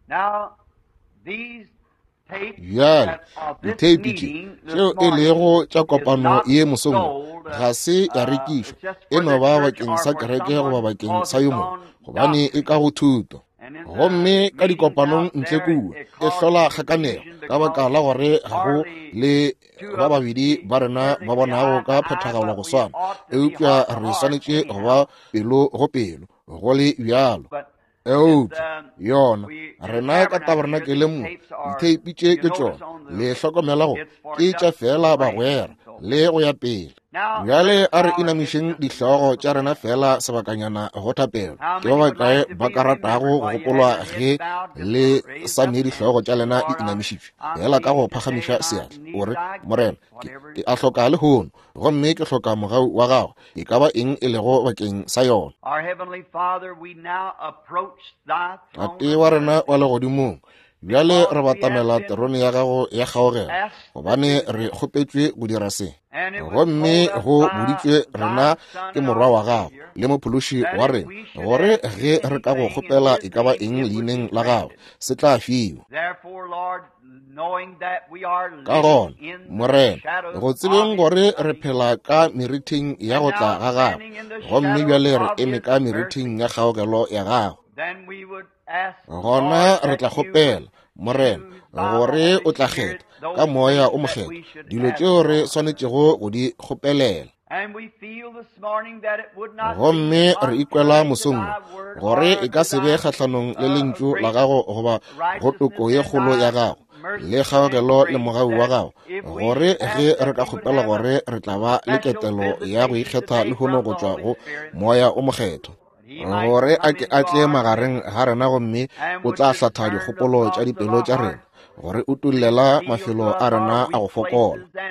Now, these tapes Yale, of this diteipi meeting this tšeo e lego morning tša is kopano not ye mosong sold. ga se ya rekišwa It's just e for no the ba church bakeng or sa for kereke goba someone bakeng because sa it's yo mongwe on gobane e doctrine. ka go thuto And in gomme the ka meetings dikopanong out ntle there, kua it e caused hlola confusion kgakanego ka baka because la gore ga go hardly le two ba of us babedi see ba rena ba perfectly bonago eye to ka eye, phethagalo go but we swana ought to be eupša heart to re heart swanetše go anyhow. ba pelo go pelo go le bjalo But eupša yona we in the rena ka tabernacle here, tabernakeleng these mo tapes are, diteipi tše you ke notice tšona on le the, hlokomelago it's for ke tša just fela praise bagwera and so le go ya pele now, bjale let's a re bow our heads inamišeng just a dihlogo minute tša for rena prayer. fela sebakanyana go thapelo How ke many ba would bakae like to ba be ka ratago remembered go while you gopolwa have your ge heads bowed? Just le raise sa up ne your dihlogo hands. tša lena di Lord, inamišitšwe I'm fela ka go needing today phagamiša and I seatla need ore thy morena grace, whatever ke it a is. hloka lehono gomme ke hloka mogau wa gago e ka ba eng e lego bakeng sa yona Our Heavenly Father, we now approach thy a throne tee of wa rena grace wa legodimong bjale because re we have batamela been terone ya gago ya kgaogelo asked to gobane do re this. kgopetšwe go dira se And it was gomme told us go by boditšwe rena thy Son ke and morwa our wa gago Savior le mophološi that wa if rena we should gore ask ge you re ka go anything in kgopela his e ka ba name, eng it would be leineng la gago granted. se tla fiwa Therefore, Lord, knowing that we are ka living gona in the morena shadows go of tsebeng his gore re coming, phela ka merithing ya and go tla now ga gago standing in the gomme shadows bjale re of eme his ka merithing mercy, ya kgaogelo ya gago then we would ask, gona Lord, re that tla you would kgopela morena choose by the gore o Holy tla Spirit kgetha ka those moya o things that mokgetho we should dilo ask tšeo re for. swanetšego go di kgopelela And we feel this morning that it would not be gomme re ikwela contrary to mosong thy word gore or e ka to se be thy kgatlhanong le lentšu la great gago goba go righteousness toko ye and kgolo ya thy gago mercy le and kgaogelo le grace, mogau wa that gago if we gore should ge ask re that ka we would kgopela have gore a re tla ba le special ketelo ya go visitation ikgetha today lehono from go the tšwa Holy go Spirit, moya o mokgetho that he might gore a come ke into a tle our magareng midst ga rena gomme and o would tla hlatha discern the dikgopolo tša thoughts of dipelo our tša heart, rena gore o tulela reveal to mafelo us a our rena a go weak fokola places and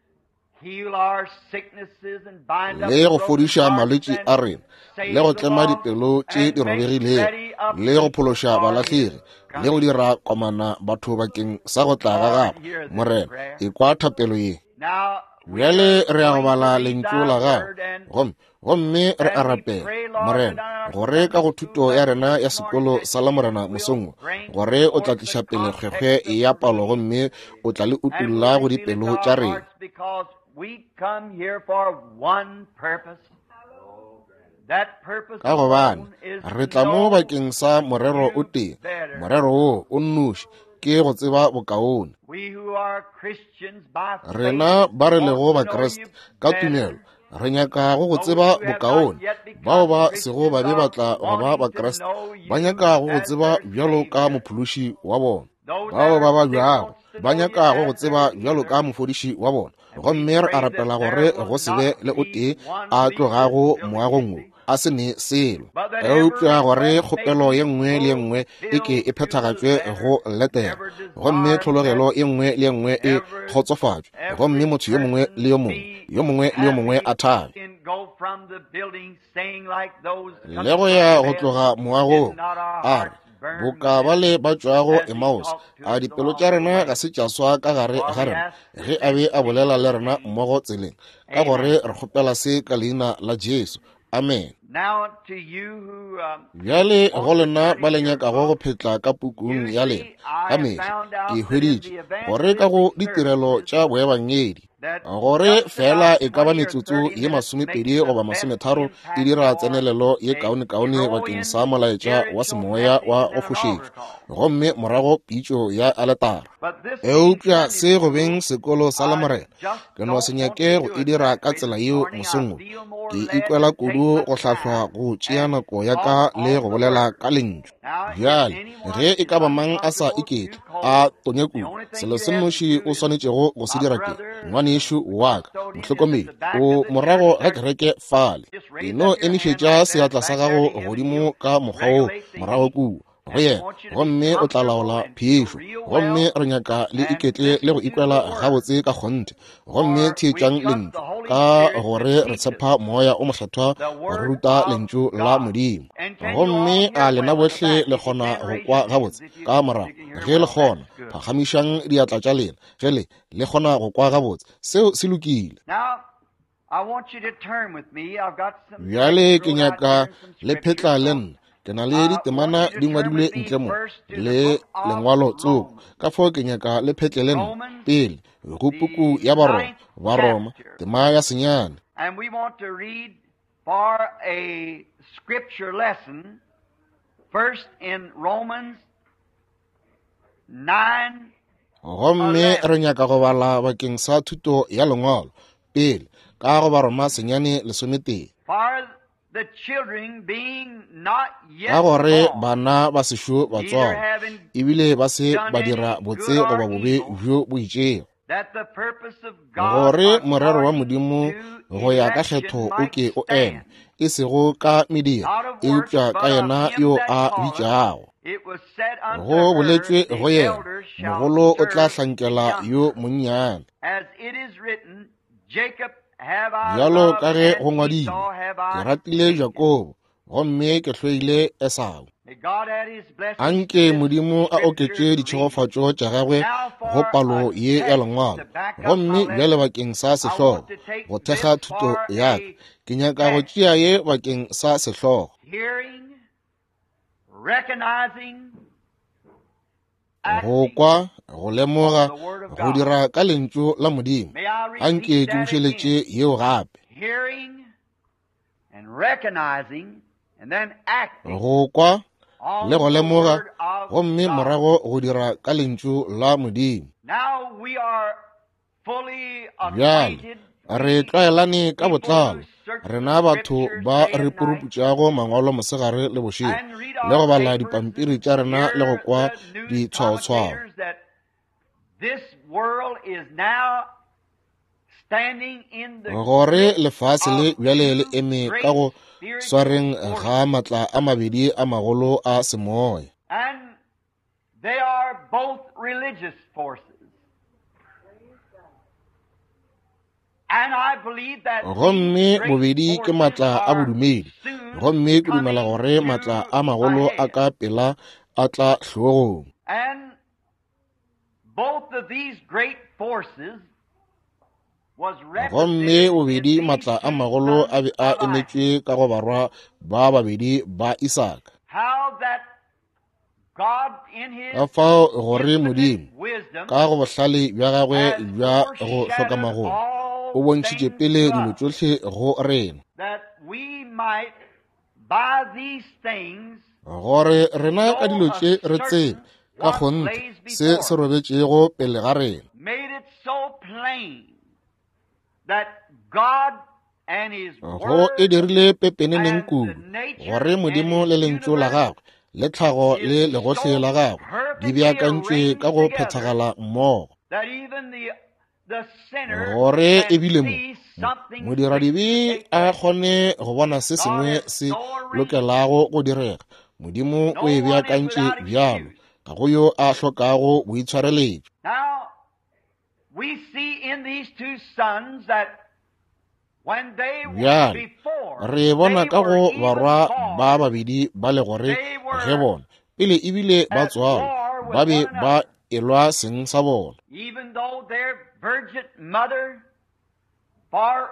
heal our sicknesses and bind up le the go broken fodiša hearts malwetši and a rena le save go the tlema lost dipelo tše di and make robegilego ready a le go people phološa for his balahlegi le go coming. dira komana batho bakeng sa go tla ga Lord, gago hear this morena prayer. e kwa thapelo ye Now, we bjale are re ya go going to bala read lentšu thy la gago word and gomme re we arapela pray, Lord, morena that our gore ka Sunday go school thuto ya lesson rena ya this morning sekolo that sa la you morena will mosongwe bring gore o tla forth the tliša pele context kgwekgwe of ya the palo reading gomme o tla le and will utulla go reveal it to dipelo our tša rena hearts because we come here for one purpose. That purpose ka gobane alone is re to tla mo know bakeng sa morero o you tee better. morero wo o nnoši ke go tseba bokaone We who are Christians by faith rena ba re lego want to know bakreste you ka better. tumelo re nyaka go Those tseba who have bokaone not yet bao become ba sego ba be Christians ba are tla go ba wanting to bakreste know ba you nyaka go as tseba their bjalo ka Savior. mophološi wa bona Those that bao ba are ba sick bjago wants to ba know you nyaka go as tseba their bjalo ka healer. mofodiši wa bona And we gomme re pray that arapela there gore will go se be not le o be tee one a leave this tlogago building moagong wo empty, a se ne selo but that every eupša gore request may kgopelo ye be nngwe le ye nngwe e ke e fulfilled to the phethagatšwe letter, go letela every gomme desire tlhologelo met, ye nngwe le ye nngwe e every kgotsofatšwe gomme motho yo mongwe le yo mongwe be yo mongwe le yo mongwe happy a thabe and go from the building saying like those le coming go from ya go Emmaus, tloga did moagong not our a re hearts burn boka ba within le us ba tšwago as he emaus talked to a us dipelo along tša the rena way? ga se tša swa ka gare For ga we rena ask this ge a in be a bolela le Jesus' rena name. mmogo tseleng ka gore Amen. re kgopela se ka leina la jesu amen Now to you who bjale go want to lena study ba le your nyakago go book, phetla ka pukung ya lena usually I ka have mehla found ke out that in hweditše the gore ka go evangelistic ditirelo services tša boebangedi that gore just fela about e ka ba 20 or metsotso 30 ye minutes makes masomepedi the goba best masometharo e impact dira for tsenelelo ye a kaone-kaone bakeng sa throw-in molaetša wa spiritual semoya message wa and go then an altar fošetšwa call. gomme morago pitšo ya aletara But this being eupša Sunday se go school, beng sekolo sa I lamorena just ke no don't se want nyake to go do e it dira that ka way tsela this yeo morning. I mosongwe feel more ke led ikwela to take kudu my go hlahlwa time go tšea and nako ya talk ka le on go the bolela Word. ka lentšu Now, if bjale anyone ge e is ka ba mang a sa uncomfortable to iketla call, a tonya the kudu only thing selo you se have to nnoši do o is swanetšego go se my dira ke brother, ngwanešo the wa ka custodian, is at motlhokomedi the back of o the morago church ga there. kereke fale Just e raise no up your hand emišetša like that seatla sa back there gago to him, and godimo he'll ka mokgwa o regulate the morago heat. kua go And we yena want you to be gomme o tla comfortable laola and feel phišo real gomme well re nyaka le and iketle le listen go to ikwela the Word. gabotse ka kgonthe gomme For we theetšang trust the lentšu Holy ka Spirit gore to re teach us tshepa moya o mokgethwa the go re Word ruta of lentšu la God. modimo And can you all gomme hear a lena well in the bohle back? le If you kgona can, go raise kwa your hands gabotse if ka you morago can hear ge le well. kgona That's good. phagamišang diatla tša lena ge le kgona go kwa gabotse seo se lokile Now, I want you to turn with me. I've got some bjale text ke wrote out nyaka here and some le scripture phetla le from nna ke na le ditemana di ngwadilwe ntle mo le lengwalo tsoko ka fo ke nyaka le phetlele nna pele go puku ya Baroma tema ya senyane. And we want to read for a scripture lesson first in Romans 9. Gomme re nyaka go bala bakeng sa thuto ya lengwalo pele ka go Baroma senyane lesometee. For the children being not yet ka gore born, bana ba sešo ba neither tswala having ebile ba se done ba dira any botse good or goba bobe evil, bjo bo itšego, that the purpose of God gore morero wa according modimo to go ya ka election kgetho o might ke o stand. eme e sego ka mediro Not of e works, upša but ka of yena him yo that a calleth. bitšago. It was said unto Go her, boletšwe go the yena elder shall mogolo o tla serve the hlankela younger. yo monnyane, As it is written, Jacob have I bjalo loved, ka ge go and ngwadilwe, Esau have ke I ratile hated. Jakobo gomme ke hloile Esau. May God add his blessings Anke to this modimo a oketše scripture reading. ditšhegofatšo tša gagwe Now go for palo a ye ya text lengwalo, to back up gomme my bjale lesson, bakeng sa I sehlogo want to take go this thekga thuto for ya ka, a ke nyaka go tšea ye bakeng sa sehlogo. hearing, recognizing, Go acting kwa, go lemoga, on the word of go God. dira ka lentšu la modimo. May I Anke repeat ke that bušeletše again. yeo gape. Hearing and recognizing and then acting Go kwa on le go the lemoga word of gomme God. morago go dira ka lentšu la modimo. Now we are fully Bjale acquainted. re tlwaelane ka People botlalo who search rena the batho scriptures ba day re and night puruputšago mangwalo mosegare le bošego and read le go our bala papers dipampiri and tša rena le go hear kwa the news ditshwaotshwao. commentators that this world is now standing in the Gore grip lefase le of bjale le two eme great ka go spiritual swareng forces. ga matla a mabedi a magolo a semoya, And they are both religious forces. And I believe that gomme these great bobedi ke forces matla a are bodumedi, soon gomme ke dumela gore coming matla to a magolo a a head. ka pela a tla hlogong. And both of these great forces was Gomme represented in bobedi these matla a two magolo a sons be a of Isaac. emetšwe ka go barwa ba babedi ba Isaac. How that God in His Ka fao gore infinite modimo wisdom ka go bohlale bja gagwe has bja go hloka foreshadowed magolo all o bontšhitše things pele to dilo us, tšohle go rena, that we might by these things gore rena ka know dilo a tše re tsebe certain ka what kgonte lays se before se us, robetšego pele ga rena, made it so plain that God and His go Word e dirile pepeneneng and the kudu nature gore and modimo le His lentšu la universe gagwe le tlhago le is legotlhe la so gagwe di perfectly beakantšwe ka arranged go together phethagala mmogo, that even the sinner gore ebile can mo see something modiradibi fixed to a take place. kgone go bona se God sengwe has se so arranged lokelago go direga. Modimo no o e one is beakantše without bjalo, excuse. ga go yo a hlokago boitshwareletšo. Now, we see in these two sons that when they were Bjale before, re bona they ka were go even barwa ba born, babedi ba le gore they ge were bona pele ebile ba at tswalwa war ba with be one ba another. elwa seng sa bona, Even though their virgin mother, for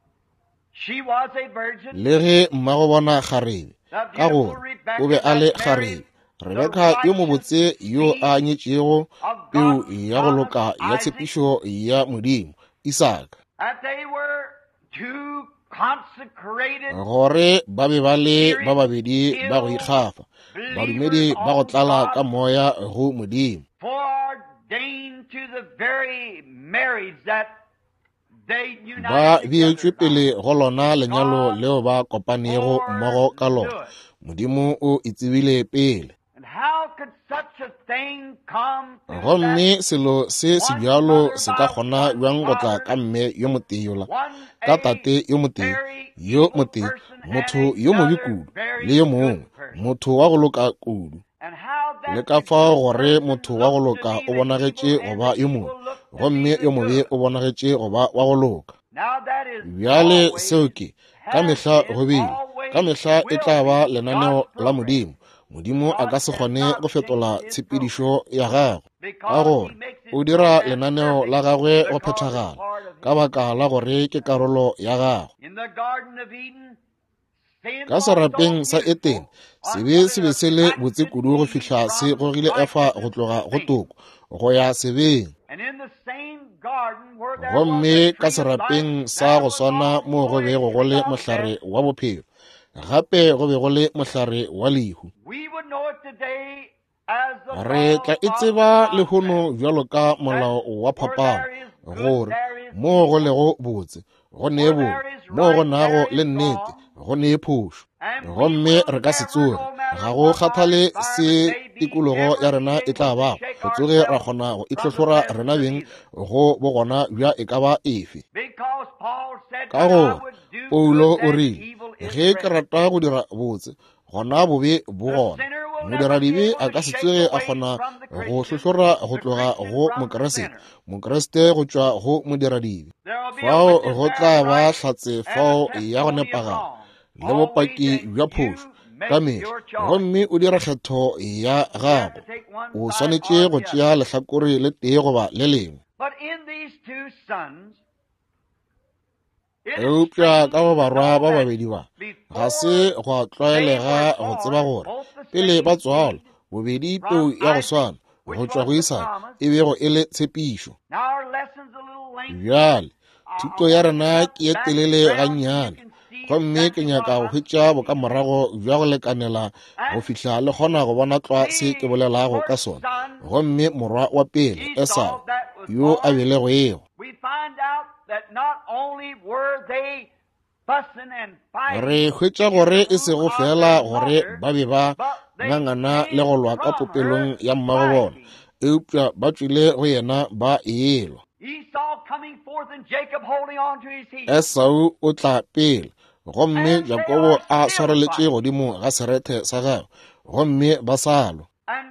she was a virgin, le ge mmago bona kgarebe the ka beautiful gore o be Rebecca a le that married kgarebe, the Rebeka yo righteous mobotse yo a seed nyetšego of peu God's ya go promise, loka ya Isaac, tshepišo ya modimo Isaac, that they were two consecrated, gore ba be ba le ba babedi ba go spirit-filled ikgafa, badumedi believers ba go on tlala ka God, moya go modimo, foreordained to the very marriage that they ba united beetšwe together by. pele go lona lenyalo God leo ba kopanego mmogo ka lona. foreknew it. Modimo o itsebile pele, And how could such a thing come to that gomme selo se se one bjalo mother se ka by kgona one bjang go tla father, ka mme yo motee yola, one ka a tate yo motee, very yo evil motee, person and motho yo mobe another kudu very le yo good mongwe person? motho wa go loka kudu, And how le that ka the fao good gore person motho wa go looked to loka be o the bonagetše evil go and ba the yo mongwe, evil looked to gomme be the yo mobe good. o bonagetše go ba wa go loka. Now that is Bjale always, seo ke ka has mehla been, go bile, ka always mehla e tla will ba be lenaneo God's la program. modimo. Modimo a ka God se kgone cannot go fetola change His tshepedišo program ya gagwe, ka because gore He makes His o dira program lenaneo perfect la gagwe go because it's phethagala part of ka His. baka la gore ke karolo ya gagwe. In the Garden of Eden, ka serapeng sa Eden se be se le botse kudu go fihla se gogile efa go tloga go toko go ya sebeng. Gomme ka serapeng sa go swana mo go be go le mohlare wa bophelo, gape go be go le mohlare wa lehu. Re tla itseba lehono bjalo ka molao wa phapano gore mo go lego botse go nebo, mo go nago le nnete go ne phošo. Gomme re ka se tsoge, ga go kgathale se tikologo ya rena e tla ba, go tsoge ra kgona go itlhotlhora rena beng go bo gona bja e ka ba efe. Ka gore Paulo o rile, ge ke rata go dira botse gona bobe bo gona. Modiradibe a ka se tsoge a kgona go tlhotlhora go tloga go mokeresete go tšwa go modiradibe. Fao go tla ba hlatse fao ya go nepagala le bopaki bja phošo ka mehla. Gomme o dira kgetho ya gago, o swanetše go tšea lehlakore le tee goba le lengwe. Eupša ka go barwa ba babedi ba, ga se go tlwaelega go tseba gore pele ba tswalwa bobedi peu ya go swana go tšwa go Isaka e bego e le tshepišo. Bjale thuto ya rena ke e telele gannyane, gomme ke nyaka go hwetša bokamorago bja go lekanela go fihla le kgona go bona tlwa se ke bolelago ka sona. Gomme morwa wa pele Esau yo a belego eo, re hwetša gore e sego fela gore ba be ba ngangana le go lwa ka popelong ya mmago bona, eupša ba tšwile go yena ba elwa. Esau o tla pele, gomme Jakobo a swareletše godimo ga serethe sa gagwe, gomme ba salwa.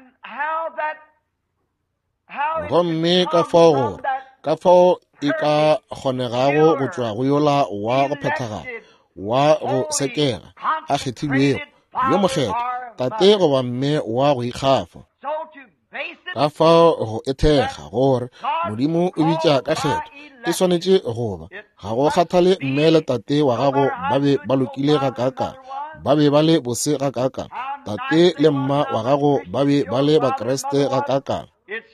Gomme ka fao e ka kgonegago go tšwa go yola wa go phethagala wa go sekega a kgethilwego yo mokgetho, tate goba mme wa go ikgafa. Ka fao go ethega gore Modimo o bitša ka kgetho e swanetše goba ga go kgathale mme le tate wa gago ba be ba lokile ga kaka, ba be ba le bose ga kaka, tate le mma wa gago ba be ba le bakreste ga kaka.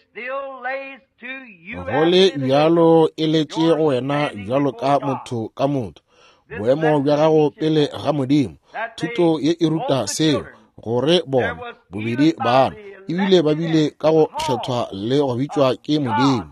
Go le bjalo e letše go wena bjalo ka motho boemo bja gago pele ga Modimo. Thuto ye e ruta seo gore bona bobedi bana ebile ba bile ka go kgethwa le go bitšwa ke Modimo.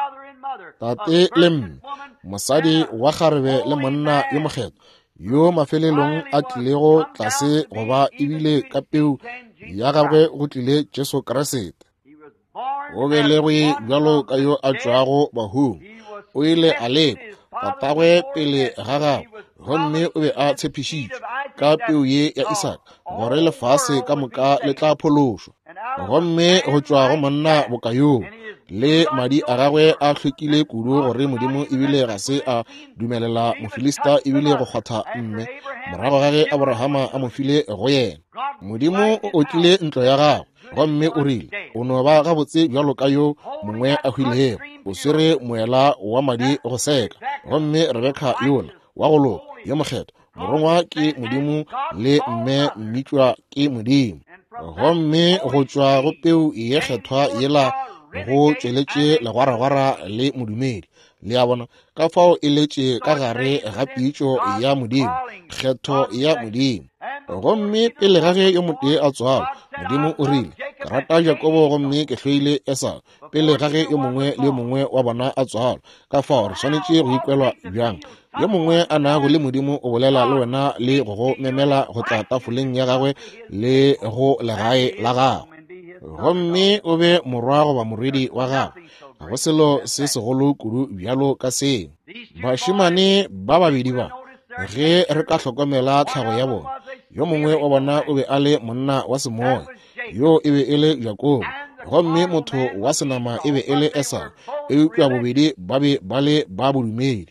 Tate le mme, mosadi wa kgarebe le monna yo mokgetho yo mafelelong a tlilego tlase goba ebile ka peu ya gagwe go tlile Jesu Kriste. O belegwe bjalo ka yo a tšwago bahung, o ile a leka tatagwe pele ga gagwe, gomme o be a tshepišitšwe ka peu ye ya Isaka gore lefase ka moka le tla phološwa. Gomme go tšwa go monna bokayong le madi a gagwe a hlwekile kudu gore Modimo ebile ga se a dumelela Mofilista ebile go kgwatha mme morago ga ge Abrahama a mofile go yena. Modimo o otlile ntlo ya gagwe, gomme o rile o no ba gabotse bjalo ka yo mongwe a hwilego, o swere moela wa madi go seka. Gomme Rebeka yola wa go loka yo mokgetho morongwa ke Modimo le mme mmitšwa ke Modimo. Gomme go tšwa go peu ye kgethwa yela go tšweletše legwaragwara le modumedi le a bona ka fao e letše ka gare ga pitšo ya Modimo, kgetho ya Modimo. Gomme pele ga ge yo motee a tswalwa, Modimo o rile ke rata Jakobo gomme ke hloile Esau, pele ga ge yo mongwe le yo mongwe wa bona a tswalwa. Ka fao re swanetše go ikwelwa bjang yo mongwe a nago le Modimo o bolela le wena le go memela go tla tafoleng ya gagwe le go legae la gagwe. Gomme o be morwa goba morwedi wa gagwe, ga go selo se segolo kudu bjalo ka seo. Bašimane ba babedi ba, ge re ka hlokomela tlhago ya bona, yo mongwe wa bona o be a le monna wa semoya, yo e be e le Jakobo, gomme motho wa senama e be e le Esau, eupša bobedi ba be ba le ba bodumedi.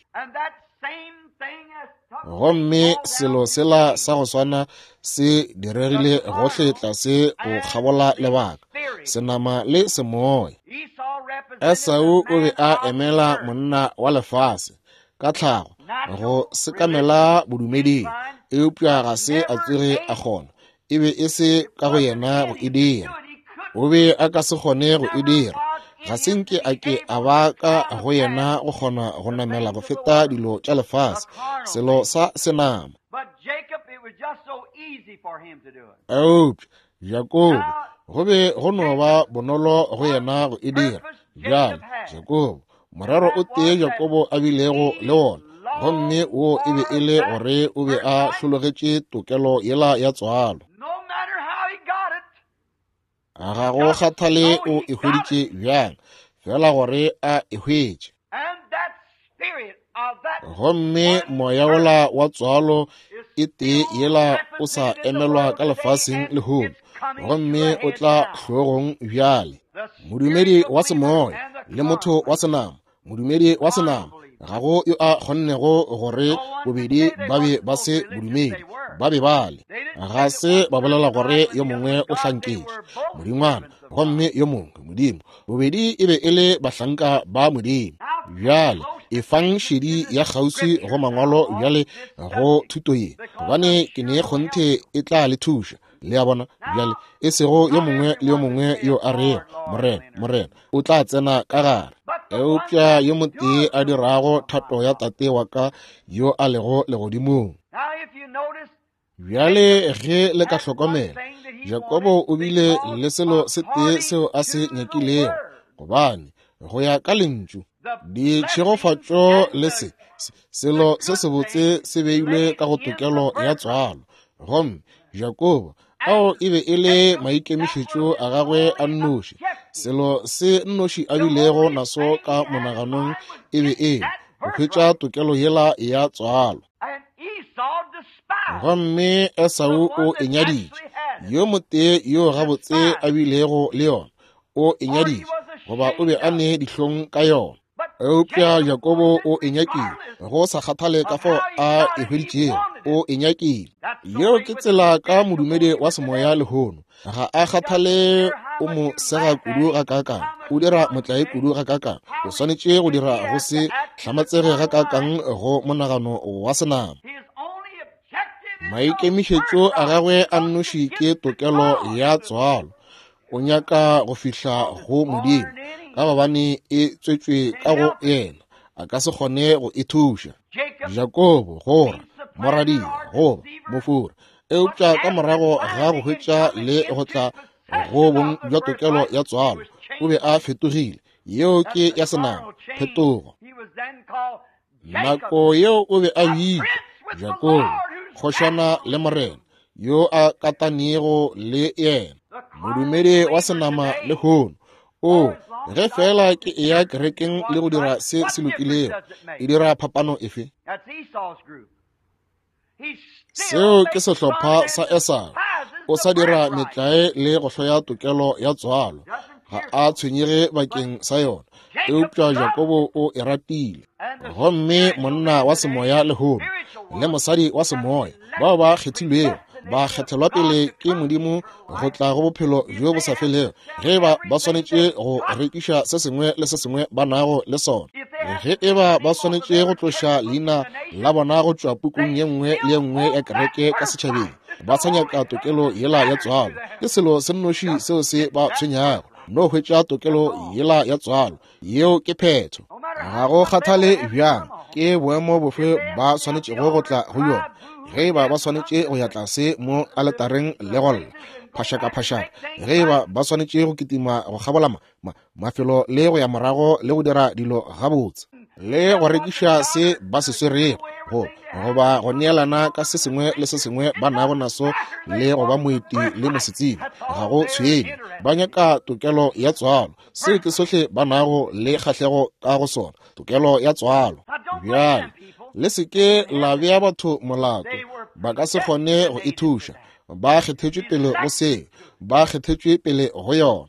Gomme selo sela sa go swana se diregile gohle tlase go kgabola lebaka, senama le semoya. Esau o be a emela monna wa lefase ka tlhago go sekamela bodumeding, eupša ga se a tswere a kgona e be e se ka go yena go e dira o be a ka se kgone go e dira ga se nke a ke a ba ka go yena go kgona go namela go feta dilo tša lefase selo sa senama eupša Jakobo go be go no ba bonolo go yena go e dira bjale Jakobo morero o tee Jakobo a bilego le wona gomme wo e be e le gore o be a hlologetše tokelo yela ya tswalo a ga go kgathale o e hweditše bjang fela gore a e hwetše gomme moya wola wa tswalo e tee yela o sa emelwa ka lefaseng le home gomme o tla hlogong bjale modumedi wa semoya le motho wa senama modumedi wa senama ga go yo a kgonnego gore bobedi ba be ba se bodumedi ba be bale ga se ba bolela gore yo mongwe o hlanketše modingwana gomme yo mongwe modimo bobedi e be e le bahlanka ba modimo bjale e fang šedi ya kgauswi go mangwalo bjale go thuto ye gobane ke ne kgonthe e tla le thuša le ya bona bjale e sego yo mongwe le yo mongwe yo a rego morena o tla tsena ka gare eupša yo motee a dirago thato ya tate wa ka yo a lego legodimong bjale ge le ka hlokomela Jakobo o bile le selo se tee seo a se nyakilego gobane go ya ka lentšu ditšhegofatšo le selo se se botse se beilwe ka go tokelo ya tswalo gomme Jakobo ao e be e le maikemišetšo a gagwe a nnoši selo se nnoši a bilego naso ka monaganong e be e go hwetša tokelo yela ya tswalo gomme Esau o enyaditše yo motee yo gabotse a bilego le yona o enyaditše goba o be a ne dihlong ka yona eupša Jakobo o enyakile go sa kgathale ka fao a e hweditšego o enyakile yeo ke tsela ka modumedi wa semoya lehono ga a kgathale o mo sega kudu ga kakang o dira motlae kudu ga kakang o swanetše go dira go se hlamatsege ga kakang go monagano wa senama maikemišetšo a gagwe a nnoši ke tokelo ya tswalo o nyaka go fihla go modimo ka gobane e tswetšwe ka go yena a ka se kgone go e thuša Jakobo gora moradia goba mofura eupša ka morago ga go hwetša le go tla go bong bja tokelo ya tswalo o be a fetogile yeo ke ya senama phetogo nako yeo o be a bitšwa Jakobo kgošana le morena yo a katanego le yena modumedi wa senama le hono o ge fela ke e ya kerekeng le go dira se se lokilego e dira phapano efe seo ke sehlopha sa Esau o sa dira metlae le go hloya tokelo ya tswalo ga a tshwenyege bakeng sa yona eupša Jakobo o e ratile gomme monna wa semoya le hono le mosadi wa semoya bao ba kgethilwego ba kgethelwa pele ke modimo go tla go bophelo jo bo sa felego ge ba swanetše go rekiša se sengwe le se sengwe ba nago le sona ge e ba swanetše go tloša leina la bona go tšwa pukung ye nngwe le ye nngwe ya kereke ka setšhabeng ba sa nyaka tokelo yela ya tswalo ke selo se nnoši seo se ba tshwenyago no hwetša tokelo yela ya tswalo yeo ke phetho ga go kgathale bjang ke boemo bofe ba swanetšego go tla go yona ge ba swanetše go ya tlase mo aletareng le golla phashaka ge ba swanetše go kitima go gabola mafelo le go ya morago le go dira dilo gabotse le go rekiša se ba se swerego goba go neelana ka se sengwe le se sengwe ba nago naso le go ba moeti le mosetsing ga go tshwenye ba nyaka tokelo ya tswalo seo ke sohle ba nago le kgahlego ka go sona tokelo ya tswalo bjale le seke la bea batho molato ba ka se kgone go e thuša ba kgethetšwe pele go seo ba kgethetšwe pele go yona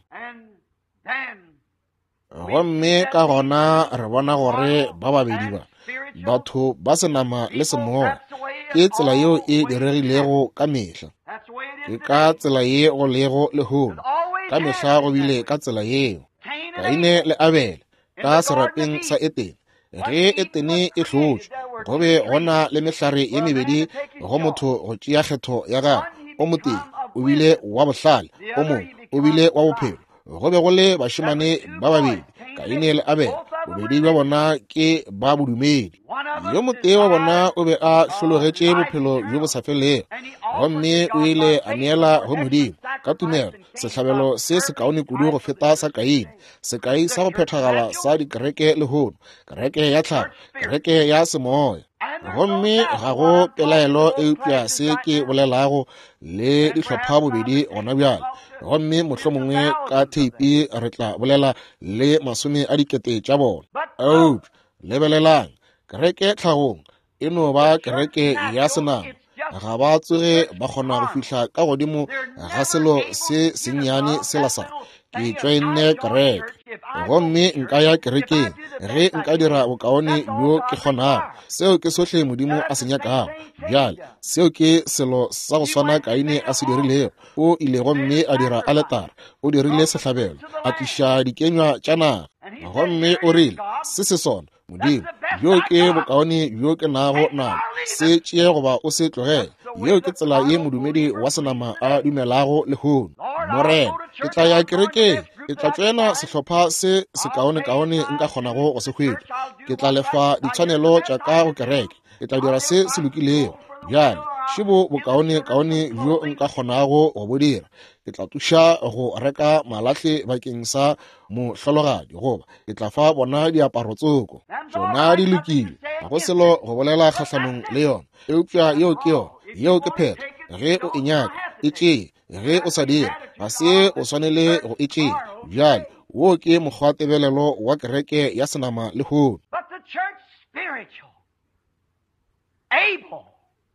gomme ka gona re bona gore ba babedi batho ba senama le semoya ke tsela yeo e diregilego ka mehla ke ka tsela ye go lego lehono ka mehla go bile ka tsela yeo Kaine le Abele ka serapeng sa Etene ge Etene e hlotšwe go be gona le mehlare ye mebedi go motho go tšea kgetho ya gagwe. O motee o bile wa bohlale, o mongwe o bile wa bophelo. Go be go le bašemane ba babedi, Kaine le Abele, bobedi ba bona ke ba bodumedi. Yo motee wa bona o be a hlologetše bophelo jo bo sa felego, gomme o ile a neela go Modimo ka tumelo sehlabelo se se kaone kudu go feta sa Kaine, sekai sa go phethagala sa dikereke lehono, kereke ya tlhago, kereke ya semoya. Gomme ga go pelaelo eupša se ke bolelago le dihlopha bobedi gona bjale. Gomme mohlomongwe ka theipi re tla bolela le masome a dikete tša bona. Eupša lebelelang, kereke tlhagong e no ba kereke ya senama, ga ba tsoge ba kgona go fihla ka godimo ga selo se sennyane sela sa ke tšwaenne kereke. Gomme nka ya kerekeng ge nka dira bokaone bjo ke kgonago, seo ke sohle Modimo a se nyakago. Bjale seo ke selo sa go swana Kaine a se dirilego. O ile gomme a dira aletara, o dirile sehlabelo, a tliša dikenywa tša naga. Gomme o rile se se sona Modimo, bjo ke bokaone bjo ke nago nako, se tšee goba o se tlogele. Yeo ke tsela ye modumedi wa senama a dumelago lehono. Morena, ke tla ya kerekeng, ke tla tšwena sehlopha se kaone nka kgonago go se hwetša. Ke tla lefa ditshwanelo tša ka go kereke, ke tla dira se se lokilego. Bjale šibo bokaone bjo nka kgonago go bo dira. Ke tla tuša go reka malahle bakeng sa mohlologadi, goba ke tla fa bona diaparo tsoko. Tšona di lokile, ga go selo go bolela kgahlanong le yona. Eupša yeo ke yona, yeo ke phetho, ge o e nyaka e tšee, ge o sa dira ga se o swanele go e tšea. Bjale wo ke mokgwatebelelo wa kereke ya senama lehono. But the church spiritual, able,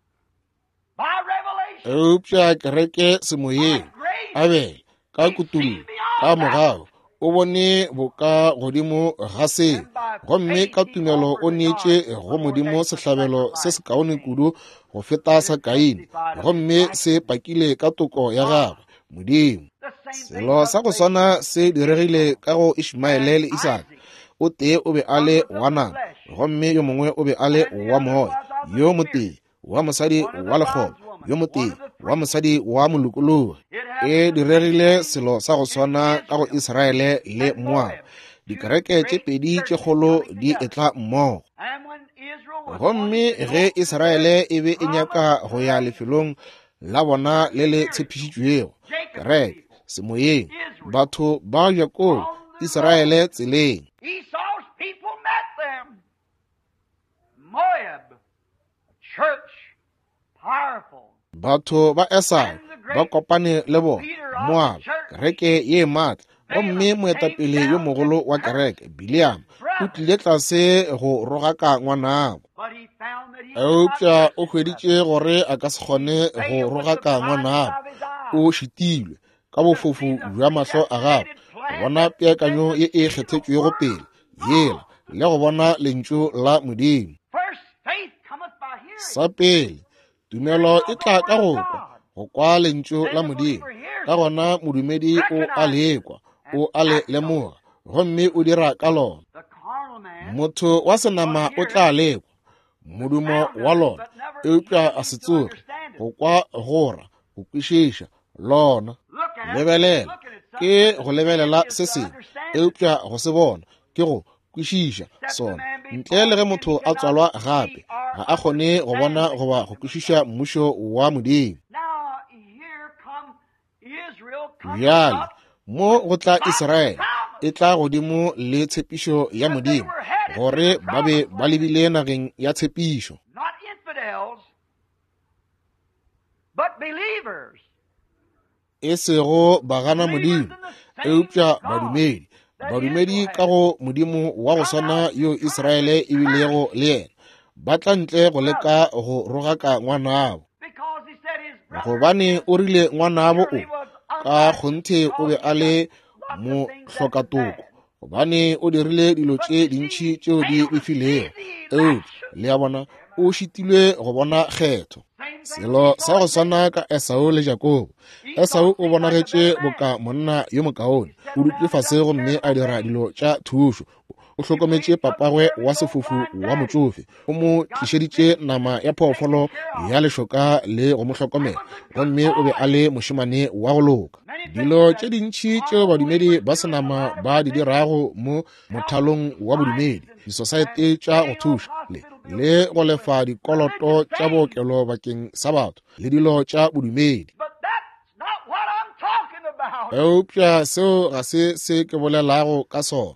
by revelation, Eupša kereke semoyeng, Abele ka kutulo ka morago o bone boka godimo ga se, gomme ka tumelo o neetše go Modimo sehlabelo se se kaone kudu go feta sa Kaine, gomme se pakile ka toko ya gagwe Modimo. Selo sa go swana se diregile ka go Ishmaele le Isaka. O tee o be a le wa nama, gomme yo mongwe o be a le wa moya. Yo motee wa mosadi wa lekgoba, yo motee wa mosadi wa molokologi. E diregile selo sa go swana ka go Iseraele le Moab. Dikereke tše pedi tše kgolo di etla mmogo. Gomme ge Iseraele e be e nyaka go ya lefelong la bona le le tshepišitšwego, kereke semoyeng, batho ba Jakobo, Iseraele tseleng. Esau's people met them. Moab, church, powerful. Batho ba Esau ba kopane le bona, Moab, kereke ye matla. Gomme moetapele yo mogolo wa kereke, Biliam, o tlile tlase go rogaka ngwanabo. But he found that he Eupša o hweditše gore a ka se kgone go rogaka ngwanabo, o šitilwe ka bofofu bja mahlo a gagwe, go bona peakanyo ye e kgethetšwego pele yela le go bona lentšu la Modimo. first faith cometh by hearing. Sa pele tumelo e tla ka go kwa lentšu la Modimo, ka gona modumedi o a lekwa, o a le lemoga, gomme o dira ka lona. The carnal man Motho wa senama o tla lekwa modumo wa lona, eupša a se tsoge go kwa gora go kwešiša lona. look at Lebelela ke go lebelela se sengwe, eupša go se bona ke go kwešiša sona. Ntle le ge motho a tswalwa gape ga a kgone go bona goba go kwešiša mmušo wa Modimo. now here come Israel come Bjale mo go tla Iseraele e tla godimo le tshepišo ya Modimo, gore ba be ba lebile nageng ya tshepišo. not infidels but believers. E sego ba gana Modimo, eupša badumedi ka go Modimo wa go swana yo Iseraele e bilego le yena, ba tla ntle go leka go rogaka ngwanabo, Because he said his brother gobane o rile ngwanabo o ka kgonthe o be a le mo hlokatoko, gobane o dirile dilo tše dintšhi tšeo di befilego. Eupša le ya bona o šitilwe go bona kgetho. Selo sa go swana ka Esau le Jakobo. Esau o bonagetše boka monna yo mokaone, o dutse fase gomme a dira dilo tša thušo, o hlokometše papagwe wa sefofu wa motsofe, o mo tlišeditše nama ya phoofolo ya lešoka le go mo hlokomela, gomme o be a le mošemane wa go loka. Dilo tše dintšhi tšeo badumedi ba senama ba di dirago mo mothalong wa bodumedi, disociety tša go thuša le go lefa dikoloto tša bookelo bakeng sa batho le dilo tša bodumedi. Eupša seo ga se ke bolelago ka sona.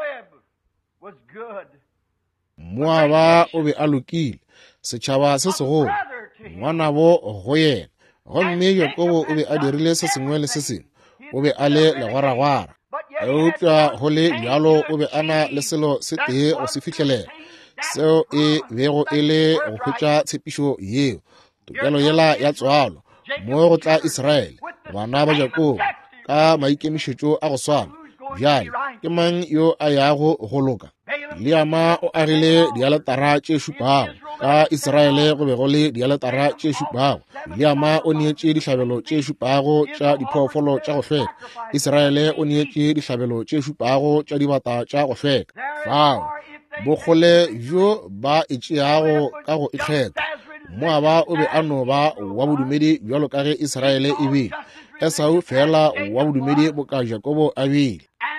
Moaba o be a lokile, setšhaba se segolo, ngwanabo go yena, gomme Yakobo o be a dirile se sengwe le se sengwe, o be a le legwaragwara. Eupša go le bjalo o be a na le selo se tee go se fitlhelela, seo e bego e le go hwetša tshepišo yeo, tokelo yela ya tswalo, mo go tla Israele, bana ba Yakobo, ka maikemišetšo a go swana. Bjale, ke mang yo a yago go loka? Leama o agile dialetara tše šupago, ka Israele go be go le dialetara tše šupago. Leama o neetše dihlabelo tše šupago tša diphoofolo tša go hlweka. Israele o neetše dihlabelo tše šupago tša dibata tša go hlweka. Fao, bokgole bjo ba etšeago ka go ikgetha. Moaba o be a no ba wa bodumedi bjalo ka ge Israele e bile. Esau fela wa bodumedi boka Jakobo a bile.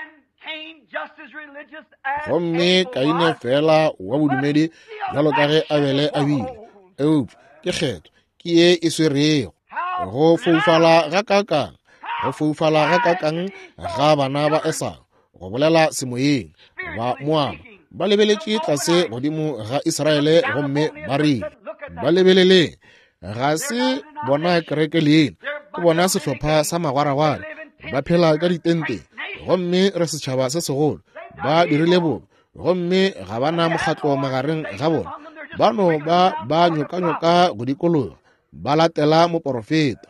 Gomme Kaine fela wa bodumedi bjalo ka ge Abele a bile. Eupša, ke kgetho ke ye e swerego. Go foufala ga kakang ga bana ba Esau, go bolela semoyeng ba Moaba ba lebeletše tlase godimo ga Israele, gomme ba rile, ba lebelele, ga se bona kereke leena, ke bona sehlopha sa magwaragwara, ba phela ka ditente, gomme re setšhaba se segolo, ba dirile bobe, gomme ga bana mokgatlo magareng ga bona, bano ba nyoka go dikologa, ba latela moprofeta.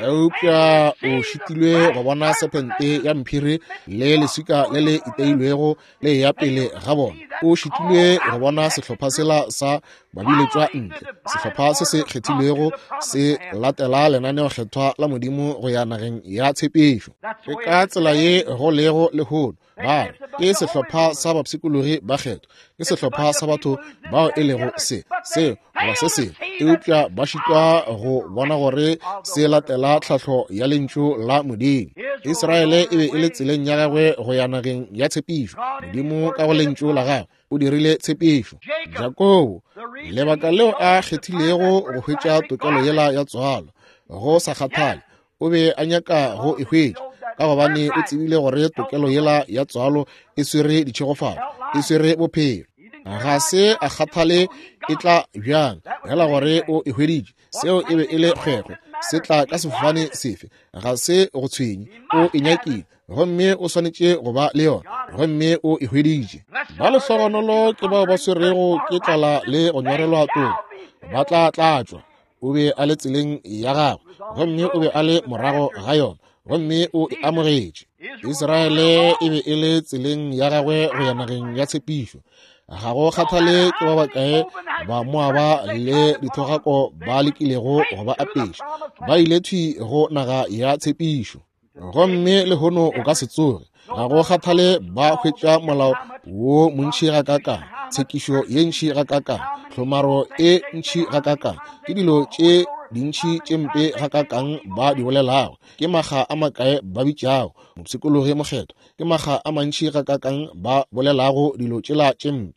Eupša o šitilwe go bona sepente ya mphiri le leswika le le iteilwego le ya pele ga bona. O šitilwe go bona sehlopha sela sa babiletšwa ntle, sehlopha se se kgethilwego se latela lenaneo kgethwa la Modimo go ya nageng ya tshepešo. Ke ka tsela ye go lego lehono, ba re ke sehlopha sa bapsikologi ba kgetho, ke sehlopha sa batho bao e lego se goba se sengwe. Eupša ba šitwa go bona gore se latela tlhahlo ya lentšu la Modimo. Israele e be e le tseleng ya gagwe go ya nageng ya tshepišo. Modimo ka go lentšu la gagwe o dirile tshepišo. Jakobo, lebaka leo a kgethilego go hwetša tokelo yela ya tswalo, go sa kgathale, o be a nyaka go e hwetša, ka gobane o tsebile gore tokelo yela ya tswalo e swere ditšhegofalo, e swere bophelo. Ga se a kgathale e tla bjang, hela gore o e hweditše, seo e be e le kgwekgwe, se tla ka sefofane sefe, ga se go tshwenye, o e nyakile, gomme o swanetše go ba le yona, gomme o e hweditše. Ba lehlogonolo ke bao ba swerego ke tlala le go nyorelwa toro, ba tla tlatšwa. O be a le tseleng ya gagwe, gomme o be a le morago ga yona, gomme o e amogetše. Israele e be e le tseleng ya gagwe go ya nageng ya tshepišo. Ga go kgathale ke ba bakae ba Moaba le dithogako ba lekilego go ba apeša, ba ile thwi go naga ya tshepišo, gomme lehono o ka se tsoge. Ga go kgathale ba hwetša molao wo montši ga kakang, tshekišo ye ntši ga kakang, hlomaro e ntši ga kakang, ke dilo tše dintšhi tše mpe ga kakang ba di bolelago, ke maga a makae ba bitšago, mopsikologi mokgetho, ke maga a mantši ga kakang ba bolelago dilo tšela tše mpe.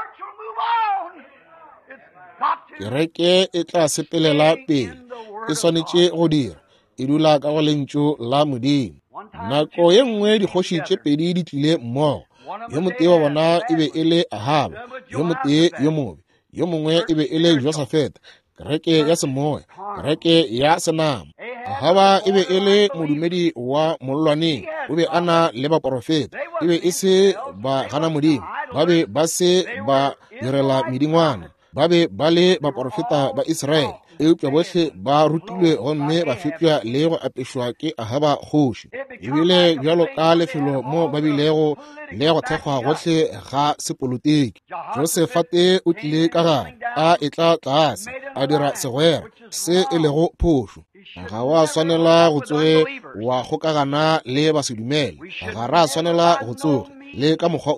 Kereke e tla sepelela pele, e swanetše go dira, e dula ka go lentšu la Modimo. Nako ye nngwe dikgoši tše pedi di tlile mmogo, yo motee wa bona e be e le Ahaba, yo motee yo mobe, yo mongwe e be e le Josafeta, kereke ya semoya, kereke ya senama. Ahaba e be e le modumedi wa mollwaneng, o be a na le baprofeta, e be e se ba gana Modimo, ba be ba se ba direla medingwana, ba be ba le baprofeta ba Israele. Eupša bohle ba rutilwe gomme ba fetšwa le go apešwa ke Ahaba kgoši. Ebile bjalo ka lefelo mo ba bilego le go thekgwa gohle ga sepolotiki. Josefate o tlile ka gare, a etla tlase, a dira segwera se e lego phošo. Ga wa swanela go tsoge wa kgokagana le basedumele, ga ra swanela go tsoge le ka mokgwa ofe.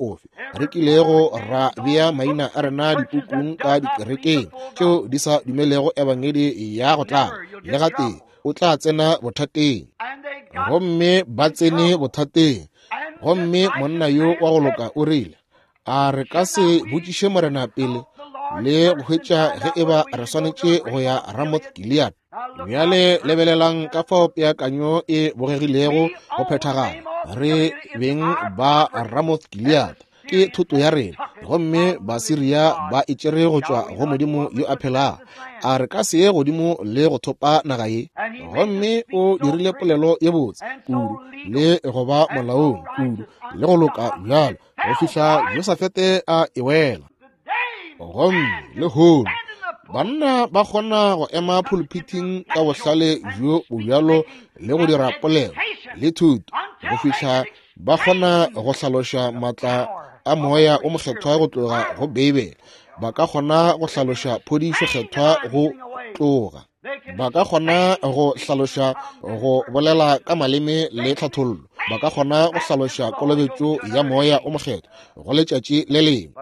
re kilego ra bea maina a rena dipukung ka dikerekeng tšeo di sa dumelego ebangedi ya go tla le gate o tla tsena bothateng. Gomme ba tsene bothateng, gomme monna yo wa go loka o rile, a re ka se botšiše morena pele le go hwetša ge e ba re swanetše go ya Ramoth Gilead. Bjale lebelelang ka fao peakanyo e bogegilego go phethagala, re beng ba Ramoth Gilead ke thuto ya rena, gomme Basiria ba itšere go tšwa go Modimo yo a phelago, a re ka se ye godimo le go thopa naga ye. Gomme o dirile polelo ye botse kudu le go ba molaong kudu le go loka bjalo go fihla Josafete a e wela. Gomme le hono banna ba kgona go ema pulpiting ka bohlale jo bjalo le go dira polelo le thuto go fihla ba kgona go hlaloša matla a moya o mokgethwa go tloga go Bibele, ba ka kgona go hlaloša phodišo kgethwa go tloga, ba ka kgona go hlaloša go bolela ka maleme le tlhathollo, ba ka kgona go hlaloša kolobetšo ya moya o mokgethwa go letšatši le lengwe.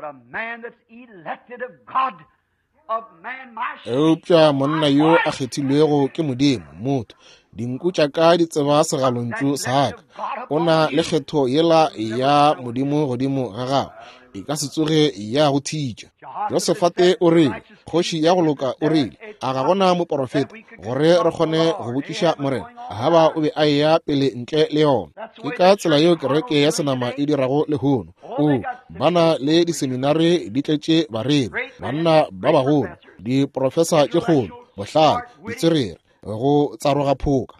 Eupša monna yo a kgethilwego ke Modimo motho, dinku tša ka di tseba segalontšu sa ka, o na le kgetho yela ya Modimo godimo ga gago, e ka se tsoge ya go thitša. Josafate o rile, kgoši ya go loka o rile, a ga gona moprofeta gore re kgone go botšiša morena gaba o be a eya pele ntle le yona. Ke ka tsela yeo kereke ya senama e dirago lehono. Bana le diseminari di tletše bareri, banna ba bagolo, diprofesa tše kgolo, bohlale, ditserere, go tsaroga phoka.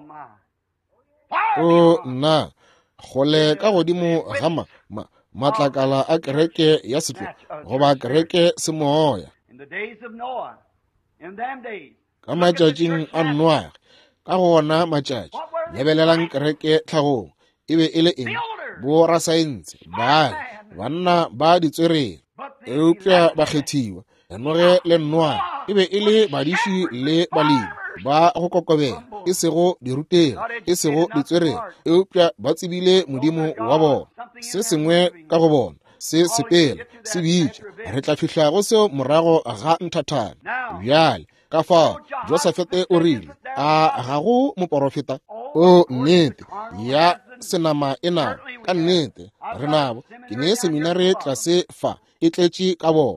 Nna gole ka godimo ga matlakala a kereke ya setlo goba kereke semoya. Ka matšatšing a Noa, ka gona matšatši lebelelang kereke tlhagong e be e le eng, bo rasaense banna ba ditserere, eupša ba kgethiwa, Enoge le Noa e be e le badiši le balemi ba go kokobela, e sego dirutegi, e sego ditserere, eupša ba tsebile Modimo wa bona. Se sengwe ka go bona se sepela se bitša, re tla fihla go seo morago ga nthathana. Bjale ka fao Josafete o rile, a ga go moprofeta nnete ya senama ena ka nnete re nabo, ke ne seminari tlase fa e tletše ka bona.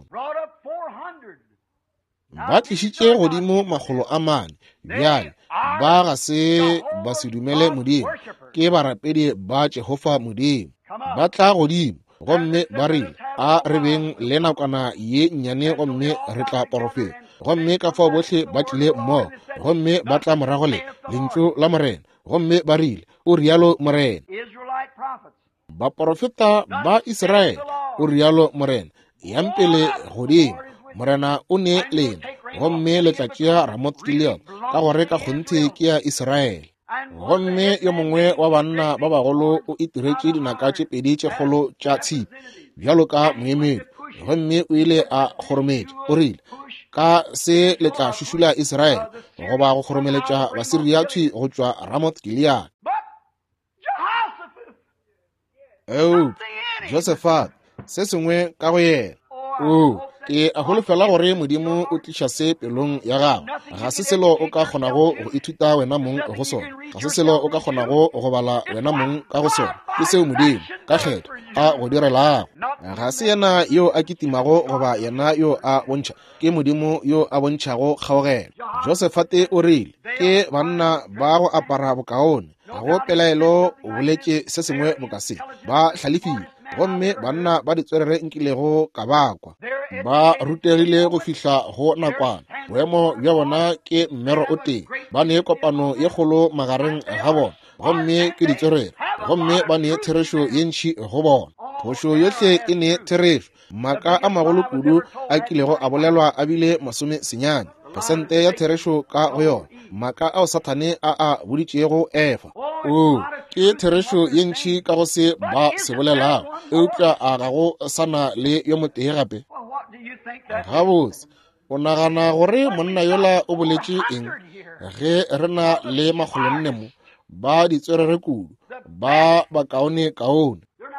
Ba tlišitše godimo 400, bjale ba ga se ba se dumele Modimo, ke barapedi ba Jehova Modimo. Ba tla godimo, gomme ba rile, a re beng le nakwana ye nnyane gomme re tla porofeta. Gomme ka fao bohle ba tlile mmogo, gomme ba tla morago le lentšu la morena, gomme ba rile, o rialo morena. Baprofeta ba Israele, o rialo morena, yampele godimo, morena o ne lena, gomme le tla tšea Ramoth Gilead ka gore ka kgonthe ke ya Israele. Gomme yo mongwe wa banna ba bagolo o itiretše dinaka tše pedi tše kgolo tša tshipi bjalo ka moemedi, gomme o ile a kgorometša o rile, ka se le tla šušula Israele goba go kgoromeletša Basiria thwi go tšwa Ramoth Gilead. Josafat se sengwe ka go yena, ke a holofela gore Modimo o tliša se pelong ya gago, ga se selo o ka kgonago go ithuta wena mong go sona, ga se selo o ka kgonago go bala wena mong ka go sona, ke seo Modimo ka kgetho a go direlago. Ga se yena yo a kitimago goba yena yo a bontšha, ke Modimo yo a bontšhago kgaogelo. Josafate o rile, ke banna ba go apara bokaone, ga go pelaelo o boletše se sengwe bokase, ba hlalefile, gomme banna ba ditserere nkilego ka bakwa, ba rutegile go fihla go nakwana. Boemo bja bona ke mmero o teng, ba ne kopano ye kgolo magareng ga bona, gomme ke ditserere, gomme ba ne therešo ye ntši go bona. Phošo yohle e ne therešo, maka a magolo kudu a kilego a bolelwa a bile 90% ya therešo ka go yona, maka ao Sathane a boditšego efa. Ke therešo ye ntši ka go se ba se bolelago, eupša a ga go sana le yo motee gape. Gabotse o nagana gore monna yola o boletše eng ge re na le 400 ba ditserere kudu ba bakaone-kaone?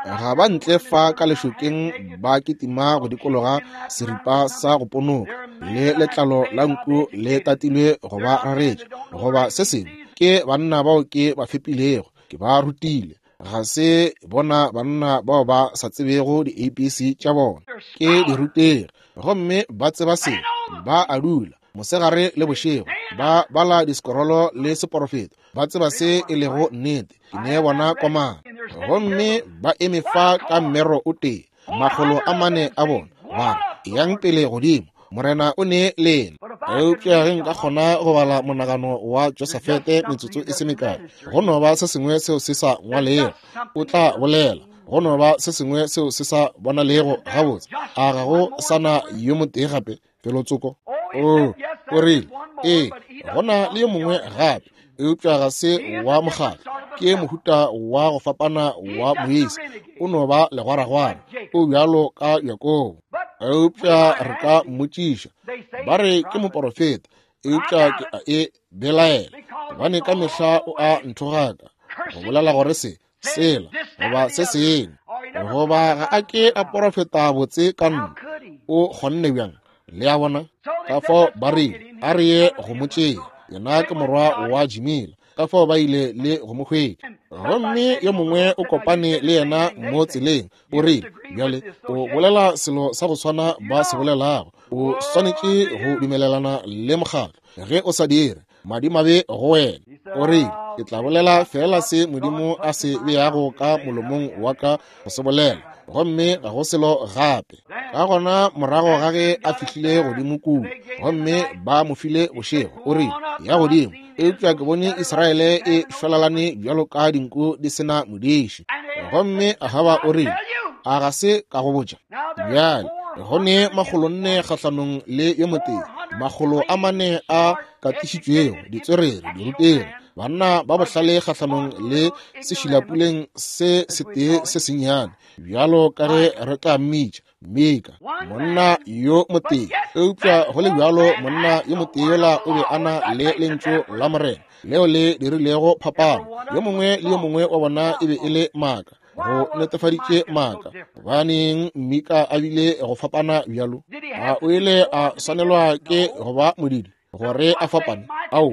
ga ba ntle fa ka lešokeng ba ketima go dikologa seripa sa go ponoka le letlalo la nku le tatilwe go ba raretša goba se sengwe ke banna bao ke ba fepilego ke ba rutile ga se bona banna bao ba sa tsebego di-ABC tša bona ke dirutegi gomme ba tseba se ba a dula mosegare le bošego ba bala diskorolo le seporofeta ba tseba se e lego nnete ke ne bona komana gomme ba eme fa ka mmero o tee magolo a mane a bona ba yang pele godimo morena o ne le ena eupša ge nka kgona go bala monagano wa Josafete metsotso e se mekae go no ba se sengwe seo se sa ngwalego o tla bolela go no ba se sengwe seo se sa bonalego gabotse a ga go sana yo motee gape pelotsoko o rile go na le yo mongwe gape eupša ga se wa mogala ke mohuta wa go fapana wa moisa o no ba legwaragwara o bjalo ka Yakobo eupša re ka mmotšiša ba re ke moporofeta eupša ke e belaela gobane ka mehla o a nthogaka go bolela gore se sela goba se sengwe goba ga a ke a porofeta botse ka nna o kgonne bjang le a bona ka fao ba re a re ye go motšea yena ke morwa wa Jimila ka fao ba ile le go mogwedi gomme yo mongwe o kopane le yena mo tseleng o rile bjale o bolela selo sa go swana ba se bolelago o swanetše go dumelelana le mokgatlo ge o sa dire madimabe go wena o rile ke tla bolela fela se Modimo a se beago ka molomong wa ka go se bolela gomme ga go selo gape ka gona morago ga ge a fihlile godimo kudu gomme ba mo file bošego o rile ya godimo eupša ke bone Iseraele e šwalalane bjalo ka dinku di sena modiši gomme a gaba o rile a ga se ka go botša bjale gone magolo 4 kgahlanong le yo motee magolo a 4 a katišitšwego ditsorere dirutegi banna ba bohlale kgahlanong le sešilapuleng se setee se senyane bjalo ka ge re tla mmitša Mika monna yo motee eupša go le bjalo monna yo motee yola o be a na le lentšu la morena leo le dirilego phapano yo mongwe le yo mongwe wa bona e be e le maaka go netefaditše maaka gobaneng Mika a bile go fapana bjalo a o ile a swanelwa ke go ba modidi gore a fapane ao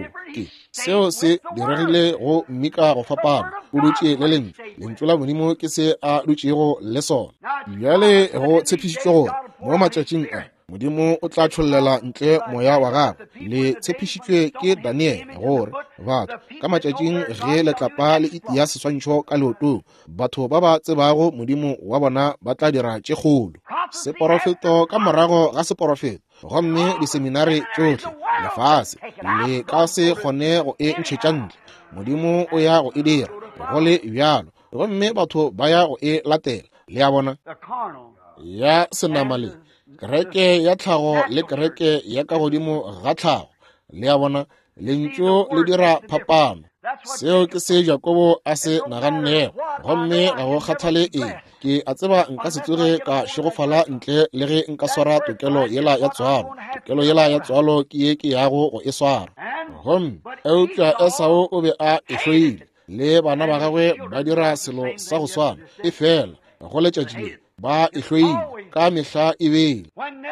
seo se diregile go Mika go fapana o dutše le lentšu la Modimo ke se a dutšego le sona bjale go tshepišitšwe gore mo matšatšing a Modimo o tla tšhollela ntle moya wa gagwe le tshepišitšwe ke Daniel gore batho ka matšatšing ge letlapa le itia seswantšho ka leotong batho ba ba tsebago Modimo wa bona ba tla dira tše kgolo seporofeto ka morago ga seporofeto gomme diseminari tšohle lefase le ka se kgone go e ntšhetša ntle Modimo o ya go e dira go le bjalo gomme batho ba ya go e latela le a bona ya senamale kereke ya tlhago le kereke ya ka godimo ga tlhago le a bona lentšu le dira phapano seo ke se Jakobo a se nagannego gomme ga go kgathale ke a tseba nka se tsoge ka šegofala ntle le ge nka swara tokelo yela ya tswalo ke ye ke yago go e swara gomme eupša Esau o be a ehloile le bana ba gagwe ba dira selo sa go swana e fela go letšatši le ba ehloile ka mehla e bele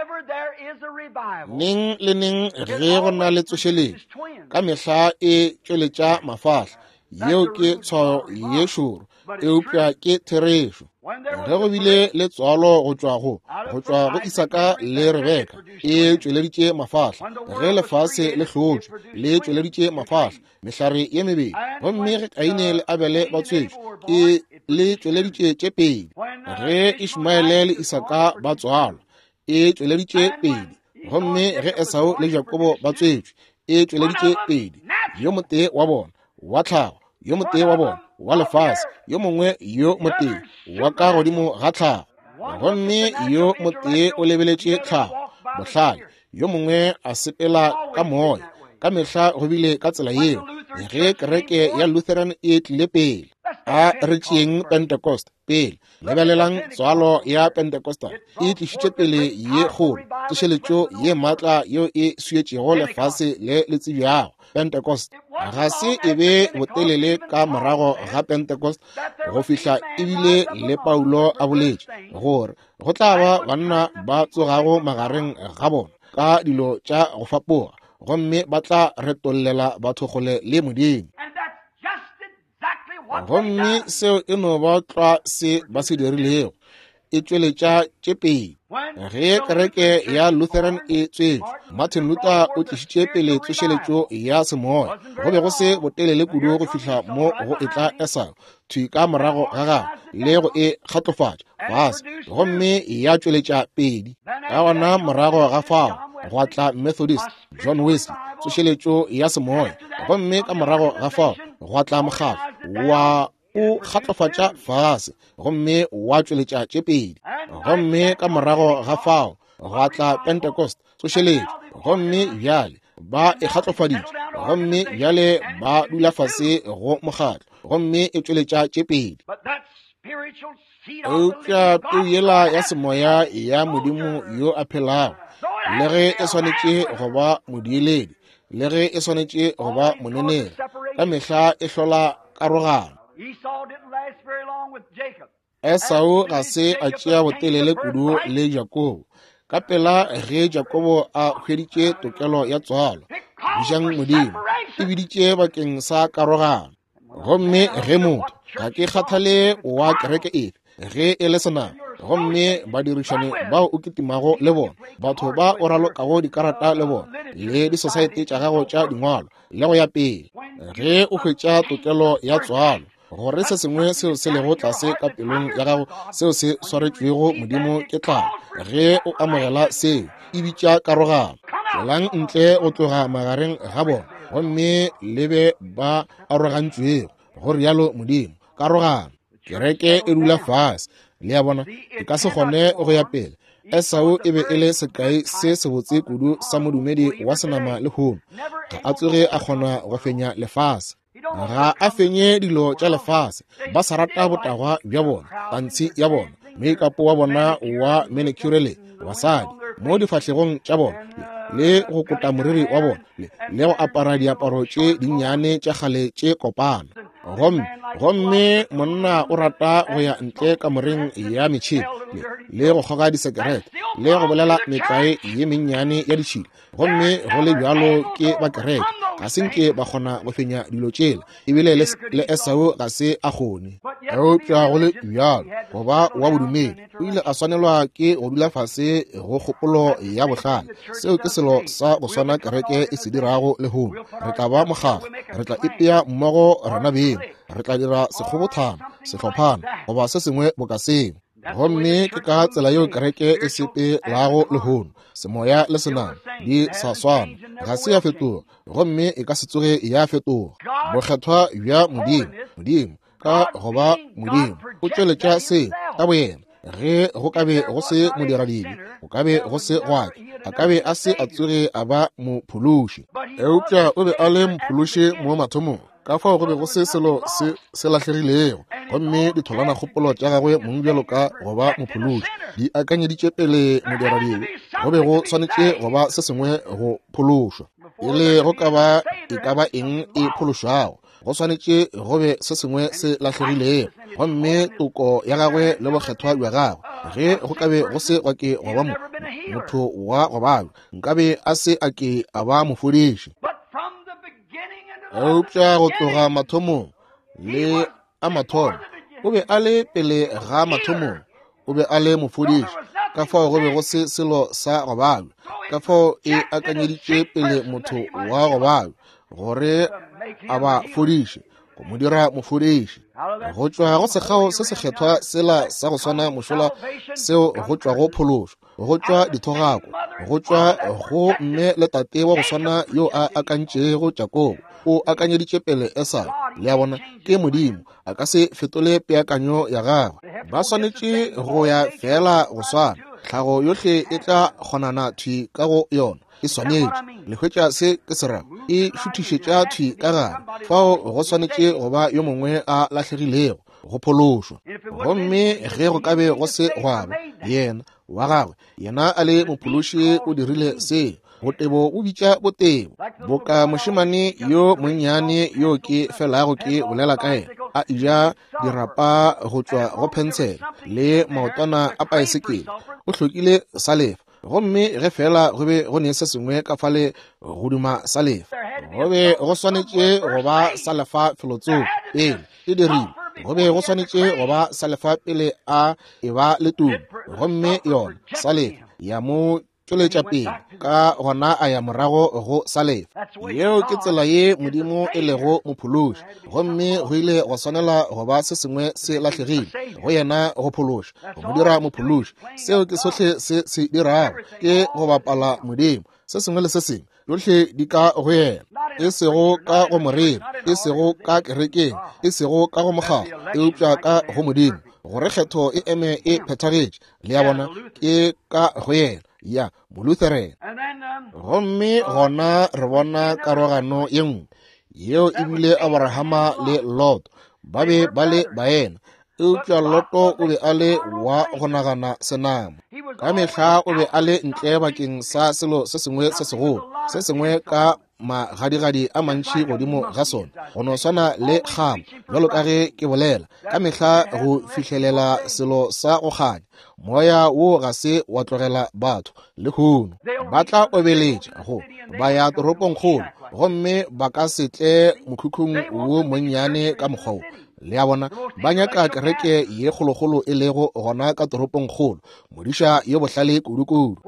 neng le neng ge go na le tsošeletši ka mehla e tšweletša mafahla yeo ke tshwao ye šoro eupša ke therešo ge go bile le tswalo go tšwa go Isaka le Rebeka e tšweleditše mafahla ge lefase le hlotšwe le tšweleditše mafahla mehlare ye mebedi gomme ge Kaine le Abele ba tswetšwe e le tšweleditše tše pedi ge Ishmaele le Isaka ba tswalwa e tšweleditše pedi gomme ge Esau le Jakobo ba tswetšwe e tšweleditše pedi yo motee wa bona wa tlhago yo motee wa bona wa lefase yo mongwe yo motee wa ka godimo ga tlhago gomme yo motee o lebeletše tlhago bohlale yo mongwe a sepela ka moya ka mehla go bile ka tsela yeo ge kereke ya Lutheran e tlile pele a re tšeeng Pentecost pele lebelelang tswalo ya Pentecostal e tlišitše pele ye kgolo tšešeletšo ye maatla yo e suetšego lefase le tsebjago Pentecost ga se e be botelele ka morago ga Pentecost go fihla ebile le Paulo a boletše gore go tla ba banna ba tsogago magareng ga bona ka dilo tša go fapoga gomme ba tla retollela batho kgole le Modimo. Gomme seo e no ba tla se ba se dirilego e tšweletša tše pedi. Ge kereke ya Lutheran e tswetše, Martin Luther o tlišitše pele tsošeletšo ya semoya. Go be go se botelele kudu go fihla mo go e tla esa thwi ka morago ga le go e kgatlofatša fase, gomme ya tšweletša pedi. Ka gona morago ga fao go tla Methodist John Wesley tsošeletšo ya semoya, gomme ka morago ga fao go tla mokgatlo wa o kgatlofatša fase gomme wa tšweletša tše pedi. Gomme ka morago ga fao go tla Pentecost tsošeletšo, gomme bjale ba e kgatlofaditše, gomme bjale ba dula fase go mokgatlo gomme e tšweletša tše pedi. Eupša peo yela ya semoya ya Modimo yo a phelago, le ge e swanetše go ba modieledi, le ge e swanetše go ba moneneri, ka mehla e hlola karogano. Esau ga se a tšea botelele kudu le Jakobo, ka pela ge Jakobo a hweditše tokelo ya tswalo dišang Modimo e biditše bakeng sa karogano. Gomme ge motho ga ke kgathale wa kereke efe ge e le senang, gomme badirišane bao o ketimago le bona, batho ba o ralokago dikarata le bona, le disociety tša gago tša dingwalo le go ya pele. Ge o hwetša tokelo ya tswalo gore se sengwe seo se lego tlase ka pelong ya gago seo se swaretšwego Modimo ke tlala, ge o amogela seo e bitša karogano. Tšwelang ntle go tloga magareng ga bona, gomme le be ba arogantšwego go rialo Modimo karogano. Kereke e dula fase le ya bona e ka se kgone go ya pele. Esau e be e le sekai se sebotse kudu sa modumedi wa senama le hono, ga a tsoge a kgona go fenya lefase, ga a fenye dilo tša lefase. Ba sa rata botagwa bja bona, tantshi ya bona, meikapo wa bona wa manicurele basadi mo difahlegong tša bona, le go kota moriri wa bona, le go apara diaparo tše dinnyane tša kgale tše kopana. Gomme monna o rata go ya ntle ka moreng ya metšhini, le go kgoga disekerete, le go bolela metlae ye mennyane ya ditšhila. Gomme go le bjalo ke ba kereke ga senke ba kgona go fenya dilo tšela, ebile le Esau ga se a kgone. Eupša go le bjalo go ba wa bodumedi o ile a swanelwa ke go dula fase go kgopolo ya bohlale. Seo ke selo sa go swana kereke e se dirago le hono. Re tla ba mokgatlo, re tla ipea mmogo rena beng, re tla dira sekgobothano, sehlophana goba se sengwe bokaseng. Gomme ke ka tsela yeo kereke e sepelago le hono, semoya le senang di sa swana, ga se ya fetoga, gomme e ka se tsoge ya fetoga. Bokgethwa bja Modimo ka goba Modimo o tšweletša se ka boyena. Ge go ka be go se moderadidi, go ka be go se gwake, a ka be a se a tsoge a ba mophološi. Eupša o be a le mophološi mo mathomong, ka fao go be go se selo se lahlegilego, gomme ditholwana kgopolo tša gagwe mong bjalo ka go ba mophološi di akanyeditše pele moderadidi. Go be go swanetše go ba se sengwe go phološwa, e le go ka ba e ka ba eng e phološwago, go swanetše go be se sengwe se lahlegilego. Gomme toko ya gagwe le bokgethwa bja gagwe, ge go ka be go se gwa ke go ba motho wa go babe, nka be a se a ke a ba mofodiši. Eupša go tloga mathomong le a mathomo o be a le pele ga mathomong, o be a le mofodiši, ka fao go be go se selo sa go babe, ka fao e akanyeditše pele motho wa go babe gore a ba fodiši, go mo dira mofodiši. Go tšwa go sekgao se se kgethwa sela sa go swana mošola seo go tšwa go phološo, go tšwa dithogako, go tšwa go mme le tate wa go swana yo a akantšego Jakobo, o akanyeditše pele Esau le ya bona ke Modimo, a ka se fetole peakanyo ya gagwe. Ba swanetše go ya fela go swana, tlhago yohle e tla kgonana thwi ka go yona, e swanetše le hwetša se ke serago e šuthišetša thwi ka gare, fao go swanetše go ba yo mongwe a lahlegilego go phološwa. Gomme ge go ka be go se gwaba yena wa gagwe, yena a le mophološi o dirile seo, botebo o bitša botebo boka mošemane yo monnyane yo ke felago ke bolela ka ena a ija dirapa go tswa go pensele le maotwana a paesekele o hlokile salefa gomme ge fela go be go ne se sengwe ka fale goduma salefa go be go swanetše go ba salefa felotso pele e dirile go be go swanetše go ba salefa pele a e ba le tumo gomme yona salefa ya mo tšweletša pele ka gona a ya morago go salefa yeo ke tsela ye modimo e lego mophološi gomme go ile go swanela go ba se sengwe se latlhegile go yena go phološa go mo dira mophološi seo ke sohle se dirago ke go bapala modimo se sengwe le se sengwe yotlhe di ka go yena e sego ka go morero e sego ka kerekeng e sego ka go mogala e upša ka go modimo gore kgetho e eme e phethagetše le ya bona ke ka go yena ya molutheran gomme gona re bona karogano ye nngwe yeo e bile abrahama le lot ba be ba le baena eupša loto o be a le wa go nagana senamo ka mehla o be a le ntle bakeng sa selo se sengwe se segolo se sengwe ka magadikgadi a mantši godimo ga sona go no swana le kgama bjalo ka ge ke bolela ka mehla go fitlhelela selo sa go kganya moya wo ga se wa tlogela batho le kgono ba tla obeletša go ba ya toropongkgolo gomme ba ka se tle mokhukhung wo monnyane ka mokgwa le ya bona ba nyaka kereke ye kgolokgolo e lego gona ka toropongkgolo modiša ye bohlale kudu-kudu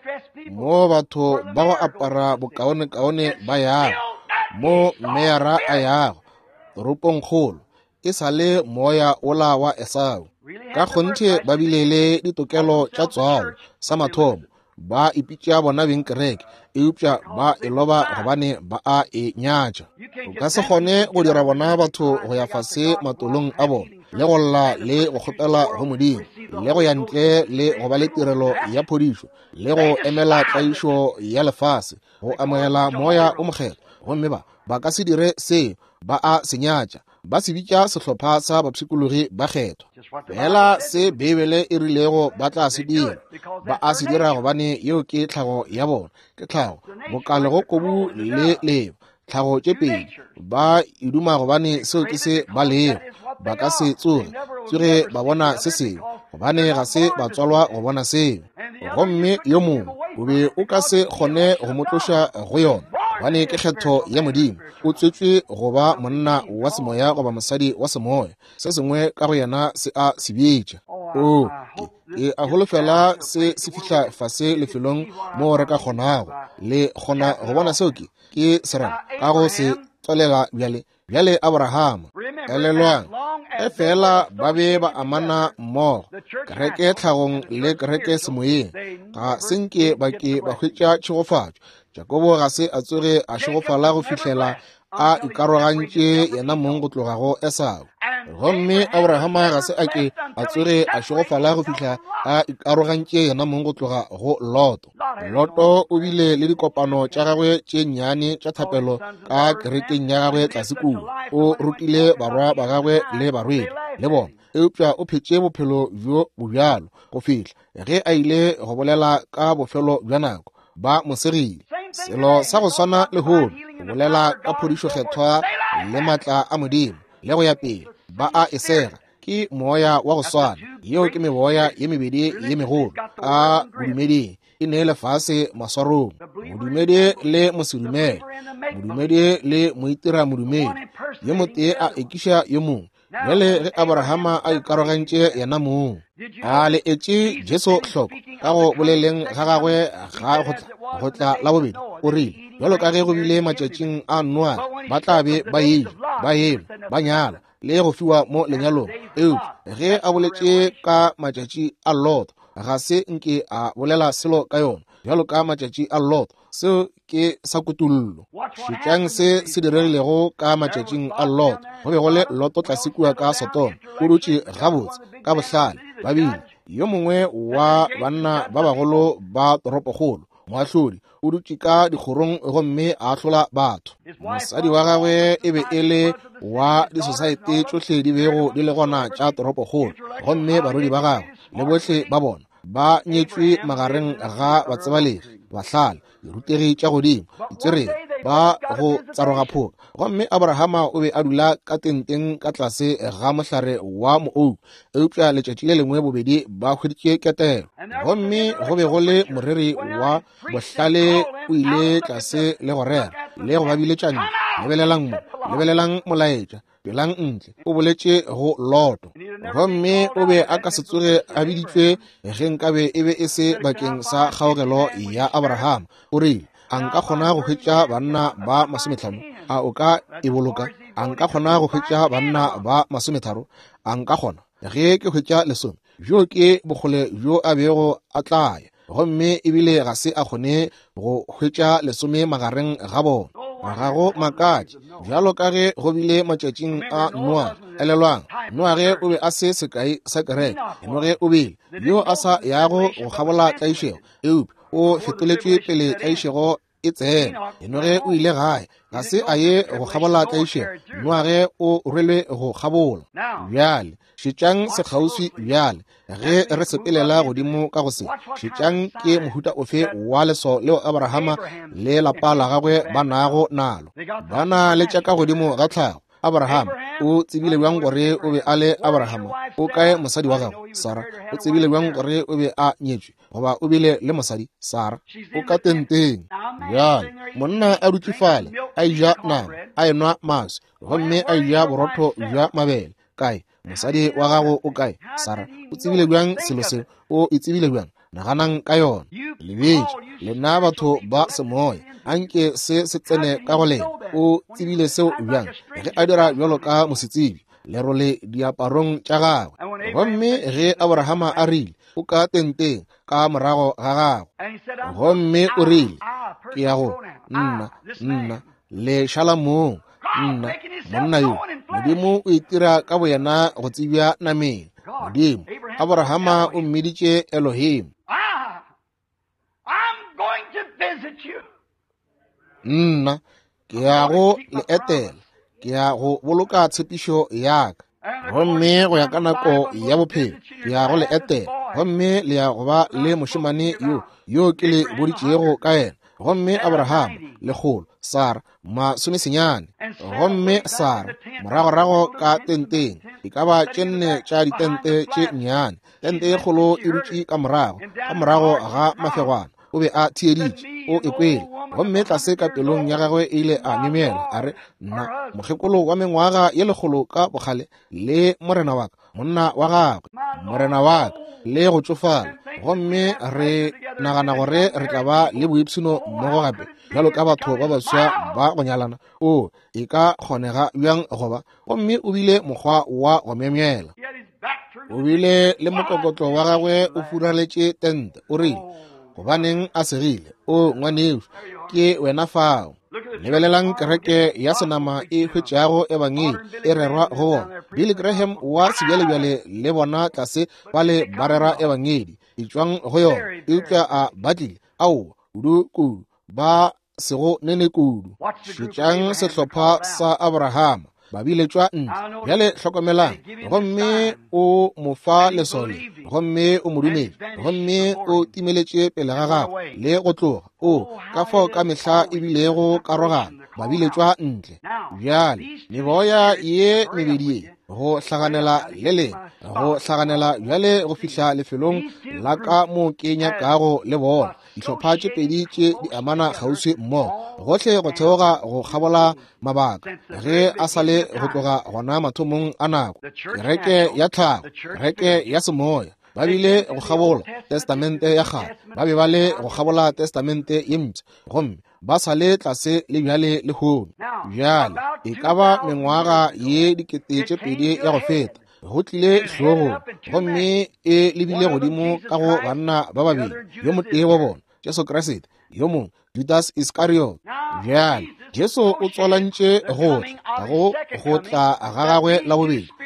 mo batho ba go apara bokaone-kaone ba yago mo meara a yago toropongkgolo e sa le moya ola wa esau ka kgonthe ba bilele ditokelo tša tswalo sa mathomo ba ipitša bona beng kereke eupša ba eloba gobane ba a e nyatša o ka se kgone go dira bona batho go ya fase matolong a bona le go lla le go kgopela go modimo le go ya ntle le go ba le tirelo ya phodišo le go emela tlaišo ya lefase go amogela moya o mokgetho gomme ba ka se dire seo ba a se nyatša ba se bitša sehlopha sa bapshikologi ba kgethwa fela se bebele e rilego ba tla se dira ba a se dira gobane yeo ke tlhago ya bona ke tlhago bokale go kobu le leba tlhago tše pedi ba eduma gobane seo ke se ba lego ba ka se tsoge ba bona se seo gobane ga se ba tswalwa go bona seo gomme yo mongwe o be o ka se kgone go motloša go yona bane ke kgetho ya modimo o tswetswe go ba monna wa semoya goba mosadi wa semoya se sengwe ka go yena se a sebetša ke a holofela se fihla fase lefelong mo re ka kgonago le kgona go bona seo ke serang ka go se tswalega bjale abrahama elelwang e fela ba be ba amana mmogo kereke tlhagong le kereke semoyeng ga senke ba hwetša tšhegofatšo jakobo ga se a tsoge a šegofala go fihlela a ikarogantše yena mong go tlogago esau gomme abrahama ga se ake a tsoge a šegofala go fihla a ikarogantše yena mong go tloga go loto o bile le dikopano tša gagwe tše nnyane tša thapelo ka kerekeng ya gagwe tlase kudu o rutile barwa ba gagwe le barwedi le bona eupša o phetše bophelo bjo bobjalo go fihla ge a ile go bolela ka bofelo bja nako ba mosegile selo sa go swana le holo go bolela ka phodišo kgethwa le maatla a modimo le go ya pele ba a esega ke moya wa go swana yeo ke meboya ye mebedi ye megolo ka bodumeding e ne lefase maswarong modumedi le mosedumedi modumedi le moitira modumedi ye motee a ekiša yo mongwe bjale ge abrahama a ikarogantše yena mong a le etše jesu hloko ka go boleleng ga gagwe ga go tla la bobedi o rile bjalo ka ge go bile matšatšing a noa ba tla be ba elo ba nyala le go fiwa mo lenyalong ge a boletše ka matšatši a lot ga se nke a bolela selo ka yona bjalo ka matšatši a lot seo ke sa kutullo šitšang se diregilego ka matšatšing a lot go be go le loto tlase kua ka sotoma o dutše gabotse ka bohlale babili yo mongwe wa banna ba bagolo ba toropokgolo moahlodi o dutše ka dikgorong gomme a ahlola batho mosadi wa gagwe e be e le wa disosaete tšohle di bego di le gona tša toropokgolo gomme barodi ba gagwe le bohle ba bona ba nyetšwe magareng ga batsebalegi bahlala dirutegi tša godimo ditsere ba go tsaroga phoka gomme Abrahama o be a dula ka tenteng ka tlase ga mohlare wa moou eupša letšatši le lengwe bobedi ba hweditše ketelo gomme go be go le moriri wa bohlale o ile tlase le go rera le go babiletšana lebelelang molaetša pelang ntle o boletše go loto gomme o be a ka se tsoge a biditšwe ge nkabe e be e se bakeng sa kgaogelo ya Abrahama o rile a nka kgona go hwetša banna ba 50 a o ka e boloka a nka kgona go hwetša banna ba 30 a nka kgona ge ke hwetša lesome jo ke bogole jo a bego a tlaya gomme ebile ga se a kgone go hwetša lesome magareng ga bona ga go makatše bjalo ka ge go bile matšatšing a Noa elelwang Noa ge o be a se sekai sa kereke eno ge o bile yo a sa yago go kgabola tlaišego eupe o fetoletšwe pele tlaišego e tsena eno ge o ile gae ga se a ye go kgabola tlaišego Noa ge o rwelwe go kgabola bjale šetšang se kgauswi bjale ge re sepelela godimo ka go se šetšang ke mohuta ofe wa leso leo Abrahama le lapa la gagwe ba nago nalo ba na le tša ka godimo ga tlhago Abrahama o tsebile bjang gore o be a le Abrahama o kae mosadi wa gagwe Sara o tsebile bjang gore o be a nyetšwe goba o bile le mosadi Sara o ka tenteng bjale monna a dutše fale a eja nama a enwa maswi gomme a eja borotho bja mabele kae mosadi wa gago o kae Sara o tsebile bjang selo seo o e tsebile bjang naganang ka yona lebetše lena batho ba semoya anke se tsene ka go lena o tsebile seo bjang ge a dira bjalo ka mosetsebi lerole diaparong tša gagwe gomme ge Abrahama a rile o ka tenteng ka morago ga gagwe gomme o rile ke ya go nna le šalamong nna monna yo modimo o itira ka boyena go tsebja nameng modimo Abrahama o mmeditše Elohim nna ke ya go le etela ke ya go boloka tshepišo yaka gomme go ya ka nako ya bophelo ke ya go le etela gomme le ya go ba le mošemane yo ke le boditšego ka yena gomme Abrahama legolo Sara masomesenyane gomme Sara moragorago ka tenteng e ka ba tše nne tša ditente tše nnyane tente e kgolo e dutše ka morago ga mafegwana o be a thieditše o ekwele gomme tlase ka pelong ya gagwe e ile a memela a re nna mokgekolo wa mengwaga ye legolo ka bogale le morena wa ka monna wa gagwe morena wa ka le go tsofala gomme re nagana gore re tla ba le boipshino mmogo gape bjalo ka batho ba baswa ba go nyalana o e ka kgonega bjang goba gomme o bile mokgwa wa go memela o bile le mokokotlo wa gagwe o furaletše tente o rile gobaneng a segile o ngwaneo ke wena fao lebelelang kereke ya senama e hwetšago ebangeng e rerwa go bona Billy Graham wa sebjalebjale le bona tlase ba le ba rera ebangedi e tšwang go yona eupša a batlile ao kudu ba sego nene kudu šetšang sehlopha sa Abrahama ba biletšwa ntle bjale hlokomelang gomme o mo fa lesole gomme o mo dumele gomme o timeletše pele ga gagwe le go tloga o ka fao ka mehla e bilego ka rogana ba biletšwa ntle bjale meboya ye mebedi ye go hlaganela le leng go hlaganela bjale go fihla lefelong la ka mo ke nyakago le bona dihlopha tše pedi tše di amana kgauswi mmogo gohle go theoga go kgabola mabaka ge a sale go tloga gona mathomong a nako kereke ya tlhago kereke ya semoya ba bile go kgabola testamente ya kgale ba be ba le go kgabola testamente ye mpša gomme ba sale tlase le bjale le hono bjale e ka ba mengwaga ye 2000 ya go feta go tlile hlogong gomme e lebile godimo ka go banna ba babedi yo motee wa bona Jesu Kriste yo mongwe Judas Iscariot bjale Jesu o tswalantše gohle ka go tla ga gagwe la bobedi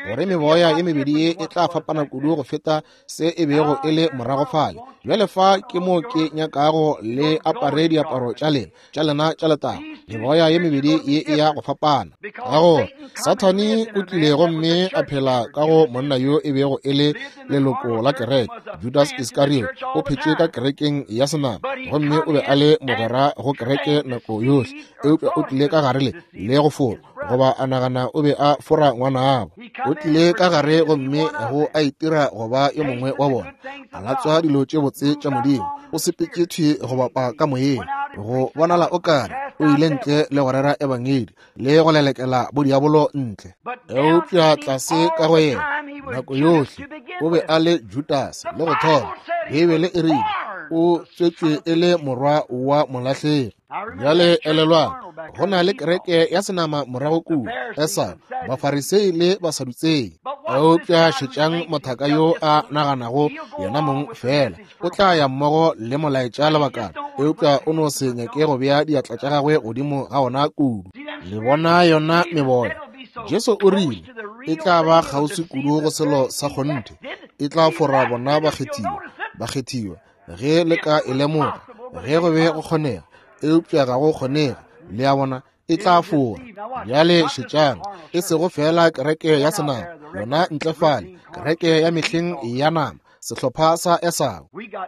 gore meboya ye mebedi ye e tla fapana kudu go feta se e bego e le morago fale. Bjale fa ke mo ke nyakago le apare diaparo tša lena tša letago, meboya ye mebedi ye e ya go fapana. Gago Satane o tlile gomme a phela ka go monna yo e bego e le leloko la kereke, Judas Iscariot. O phetše ka kerekeng ya senama, gomme o be a le mogera go kereke nako yohle. Eupša o tlile ka gare le go fora, goba a nagana o be a fora ngwana abo. O tlile ka gare gomme go a itira goba yo mongwe wa bona. A latswa dilo tše botse tša Modimo, o sepetše thwi go bapa ka moyeng, go bonala o kare o ile ntle le go rera ebangedi le go lelekela bodiabolo ntle. Eupša tlase ka go yena nako yohle o be a le Judas le go thoma. Bibele e rile o tswetswe e le morwa wa molahlegi. Bjale elelwa go na le kereke ya senama morago kudu esa Bafarisei le Basadutsei. Eupša šetšang mothaka yo a naganago yena mong fela o tla ya mmogo le molaetša lebakana. Eupša o no se nyake go bea diatla tša gagwe godimo ga ona kudu. Le bona yona meboya, Jesu o rile e tla ba kgauswi kudu go selo sa kgonte. E tla fora bona bakgethiwa ge le ka e lemoga, ge go be go kgonega. Eupša ga go kgonega, le ya bona e tla fora. Bjale šetšang e sego fela kereke ya senama yona ntlefale, kereke ya mehleng ya nama, sehlopha sa Esau.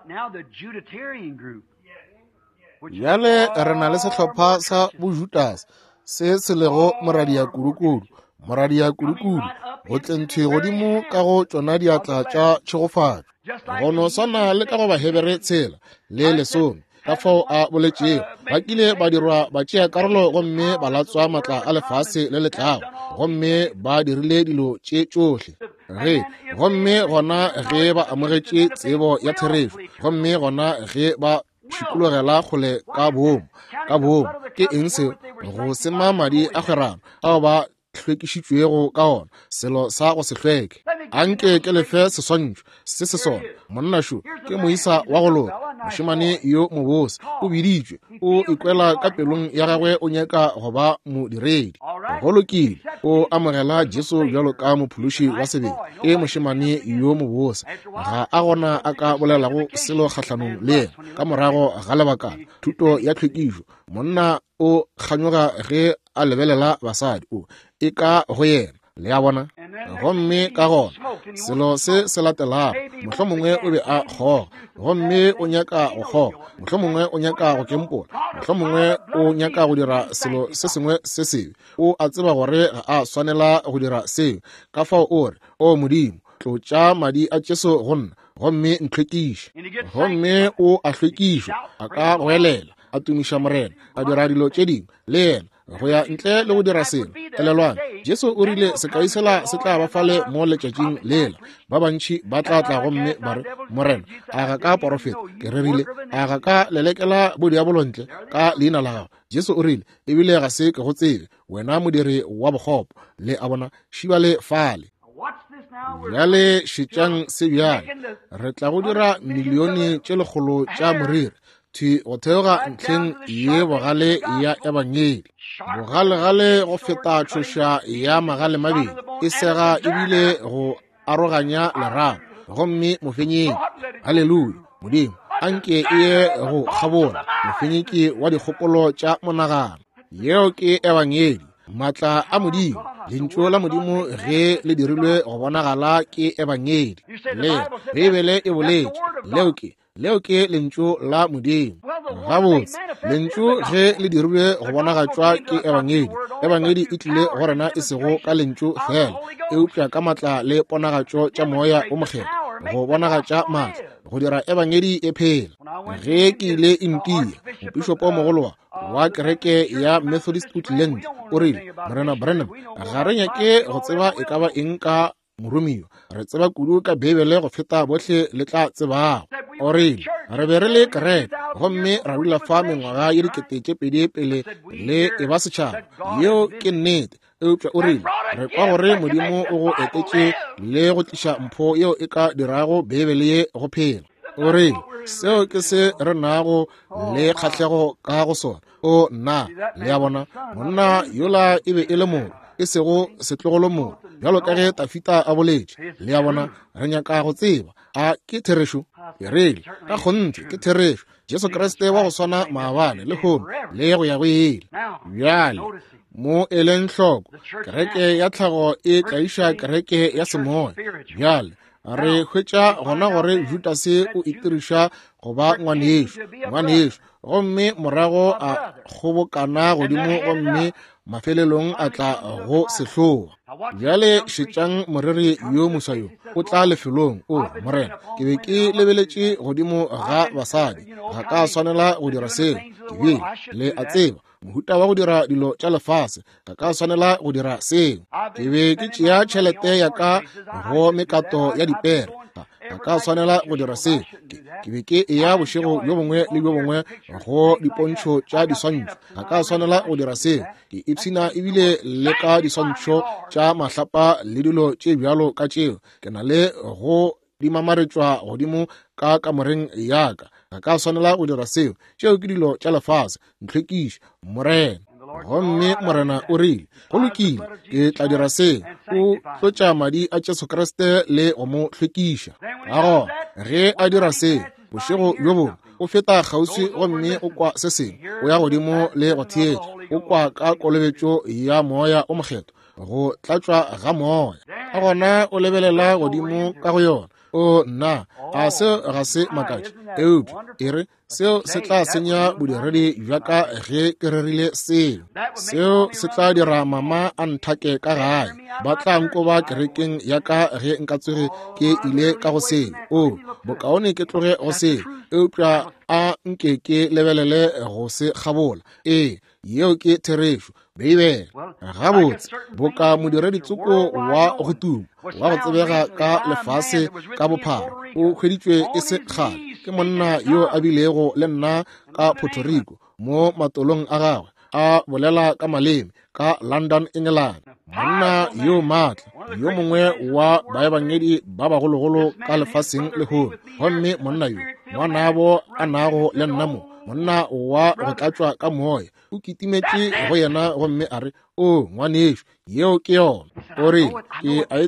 Bjale re na le sehlopha sa boJudas se se lego moradia kudu-kudu go tlenthwe godimo ka go tšona diatla tša tšhegofatšo. Go no swana le ka go ba hebere tshela le lesome ka fao a boletšego. Ba kile ba dirwa ba tšea karolo gomme ba latswa matla a lefase le letlago, gomme ba dirile dilo tše tšohle. Gomme gona ge ba amogetše tsebo ya therešo, gomme gona ge ba šikologela kgole ka boomo ke eng se go sema madi a kgerano ao ba hlwekišitšwego ka ona, selo sa go se hlweke. Anke ke lefe seswantšho se se sona, monnašo ke moisa wa go loka, mošemane yo mobose o biditšwe, o ikwela ka pelong ya gagwe o nyaka go ba modiredi. Go lokile o amogela Jesu bjalo ka mophološi wa sebele, ke mošemane yo mobose. Ga a gona a ka bolelago selo kgahlano le yena ka morago ga lebakana thuto ya hlwekišo. Monna o kganyoga ge a lebelela basadi o e ka go yena, le ya bona. Gomme ka gona selo se latelago, mohlomongwe o be a kgoga, gomme o nyaka go kgoga, mohlomongwe o nyaka go kempola, mohlomongwe o nyaka go dira selo se sengwe se sebe. O a tseba gore ga a swanela go dira seo, ka fao o re, o Modimo tlotša madi a Jesu go nna, gomme ntlhwekiše. Gomme o a hlwekišwa, a ka goelela, a tumiša morena, a dira dilo tše dingwe le yena go ya ntle le go dira selo. Elelwana Jesu o rile sekai sela se tla ba fale mo letšatšing lela. Ba bantši ba tla gomme ba re, morena a ga ka porofeta, ke rerile a ga ka lelekela bodiabolontle ka leina la gago. Jesu o rile ebile ga se ke go tsebe, wena modiri wa bokgopo. Le a bona šiba le fale. Bjale šetšang se bjale re tla go dira milione tše lekgolo tša moriri thi go theoga ntlheng ye bogale ya ebangedi. Bogalegale go feta tšhoša ya magale mabedi e sega ebile go aroganya lerago, gomme mofenyedi, halleluja, Modimo anke e ye go kgabola mofenyeki wa dikgopolo tša monagano. Yeo ke ebangedi, matla a Modimo, lentšu la Modimo ge le dirilwe go bonagala ke ebangedi. Le Bibele e boletše leo ke lentšu la Modimo. Gabotse lentšu ge le dirilwe go bonagatšwa ke ebangedi e tlile go rena e sego ka lentšu fela, eupša ka matla le ponagatšo tša moya o mokgetho, go bonagatša matla, go dira ebangedi e phela. Ge ke ile India, mopišopo mogolo wa kereke ya Methodist Outland o rile, morena Branham ga re nyake go tseba e ka ba eng ka moromiwa, re tseba kudu ka Bibele go feta bohle le tla tsebago. O rile re be re le kereke, gomme ra dula fa mengwaga ye 2000 pele le e ba setšhaba. Yeo ke nnete. Eupša o rile re kwa gore Modimo o go etetše le go tliša mpho yeo e ka dirago Bibele ye go phela. O rile seo ke se re nago le kgahlego ka go sona. O nna le ya bona monna yola e be e le moro e sego setlogolomong bjalo ka ge Tafita a boletše le ya bona re nyaka go tseba a ke therešo e rele ka gontši ke therešo Jesu Kriste wa go swana maabane le kgono le go ya go ele bjale mo e leng hloko kereke ya tlhago e tlaiša kereke ya semoya bjale re hwetša gona gore Judase o itiriša go ba ngwanešo gomme morago a kgobokana godimo gomme mafelelong a tla go sehloa bjale šetšang moriri yo moswa yo o tla lefelong o morena ke be ke lebeletše godimo ga basadi ga ka swanela go dira seo ke bile le a tseba mohuta wa go dira dilo tša lefase ga ka swanela go dira seo ke be ke tšea tšhelete ya ka go mekato ya dipere ga ka swanela go dira seo ke be ke eya bošego bjo bongwe le bjo bongwe go dipontšho tša diswantšho ga ka swanela go dira seo ke ipshina ebile le ka diswantšho tša mahlapa le dilo tše bjalo ka tšeo ke na le go di mamaretšwa godimo ka kamoreng yaka ga ka swanela go dira seo tšeo ke dilo tša lefase ntlhwekiša morena gomme morena o rile go lokile ke tla dira seo o tlotša madi a Jesu Kriste le go mo hlwekiša ago ge a dira seo bošego bjo bongwe o feta kgauswi gomme o kwa se sengwe o ya godimo le go theetša o kwa ka kolobetšo ya moya o mokgetho go tlatšwa ga moya a gona o lebelela godimo ka go yona o nna a seo ga se makatša eupša e re seo se tla senya bodiredi bjaka ge ke rerile seo se tla dira mama a nthake ka gae ba tla nkoba kerekeng ya ka ge nka tsoge ke ile ka go seo o bokaone ke tloge go seo eupša a nke ke lebelele go se kgabola yeo ke therešo beibele gabotse boka modereditsoko wa go tuma wa go tsebega ka lefase ka bophara o hweditšwe e se kgale ke monna yo a bilego le nna ka Puerto Rico mo matolong a gagwe a bolela ka maleme ka London, England monna yo maatla yo mongwe wa baebangedi ba bagologolo ka lefaseng le hono gomme monna yo ngwanabo a nago le nna mo monna wa go tlatšwa ka moya o kitimetše go yena gomme a re o ngwanešo yeo ke yona o re ke a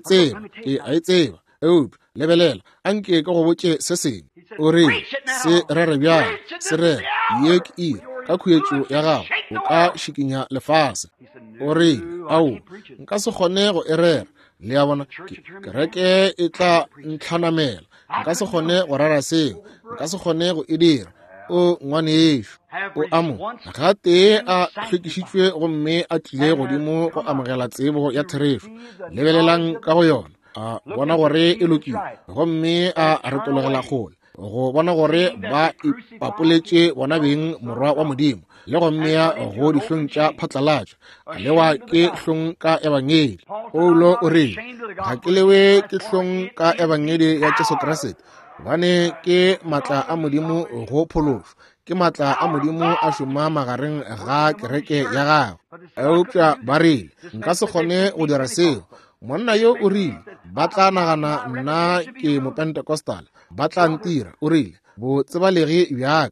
e tseba eupša lebelela a nke ke go botše se sengwe o re se rere bjang se rere ye ke ire ka khuetšo ya gago o ka šikinya lefase o re ao nka se kgone go e rera le ya bona kereke e tla ntlhanamela nka se kgone go rara seo nka se kgone go e dira o ngwanešo o amo ga tee a hlwekišitšwe gomme a tlile godimo go amogela tsebo ya therešo lebelelang ka go yona a bona gore e lokile gomme a retologela kgole go bona gore ba ipapoletše bona beng morwa wa modimo le go mmea go dihlong tša phatlalatšo a lewa ke hlong ka ebangedi Paulo o re ga ke lewe ke hlong ka ebangedi ya Jesu Kriste gane ke matla a modimo go phološo ke matla a modimo a šoma magareng ga kereke ya gago eupša ba rile nka se kgone go dira seo monna yo o rile ba tla nagana nna ke mopentekostale ba tla ntira o rile botsebalegi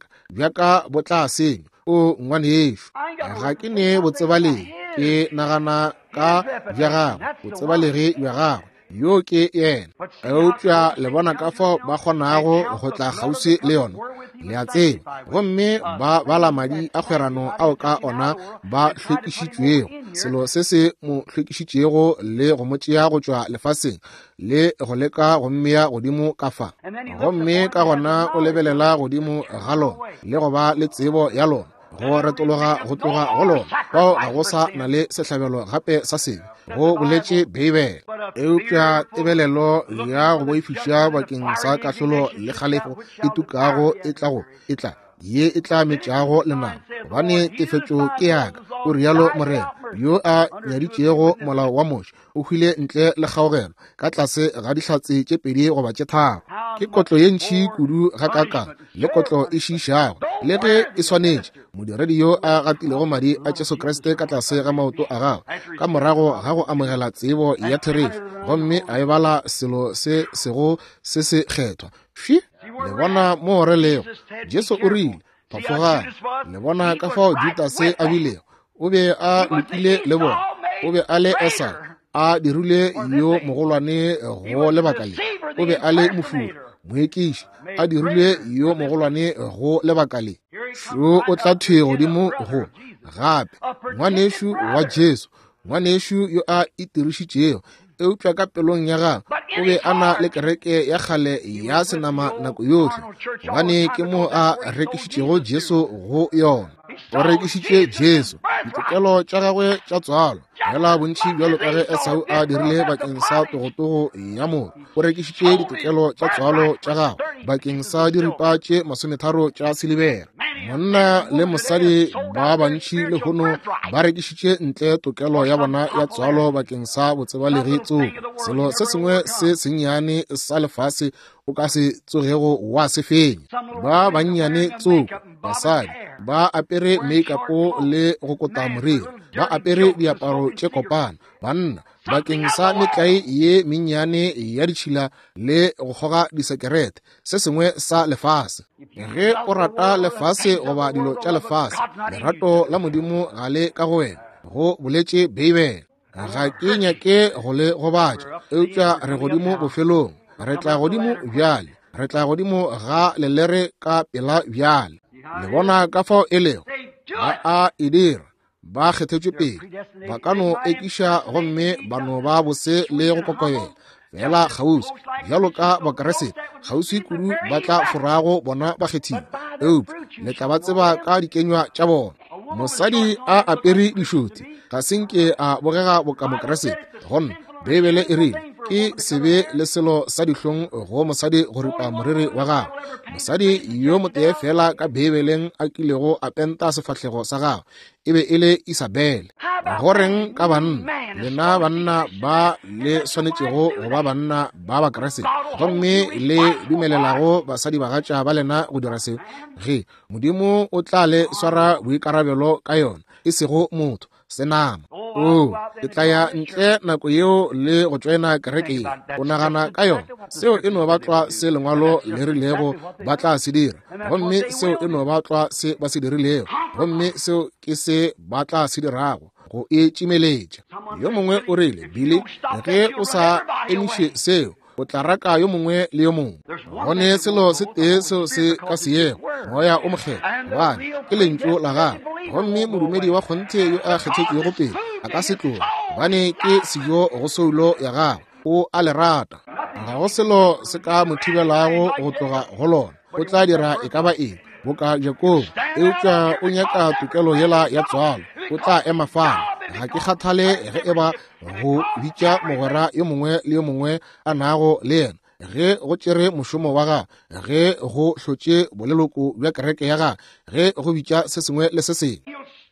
bjaka bo tla senya o ngwanešo ga ke ne botsebalegi ke nagana ka bja gago botsebalegi bja gago yo ke yena eupša le bona ka fao ba kgonago go tla kgauswi le yona le a tseba gomme ba bala madi a kgwerano ao ka ona ba hlwekišitšwego selo se se mo hlwekišitšego le go mo tšea go tšwa lefaseng le go leka go mmea godimo ka fa gomme ka gona o lebelela godimo ga lona le go ba le tsebo ya lona go retologa go tloga go lona bao ga go sa na le sehlabelo gape sa sengwe go boletše beibele eupša tebelelo ya go boifiša bakeng sa kahlolo le kgalefo e tukago e tla ye e tla metšago lenama gobane tefetšo ke yaka o rialo morena yo a nyaditšego molao wa moše o hwile ntle le kgaogelo ka tlase ga dihlatse tše pedi goba tše tharo ke kotlo ye ntšhi kudu ga kakang le kotlo e šišago le ge e swanetše modiredi yo a gatilego madi a Jesu Kriste ka tlase ga maoto a gago ka morago ga go amogela tsebo ya therešo gomme a e bala selo se sego se se kgethwa le bona mo re lego Jesu o rile phafogane le bona ka fao Judase a bilego o be a lokile le bona o be a le Esau a dirile yo mogolwane go lebaka le, o be a le mofura moekiši a dirile yo mogolwane go lebaka le. Šo o tla thwe godimo go gape ngwanešo wa Jesu, ngwanešo yo a itirišitšego eupša ka pelong ya gago o be a na le kereke ya kgale ya senama nako yotlhe, gobane ke mo a rekišitšego Jesu go yona. O rekišitše Jesu ditokelo tša gagwe tša tswalo, fela bontši bjalo ka ge Esau a dirile bakeng sa togotogo ya motho. O rekišitše ditokelo tša tswalo tša gagwe bakeng sa diripa tše 30 tša silibere. Monna le mosadi ba bantši lehono ba rekišitše ntle tokelo ya bona ya tswalo bakeng sa botsebalegi tsogo. Selo se sengwe se sennyane sa lefase o ka se tsogego wa se fenya. Ba bannyane tsogo basadi ba apere make-upo le go kota moriri, ba apere diaparo tše kopana. Banna bakeng sa metlae ye mennyane ya ditšhila le go goga disekerete, se sengwe sa lefase. Ge o rata lefase goba dilo tša lefase, lerato la Modimo ga le ka go wena. Go boletše Beibele, ga ke nyake go le gobatša, eupša re godimo bofelong, re tla godimo bjale, re tla godimo ga lelere ka pela bjale. Le bona ka fao e lego, ba a e dira, ba kgethetšwe pele, ba ka no ekiša gomme ba no ba bose le go kokobela. Fela kgauswi bjalo ka Bakeresete, kgauswi kudu ba tla forago bona ba kgethile, eupša le tla ba tseba ka dikenywa tša bona. Mosadi a apere dišoti ga senke a bogega boka Mokeresete, gonna Bibele e rile ke sebe le selo sa dihlong go mosadi go ripa moriri wa gagwe. Mosadi yo motee fela ka Bibeleng a kilego a penta sefahlego sa gagwe e be e le Isabele. Goreng ka banna, lena banna ba le swanetšego go ba banna ba Bakeresete, gomme le dumelelago basadi ba gatša ba lena go dira seo, ge Modimo o tla le swara boikarabelo ka yona, e sego motho senama. E tla ya ntle nako yeo le go tswena kereke o nagana ka yona seo e no batlwa se lengwalo le rilego ba tla se dira, gomme seo e no batlwa se ba se dirilego, gomme seo ke se ba tla se dirago go e tšimeletša. Yo mongwe o rile bile ge o sa emiše seo o tla raka yo mongwe le yo mongwe. Gone selo se tee seo se ka seego, moya o mokgetho gobane ke lentšu la gago, gomme modumedi wa kgonthe yo a kgethetšego pele a ka se tloga gobane ke sejo go soulo ya gago o a lerata. Ga go selo se ka mothibelago go tloga go lona, o tla dira e ka ba eng. Boka Jakobo eupša o nyaka tokelo yela ya tswalo, o tla ema fana. Ga ke kgathale ge e ba go bitša mogwera yo mongwe le yo mongwe a nago le yena, ge go tšere mošomo wa ga, ge go hlotše boleloko bja kereke ya ga, ge go bitša se sengwe le se sengwe.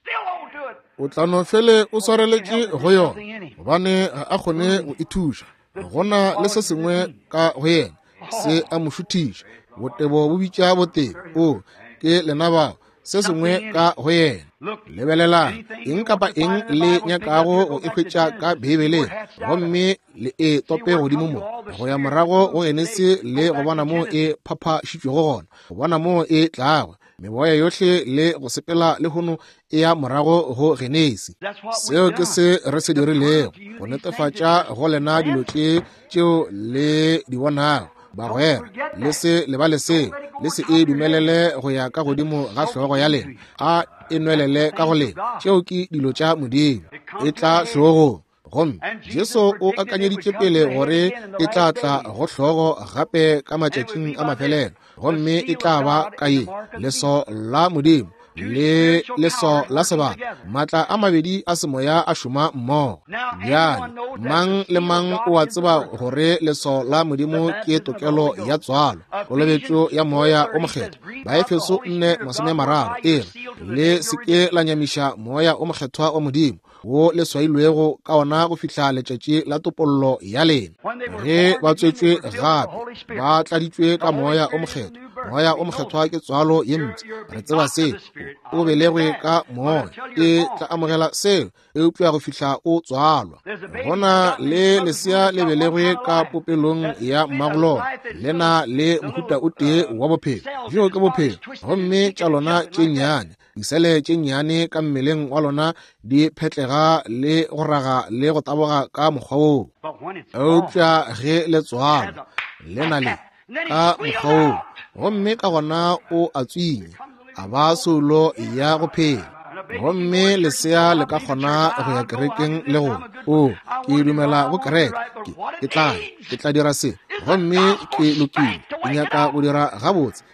O tla no fele o swareletše go yona gobane ga a kgone go ithuša. Gona le se sengwe ka go yena se a mo šuthiša. Botebo bo bitša botebo o ke lenabao, se sengwe ka go yena. Lebelelang eng kapa eng le nyakago go ikhwetša ka Bibele, gomme le e tope godimo mo go ya morago go enese le go bona mo e phaphašitšwego gona, go bona mo e tlagwe meboya yohle le go sepela le hono e ya morago go Genesi. Seo ke se re se dirilego go netefatša go lena dilo tšeo le di bonago bagwera le se le ba le se e dumelele go ya ka godimo ga hlogo ya lena, a e nwelele ka go lena tšeo ke dilo tša Modimo e tla hlogong. Gomme Jesu o akanyeditše pele gore e tla tla go hlogo gape ka matšatšing a mafelelo, gomme e tla ba ka ye leso la Modimo le leso la sebaka, maatla a mabedi a semoya a šoma mmogo. Bjale mang le mang o a tseba gore leso la Modimo ke tokelo ya tswalo, kolobetšo ya moya o mokgetho. Baefeso 4:30 e re le seke la nyamiša moya o mokgethwa wa Modimo wo le swailwego ka ona go fihla letšatši la topollo ya lena, ge ba tswetšwe gape ba tladitšwe ka moya o mokgetho. Moya o mokgethwa ke tswalo ye ntse, re tseba seo, o belegwe ka moya e tla amogela seo e upša go fihla o tswalwa. Gona le lesea le belegwe ka popelong ya mmagolona, lena le mohuta o tee wa bophelo, jo ke bophelo, gomme tša lona tše nnyane disele tše nnyane ka mmeleng wa lona di phetlega le go raga le go taboga ka mokgwa woo. Eupša ge le tswala le na le ka mokgwa woo, gomme ka gona o a tswinya a ba solo ya go phela, gomme lesea le ka kgona go ya kerekeng le go ke dumela go kereke, ke tla dira se, gomme ke lokile, ke nyaka go dira gabotse,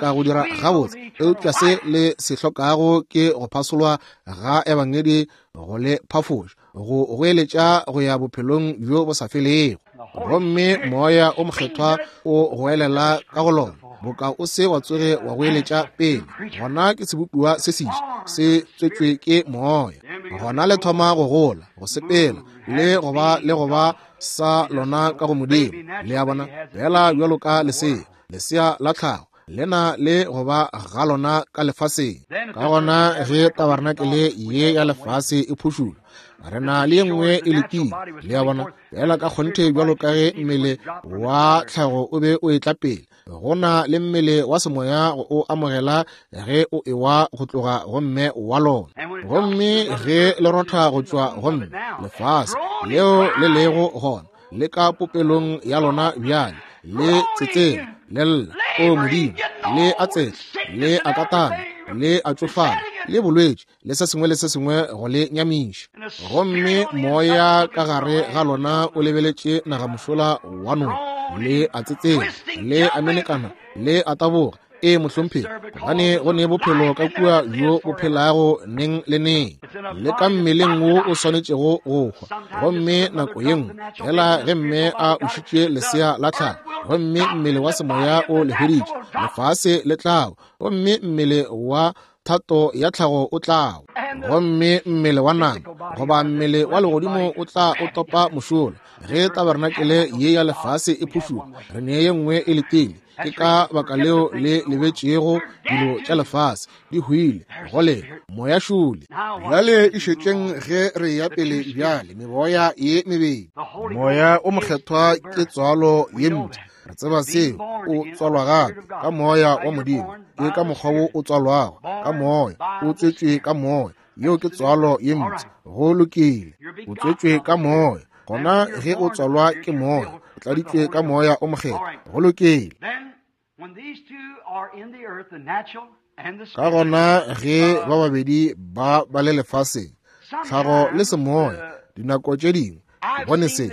eupša se le se hlokago ke go phasolwa ga ebangedi go le phafoša, go goeletša go ya bophelong bjo bo sa felego, gomme moya o mokgethwa o goelela ka go lona. Boka o se wa tsoge wa goeletša pele, gona ke sebopiwa se seša se tswetswe ke moya, gona le thoma go gola, go sepela le go ba sa lona ka go modimo. Le ya bona bjala bjalo ka lesea la tlhago lena le go ba ga lona ka lefaseng. Ka gona ge tabaranakele ye ya lefase e phušula, re na le nngwe e letile. Le ya bona bjala ka kgonthe bjalo ka ge mmele wa tlhago o be o etla pele, go na le mmele wa semoya o amogela ge o ewa go tloga gomme wa lona. Gomme ge le rotha go tšwa gomme lefase leo le lego gona le ka popelong ya lona bjale le tsetseng le lla o modimo le a tsetla le a katana le a tsofala le bolwetši le se sengwe go le nyamiša. Gomme moya ka gare ga lona o lebeletše nagamošola wa nong le a tsetseng le a menekana le a taboga mohlompheng, gane go ne bophelo ka kua yo bo phelago neng le neng le ka mmeleng wo o swanetšego go hwa. Gomme nako ye nngwe fela ge mme a ušitše lesea la tlhago, gomme mmele wa semoya o le hweditše, lefase le tlago, gomme mmele wa thato ya tlhago o tlago, gomme mmele wa nama goba mmele wa legodimo o tla o topa mošola. Ge tabaranakele ye ya lefase e phušula, re ne ye nngwe e letele, ke ka baka leo le lebetšego dilo tša lefase di hwile gole moya šule. Bjale e šetšeng ge re ya pele bjale meboya ye mebedi, moya o mokgethwa ke tswalo ye mpša, re tseba seo o tswalwa gape ka moya wa modimo, ke ka mokgwa wo o tswalwago ka moya, o tswetšwe ka moya, yeo ke tswalo ye mpša, go lokile, o tswetšwe ka moya. Gona ge o tswalwa ke moya, o tladitšwe ka moya o mokgethwa, go lokile. Ka gona ge ba babedi ba le lefaseng, tlhago le semoya, dinako tše dingwe bone se.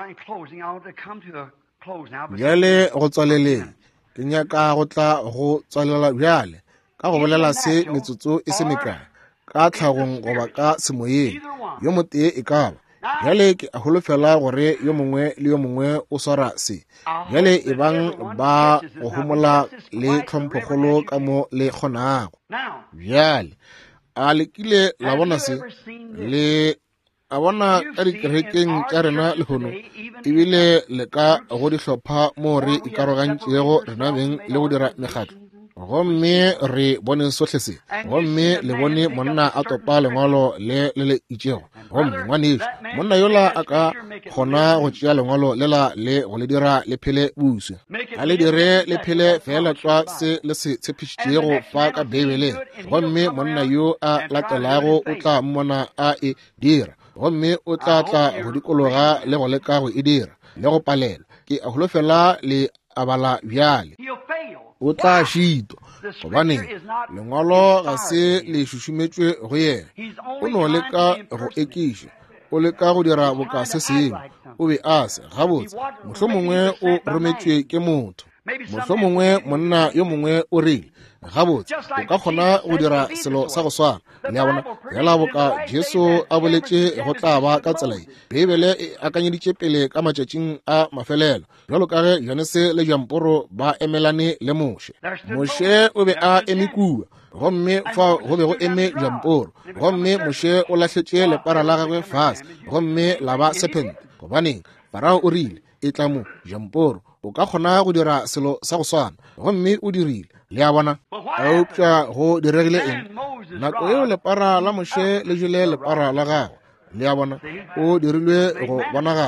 Bjale go tswaleleng, ke nyaka go tla go tswalela bjale ka go bolela se metsotso e se mekae ka tlhagong goba ka semoyeng yo motee e ka ba. Bjale ke a holofela gore yo mongwe le yo mongwe o swara se, bjale e bang ba go homola le tlhomphokgolo ka mo le kgonago. Bjale a lekile la bona se le a bona ka dikerekeng tša rena lehono, ebile le ka go dihlopha mo re ikarogantšego rena beng le go dira mekgatlo. Gomme re bone sohle se, gomme le bone monna a topa lengwalo le itšego, gomme ngwanešo monna yola a ka kgona go tšea lengwalo lela le go le dira le phele buswa, a le dire le phele fela tšwa se le se tshepišitšego fa ka Bibeleng. Gomme monna yo a latelago o tla mmona a e dira, gomme o tla go dikologa le go leka go e dira le go palela. Ke a holofela le a bala bjale o tla šitwa, gobane lengwalo ga se le šušumetšwe go yena, o no leka go ekiša, o leka go dira boka se sengwe, o be a se gabotse. Mohlomongwe o rometšwe ke motho, mohlomongwe monna yo mongwe o rile gabotse o ka kgona go dira selo sa go swara. Le a bona fela boka Jesu a boletše go tla ba ka tsela ye, Bibele e akanyeditše pele ka matšatšing a mafelelo, bjalo ka ge Jonese le Jamporo ba emelane le Moshe. Moshe o be a eme kua, gomme fa go be go eme Jamporo, gomme Moshe o lahletše lepara la gagwe fase, gomme la ba serpent, gobaneng Farao o rile e tla mo Jamporo o ka kgona go dira selo sa go swana, gomme o dirile. Le a bona eupša go diregile eng, nako yeo lepara la Moshe le jele lepara la gagwe. Le a bona o dirilwe go bonagatswa,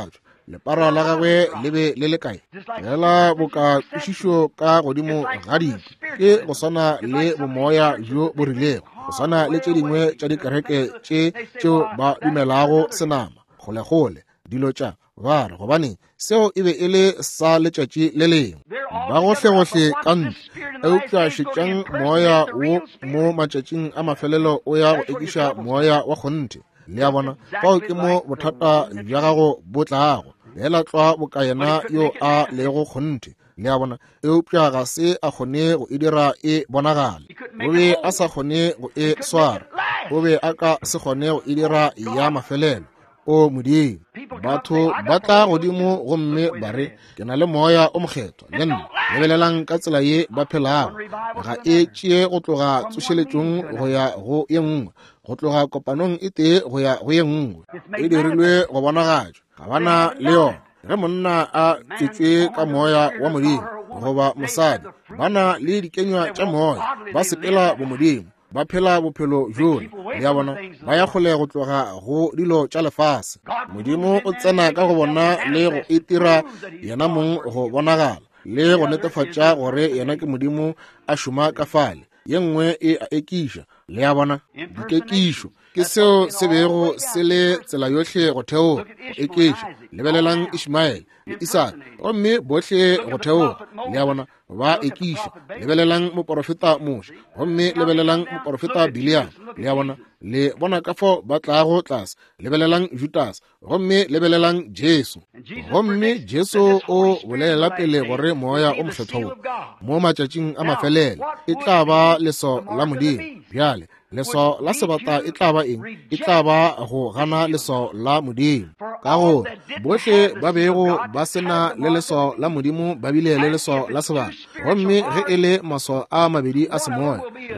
lepara la gagwe le be le le kae fela boka kwešišo ka godimo ga dipi ke go swana le bomoya jo bo rilego go swana le tše dingwe tša dikereke tšeo ba dumelago senama kgole dilo tša ba re gobane seo e be e le sa letšatši le lengwe ba gohle ka ntle eupša šetšang moya wo mo matšatšing a mafelelo o ya go ekiša moya wa kgonthe le a bona fao ke mo bothata bja gago bo tlago fela tlwa bokaena yo a lego kgonthe le a bona eupša ga se a kgone go e dira e bonagale o be a sa kgone go e swara o be a ka se kgone go e dira ya mafelelo o modimo batho ba tla godimo gomme ba re ke na le moya o mokgethwa le nna lebelelang ka tsela ye ba phelago ga e tšee go tloga tsošeletšong go ya go ye nngwe go tloga kopanong e tee go ya go ye nngwe e dirilwe go bonagatšwa ga bana le yona ge monna a tswetswe ka moya wa modimo goba mosadi bana le dikenywa tša moya ba sepela bo modimo ba phela bophelo jole le a bona ba ya kgole go tloga go dilo tša lefase modimo o tsena ka go bona le go itira yena mong go bonagala le go netefatša gore yena ke modimo a šoma ka fale ye nngwe e a ekiša le a bona dikekišo ke seo se bego se le tsela yohle go theoga go ekiša lebelelang Ishmael le Isaka gomme bohle go theoga le a bona ba ekiša lebelelang moprofeta Moshe gomme lebelelang moprofeta Biliam le a bona le bona ka fo ba tlago tlase lebelelang Judas gomme lebelelang Jesu gomme Jesu o bolela pele gore moya o mokgethwa mo matšatšing a mafelelo e tla ba leso la modimo bjale leso la sebata e tla ba eng e tla ba go gana leso la modimo ka go bohle ba bego ba sena le leso la modimo ba bile le leso la sebata gomme ge e le maso a mabedi a semoya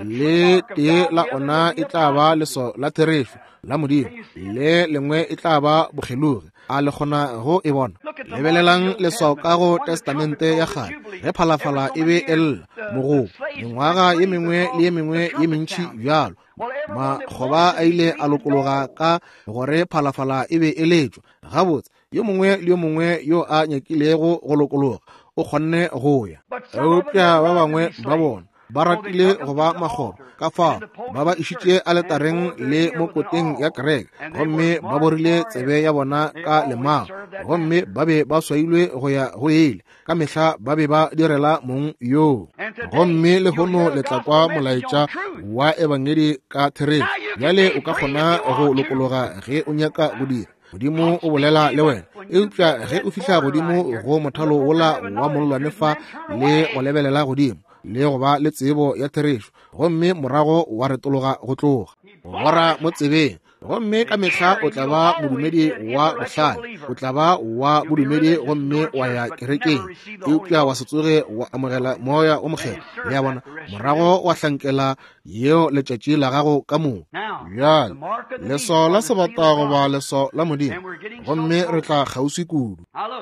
le tee la ona e tla ba leso la therešo la modimo le lengwe e tla ba bokgelogi a le kgona go e bona lebelelang leswao ka go testamente ya kgale ge phalafala e be e lla mogopo mengwaga ye mengwe le ye mengwe ye mentši bjalo makgoba a ile a lokologa ka gore phalafala e be e letšwa gabotse yo mongwe le yo mongwe yo a nyakilego go lokologa o kgonne go ya eupša ba bangwe ba bona ba ratile go ba makgoba ka fao ba ba išitše aletareng le mo koteng ya kereke gomme ba borile tsebe ya bona ka lemao gomme ba be ba swailwe go ya go ele ka mehla ba be ba direla mong yoo gomme lehono le tla kwa molaetša wa ebangedi ka therešo bjale o ka kgona go lokologa ge o nyaka go dira godimo o bolela le wena eupša ge o fihla godimo go mothalo wola wa mollwane fa le go lebelela godimo le go ba le tsebo ya therešo gomme morago wa retologa go tloga gora mo tsebeng gomme ka mehla o tla ba modumedi wa bohlale o tla ba wa bodumedi gomme wa ya kerekeng eupša wa se tsoge wa amogela moya o mokgethwa le a bona morago wa hlankela yeo letšatši la gago ka moo bjale leso la sebata goba leso la modimo gomme re tla kgauswi kudu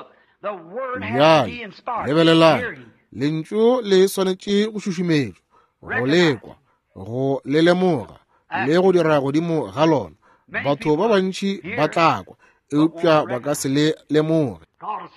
bjale lebelelang lentšu le swanetše go šušumetšwa go lekwa go le lemoga le go dira godimo ga lona batho ba bantši ba tlakwa eupša ba ka se le lemoge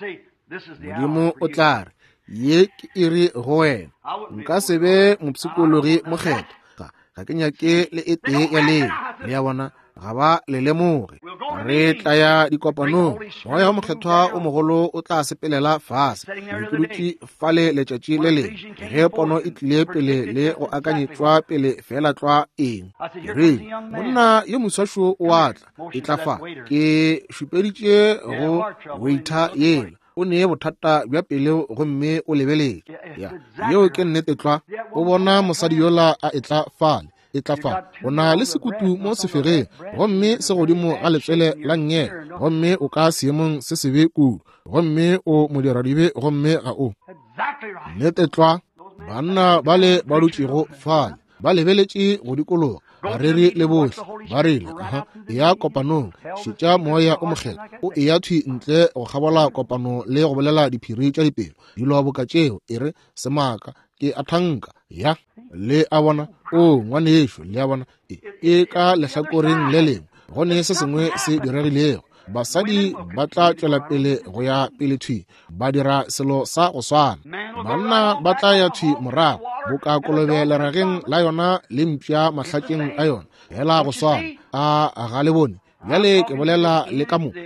modimo o tla re ye ke iri go wena nka se be mopsikologi mokgethwa ga ke nyake le e tee ya leo le ya bona ga ba le lemoge re tla ya dikopanong moya wa mokgethwa o mogolo o tla sepelela fase ke dutše fale letšatši le leng ge pono e tlile pele le go akanyetšwa pele fela tlwa eng re monna yo moswašo o atla e tla fa ke šupeditše go waitha yela o nee bothata bja pele gomme o lebeletše yeo ke nnete tlwa o bona mosadi yola a etla fale e tla fa o na le sekutu mo sefegeng gomme se godimo ga letswele la nnyela gomme o ka seemong se sebe kudu gomme o modiradibe gomme ga o nnete tlwa banna ba le ba dutšego fale ba lebeletše go dikologa ba rere le bohle ba rile e ya kopanong šetša moya o mokgethwa o e ya thwi ntle go kgabola kopano le go bolela diphiri tša dipelo dilo boka tšeo e re semaka ke a thanka ya le a bona o ngwane yešo le a bona e ka lehlakoreng le lengwe gone se sengwe se diregilego basadi ba tla tswela pele go ya pele thwi ba dira selo sa go swana, banna ba tla ya thwi morago boka kolobe lerageng la yona le mpša mahlakeng a yona hela go swana a ga le bone. Bjale ke bolela le ka mo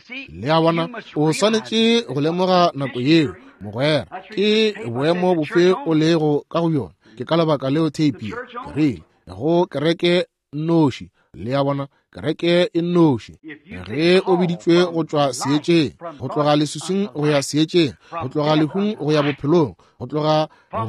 le a bona o swanetše go lemoga nako yeo mogwera ke boemo bofe o lego ka go yona. Ke ka lebaka leo teipi rile go kereke noši le a bona kereke e noši ge o biditšwe go tšwa seetšeng, go tloga lesusung go ya seetšeng, go tloga lehung go ya bophelong, go tloga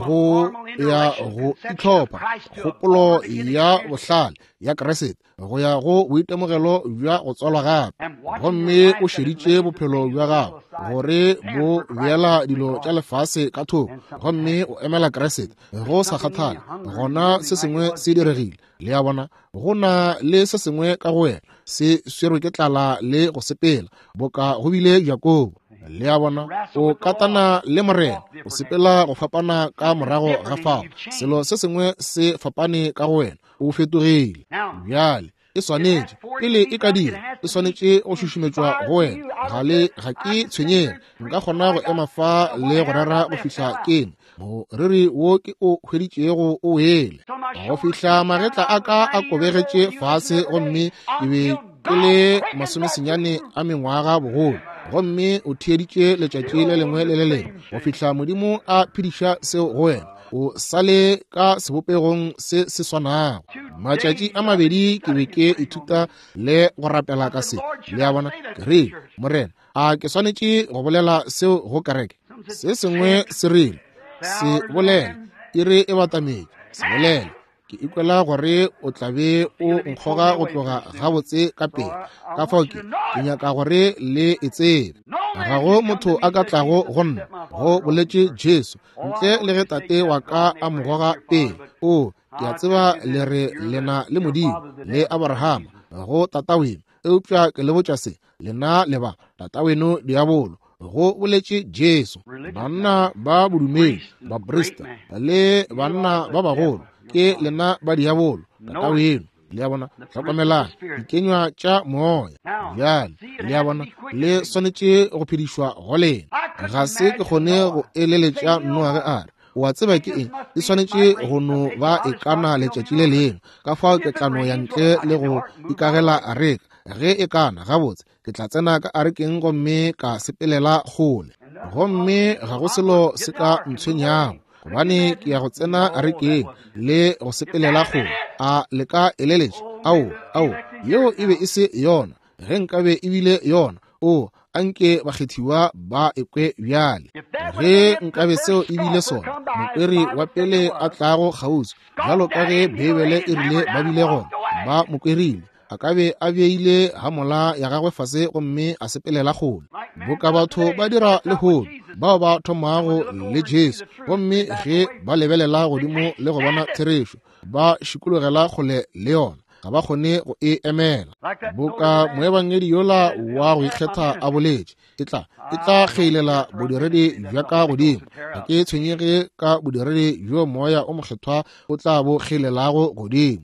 go ya go itlhopha kgopolo ya bohlale ya Keresete go ya go boitemogelo bja go tswalwa gape, gomme o šeditše bophelo bja gago gore bo beela dilo tša lefase ka thoko, gomme o emela Keresete go sa kgathale gona se sengwe se diregile. Le a bona go na le se sengwe ka go wena se swerwe ke tlala le go sepela boka go bile Jakobo. Le a bona o katana le morena o sepela go fapana ka morago ga fao, selo se sengwe se fapane ka go wena o fetogile. Bjale e swanetše pele e ka dira e swanetše go šušumetšwa go wena. Ga ke tshwenyege, nka kgona go ema fa le go rera go fihla keng moriri wo ke o hweditšego o ele go fihla magetla a ka a kobegetše fase, gomme e be ke le masomesenyane a mengwaga bogolo, gomme o thieditše letšatši le lengwe le le lengwe go fihla Modimo a phediša seo go wena o sale ka sebopegong se se swanago. Matšatši a mabedi ke be ke ithuta le go rapela ka se. Le a bona ke rile morena a ke swanetše go bolela seo go kereke. Se sengwe se rile se bolele e re e batametše se bolele. Ke ikwela gore o tlabe o nkgoga go tloga gabotse ka pele ka fao ke nyaka gore le e tsebe ga go motho a ka tlago go nna go boletše Jesu ntle le ge tate wa ka a mogoga pele. O ke a tseba le re lena le Modimo le Abrahama go tata weno, eupša ke le botša se lena le ba tata weno diabolo go boletše Jesu. Banna ba bodumedi ba Brista le banna ba bagolo ke lena ba diabolo tata weno. Le a bona tlhokomelang dikenywa tša moya. Bjale le a bona le swanetše go phedišwa go lena. Ga se ke kgone go eleletša Noa a re wa tseba ke eng, e swanetše go no ba e kana letšatši le lengwe ka fao ke tla no ya ntle le go ikagela areka ge e kana gabotse ke tla tsena ka arekeng gomme ka sepelela kgole, gomme ga go selo se ka ntshwenyago gobane ke ya go tsena arekeng le go sepelela kgole. A le ka eleletše ao yeo e be e se yona ge nkabe e bile yona o anke bakgethiwa ba ekwe bjale. Ge nkabe seo e bile sona mokweri wa pele a tlago kgauswi bjalo ka ge Bebele e rile ba bile gona ba mokwerile a kabe a beile hamola ya gagwe fase gomme a sepelela kgole. Boka batho ba dira lehono bao ba thomago le Jesu gomme ge ba lebelela godimo le go bona therešo ba šikologela kgole le yona ga ba kgone go e emela. Boka moebangedi yola wa go ikgetha a boletše e tla kgeilela bodiredi bja ka godimo. Ga ke tshwenyege ka bodiredi bjo moya o mokgethwa o tla bo kgeilelago godimo.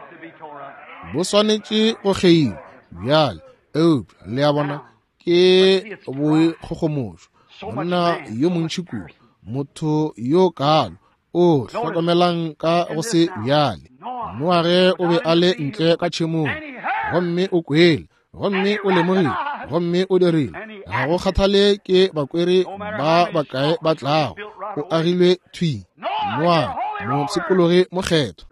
Bo swanetše go kgeiwa bjale eupša le a bona ke boikgogomošo monna yo montši kudu motho yo kalo o hlokomelang ka go se bjale. Noa ge o be a le ntle ka tšhemong gomme o kwele gomme o lemogile gomme o dirile ga go kgathale ke bakweri ba bakae ba tlago o agilwe thwi. Noa motshepologe mokgetho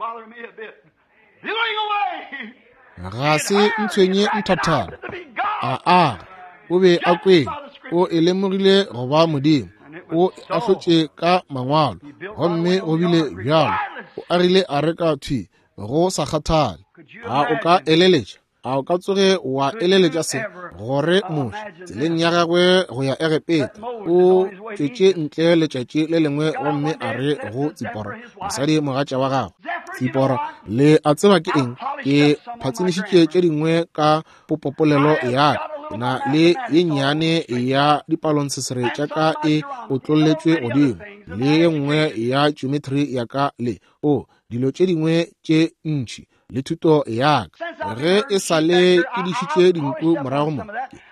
ga se ntshwenye nthathana a o be a kwele o e lemogile go ba Modimo o a hlotše ka mangwalo gomme go bile bjalo o agile a reka thwi go sa kgathale. A o ka eleletša a o ka tsoge wa eleletša se gore moši tseleng ya gagwe go ya Egepeta o tšwetše ntle letšatši le lengwe gomme a re go Tsipora mosadi mogatša wa gagwe. Tsipora le a tseba ke eng, ke phatsimišitše tše dingwe ka popopolelo ya na le ye nnyane ya dipalonsesere tša ka e otlolletšwe godimo le ye nngwe ya geometry ya ka le dilo tše dingwe tše ntši le thuto ya ka ge e sale ke dišitše dinku morago mo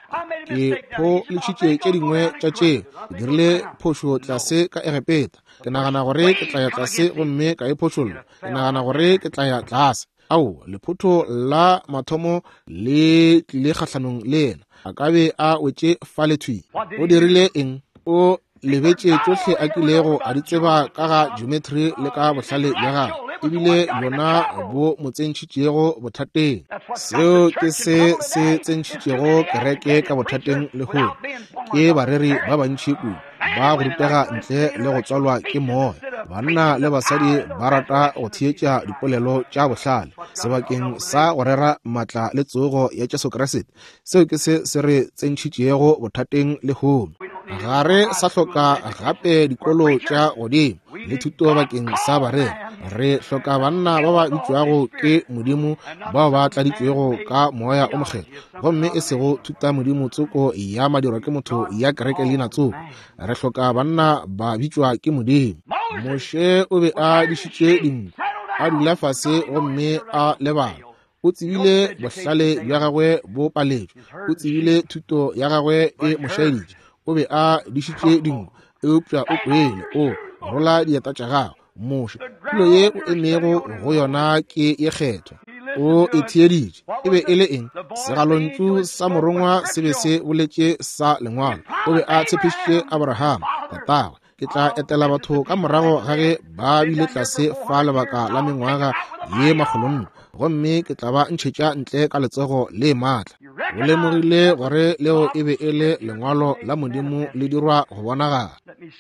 ke pholešitše tše dingwe tša tše ke dirile phošo tlase ka egepeta ke nagana gore ke tla ya tlase gomme ka e phošolola ke nagana gore ke tla ya tlase ao lephutho la mathomo le tlile kgatlhanong le ena a ka be a wetše fa lethwi o dirile eng o lebetše tšohle a kilego a di tseba ka ga geometry le ka bohlale bja gagwe ebile yona bo mo tsentšhitšego bothateng seo ke se tsentšhitšego kereke ka bothateng le go ke bareri ba bantši kudu ba go rutega ntle le go tswalwa ke moya banna le basadi ba rata go thietša dipolelo tša bohlale sebakeng sa go rera maatla le tsogo ya Jesu Kriste seo ke se re tsentšhitšego bothateng le home ga re sa hloka gape dikolo tša godimo le thuto bakeng sa barena re hloka banna ba ba bitšwago ke modimo bao ba tladitšwego ka moya o mogelo gomme e sego thuta modimo tsoko ya madiro ke motho ya kereke leina tsoko re hloka banna ba bitšwa ke modimo Moshe o be a dišitše dinku a dula fase gomme a lebala o tsebile bohlale bja gagwe bo paletšwe o tsebile thuto ya gagwe e mošaeditše o be a dišitše dinku eupša o kwele o rola dieta tša gagwe Moshe tulo ye o emego go yona ke ye kgetho o e thieditše e be e le eng segalontšu sa morongwa se be se boletše sa lengwalo o be a tshepišitše Abrahama tatagwe ke tla etela batho ka morago ga ge ba bile tlase fa lebaka la mengwaga ye magolonno gomme ke tla ba ntšhetša ntle ka letsogo le maatla o lemogile gore leo e be e le lengwalo la modimo le dirwa go bonagala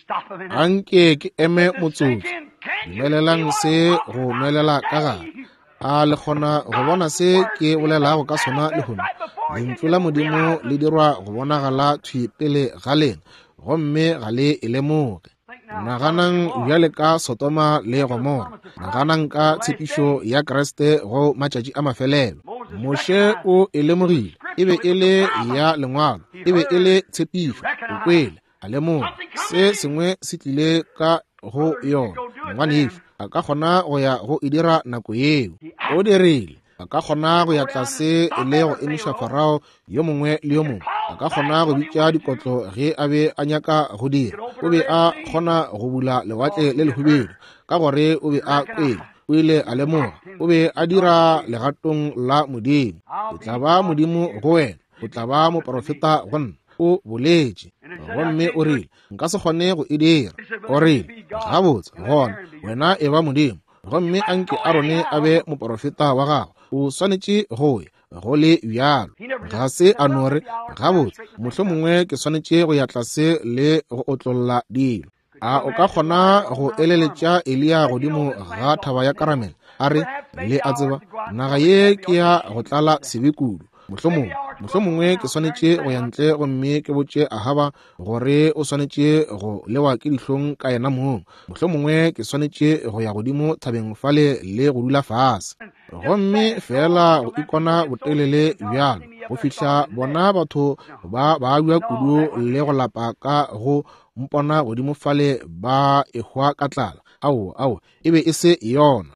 anke ke eme motsotso dumelelang se go melela ka gare a le kgona go bona se ke bolelago ka sona le gona lentswe la modimo le dirwa go bonagala thwi pele ga lena gomme ga le e lemoge naganang bjale ka Sotoma le Gomora naganang ka tshepišo ya Kriste go matšatši a mafelelo Moshe o e lemogile e be e le ya lengwalo e be e le tshepišo o kwele a lemoga se sengwe se tlile ka go yona ngwaneso a ka kgona go ya go e dira nako yeo o dirile a ka kgona go ya tlase e le go emiša Farao yo mongwe le yo mongwe a ka kgona go bitša dikotlo ge a be a nyaka go dira o be a kgona go bula lewatle le lehubedu ka gore o be a kwele o ile a lemoga o be a dira legatong la modimo o tla ba modimo go wena o tla ba moprofeta go nna o boletše gomme o rile nka se kgone go e dira o rile gabotse gona wena e ba modimo gomme anke Arone a be moprofeta wa gago o swanetše go ya go le bjalo ga se a nore gabotse mohlomongwe ke swanetše go ya tlase le go otlolola dilo a o ka kgona go eleletša Elia godimo ga thaba ya karamele a re le a tseba naga ye ke ya go tlala sebekudu mohlomongwe ke swanetše go ya ntle gomme ke botše Ahaba gore o swanetše go lewa ke dihlong ka yena moo mohlomongwe ke swanetše go ya godimo thabeng fale le go dula fase gomme fela go ikona botelele bjalo go fihla bona batho ba bua kudu le go lapa ka go mpona godimo fale ba ehwa ka tlala ao e be e se yona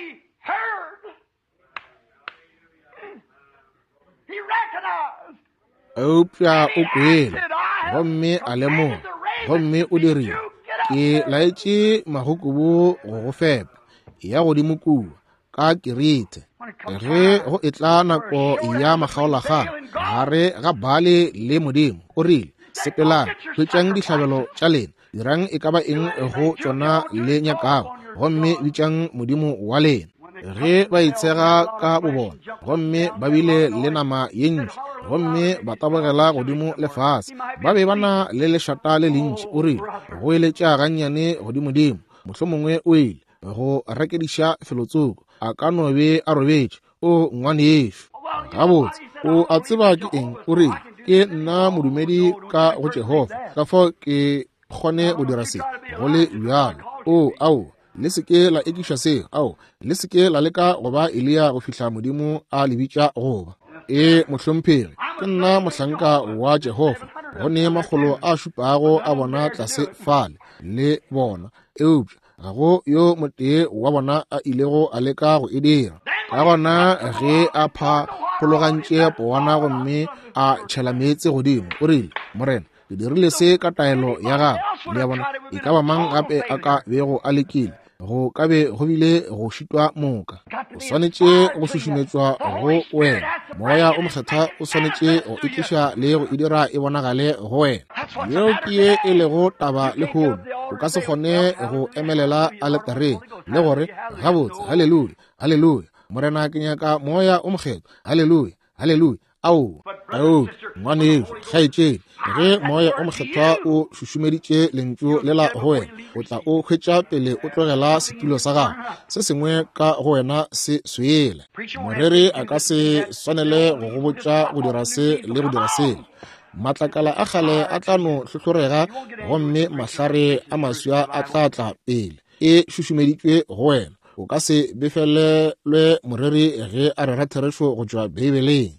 eupša o kwele gomme a lemoga gomme o dirile ke laetše magokobo go go fepa ya godimo kua ka Kirete ge go e tla nako ya magaolagano gare ga Baale le modimo o rile sepelang hwetšang dihlabelo tša lena dirang e ka ba eng go tšona le nyakago gomme bitšang modimo wa lena ge ba itshega ka bobona gomme ba bile le nama ye ntši gomme ba tabogela godimo lefase ba be ba na le lešata le lentši o rile go eletša gannyane godimodimo mohlomongwe o ile go rekediša felotsoko a ka no be a robetše o ngwane yeso gabotse o a tseba ke eng o rile ke nna modumedi ka go Jehova ka fao ke kgone go dira se go le bjalo le seke la ekiša seo le seke la leka go ba Elia go fihla modimo a lebitša goba mohlomphegi ke nna mohlanka wa Jehova go ne magolo a šupago a bona tlase fale le bona eupša ga go yo motee wa bona a ilego a leka go e dira. Ka gona ge a phapologantše poana gomme a tšhela meetse godimo, o rile, Morena, ke dirile se ka taelo ya gago. Le ya bona e ka ba mang gape a ka bego a lekile, go ka be go bile go šitwa moka. O swanetše go šušumetswa go wena. Moya o mokgetha o swanetše go itliša le go e dira e bonagale go wena. Yeo ke ye e lego taba le hono. O ka se kgone go emelela aletareng le gore gabotse, haleluya, haleluya, Morena ke nyaka moya o mokgetho, haleluya, haleluya. Ao ngwaneso kgaetšedi, ge moya o mokgethwa o šušumeditše lentšu le la go wena, o tla o hwetša pele o tlogela setulo sa gago, se sengwe ka go wena se swele. Moreri a ka se swanele go go botša go dira se le go dira sele. Matlakala a kgale a tla no hlohlorega, gomme mahlare a maswa a tla tla pele e šušumeditšwe go wena. O ka se befelelwe moreri ge a rera therešo go tšwa Bibeleng.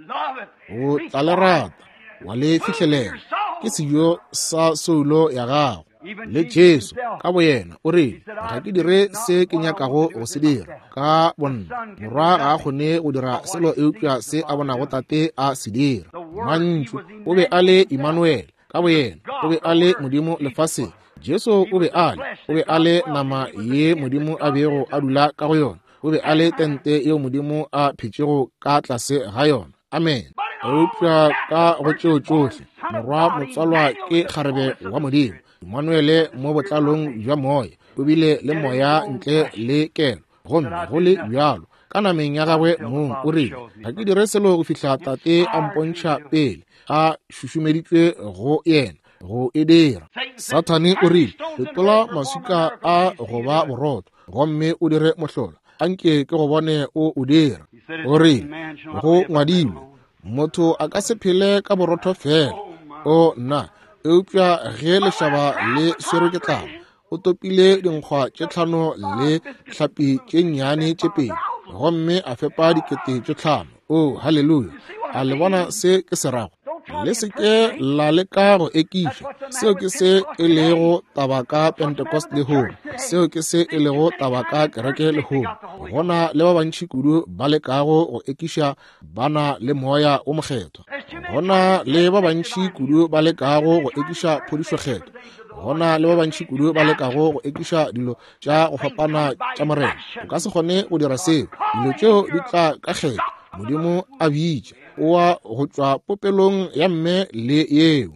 O tla le rata, wa le fitlhelela, ke sejo sa soulo ya gago. Le Jesu ka bo yena o rile, ga ke dire se ke nyakago go se dira ka bonna. Morwa ga a kgone go dira selo eupša se a bonago tate a se dira. Mantšu o be a le Emmanuel, ka bo yena o be a le Modimo lefaseng. Jesu o be a le nama ye Modimo a bego a dula ka go yona. O be a le tente yeo Modimo a phetšego ka tlase ga yona. Amen. Eupša ka go tšeo tšohle, morwa motswalwa ke kgarebe wa Modimo, Emmanuele mo botlalong jwa moya, o bile le moya ntle le kelo, gomme go le bjalo ka nameng ya gagwe mong o rile, ga ke dire selo go fihla tate a mpontšha pele a šušumeditšwe go yena go e dira. Satane o rile, fetola maswika a go ba boroto, gomme o dire mohlola, anke ke go bone o dira. O rile, go ngwadilwe, motho a ka se phele ka borotho fela. O nna eupša ge lešaba le swerwe ke tlala, o topile dinkgwa tše 5 le hlapi tše nnyane tše 2, gomme a fepa 5,000. O haleluya, a le bona se ke se rago. Le se ke la leka go ekiša seo ke se e lego taba ka Pentecost le home, seo ke se e lego taba ka kereke le home. Gona le ba bantši kudu ba lekago go ekiša bana le moya o mokgetho. Gona le ba bantši kudu ba lekago go ekiša phodišokgetho. Gona le ba bantši kudu ba lekago go ekiša dilo tša go fapana tša morena. O ka se kgone go dira seo, dilo tšeo di tla ka kgetho. Modimo a bitša oa go tšwa popelong ya mme le yeo.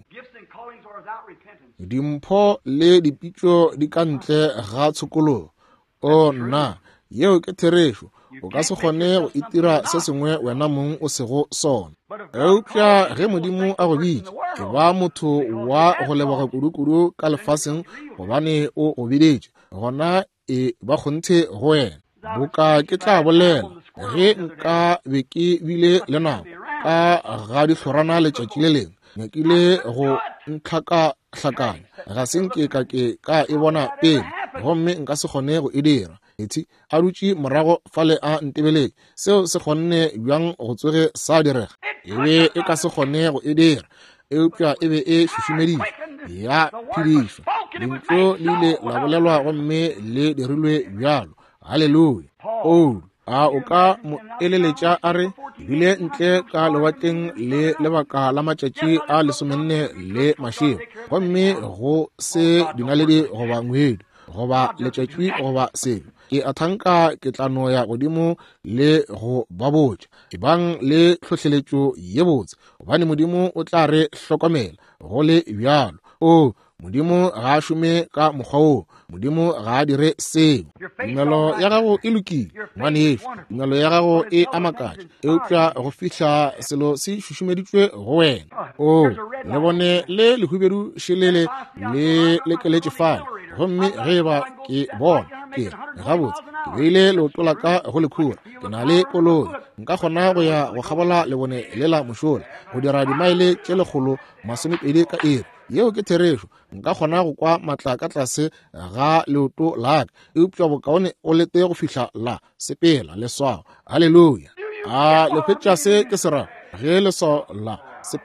Dimpho le dipitšo di ka ntle ga tshokologo. O nna yeo ke therešo, o ka se kgone go itira se sengwe wena mong o sego sona. Eupša ge Modimo a go bitša, ke ba motho wa go leboga kudu-kudu ka lefaseng gobane o go bidetše, gona e ba kgonthe go wena. Boka ke tla bolela, ge nka be ke bile le nako ka ga dihlorana letšatši le leng, nyakile go ntlhaka-hlakanya, ga se nke ka e bona pele, gomme nka se kgone go e dira. Eti a dutše morago fale a ntebeletse, seo se kgonne bjang go tsoge sa direga, e be e ka se kgone go e dira. Eupša e be e šušumeditšwe ya phedišwa, dintlo le ile la bolelwa gomme le dirilwe bjalo. Haleluya. O ka mo eleletša a re, ebile ntle ka lewatleng le lebaka la matšatši a 14 gomme go se dinaledi goba ngwedi goba letšatši goba selo. Ke a thanka ke tla no ya godimo le go babotša, ebang le tlhohleletšo ye botse, gobane Modimo o tla re hlokomela go le bjalo. Modimo ga a šome ka mokgwa woo, Modimo ga a dire seo. Tumelo ya gago e lokile, ngwaneso, tumelo ya gago e amakatša, eupša go fihla selo se šušumeditšwe go wena. Le bone le lehubedu šelele le lekeletše fale, gomme ge ba ke bona ke re gabotse ke beile leoto la ka go lekhura, ke na le koloi, nka kgona go ya go kgabola lebone le la mošola, go dira dimaele tše 120 ka iri. Yeo ke therešo, nka kgona go kwa matla ka tlase ga leoto la ka, eupša bokaone o lete go fihla la sepela leswao. Haleluya. Le fetša se ke se rago, ge leswao la sepela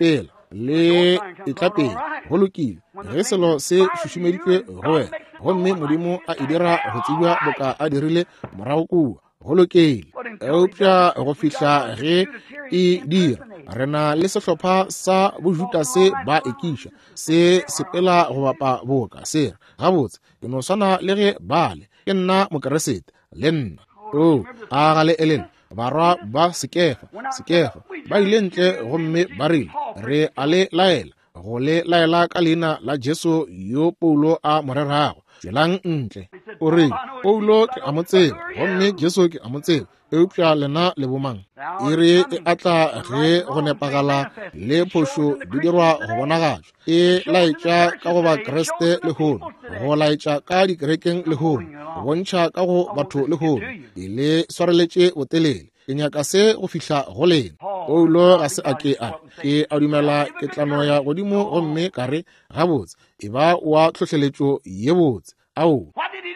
le itlapeng go lokile ge selo se šušumeditšwe go wena gomme modimo a e dira go tsebja boka a dirile morago kua go lokile eupša go fihla ge e dira re na le sehlopha sa bojuta se ba ekiša se sepela go bapa boka se gabotse ke no swana le ge bale ke nna mokeresete le nna a gale elen barwa ba sekefa ba ile ntle gomme ba rile re a le laela go le laela ka leina la Jesu yo Paulo a morerago tswelang ntle o re Paulo ke a motseba gomme Jesu ke a motseba eupša lena le bomang e re e atla ge go nepagala le phošo di dirwa go bonagatswa e laetša ka go ba Kriste le hono go laetša ka dikerekeng le hono go bontšha ka go batho le hono e le swareletše botelele ke nyaka se go fihla go lena Paulo ga se a ke a dumela ke tlano ya godimo gomme ka re gabotse e ba wa tlhohleletšo ye botse ao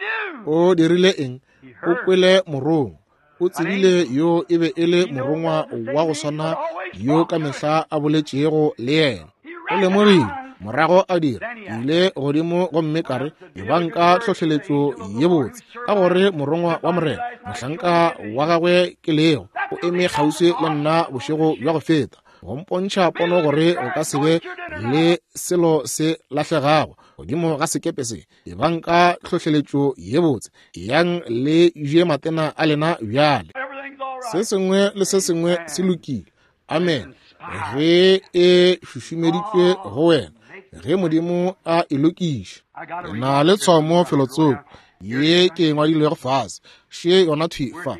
o dirile eng o kwele morong o tsebile yo e be e le morongwa wa go swana yo ka mehla a boletšego le yena o lemogile morago a dira ile godimo gomme kare e banka tlhohleletšo ye botse ka gore morongwa wa morena mohlanka wa gagwe ke leo o eme kgauswi le nna bošego bja go feta go mpontšha pono gore o ka sebe le selo se lahlegago godimo ga sekepe se e banka tlhohleletšo ye botse yang le je matena a lena bjale se sengwe le se sengwe se lokile amen ge e šušumeditšwe go wena ge modimo a e lokiša na le tshwao mo felotsoko ye ke ngwadilego fase she yona thifa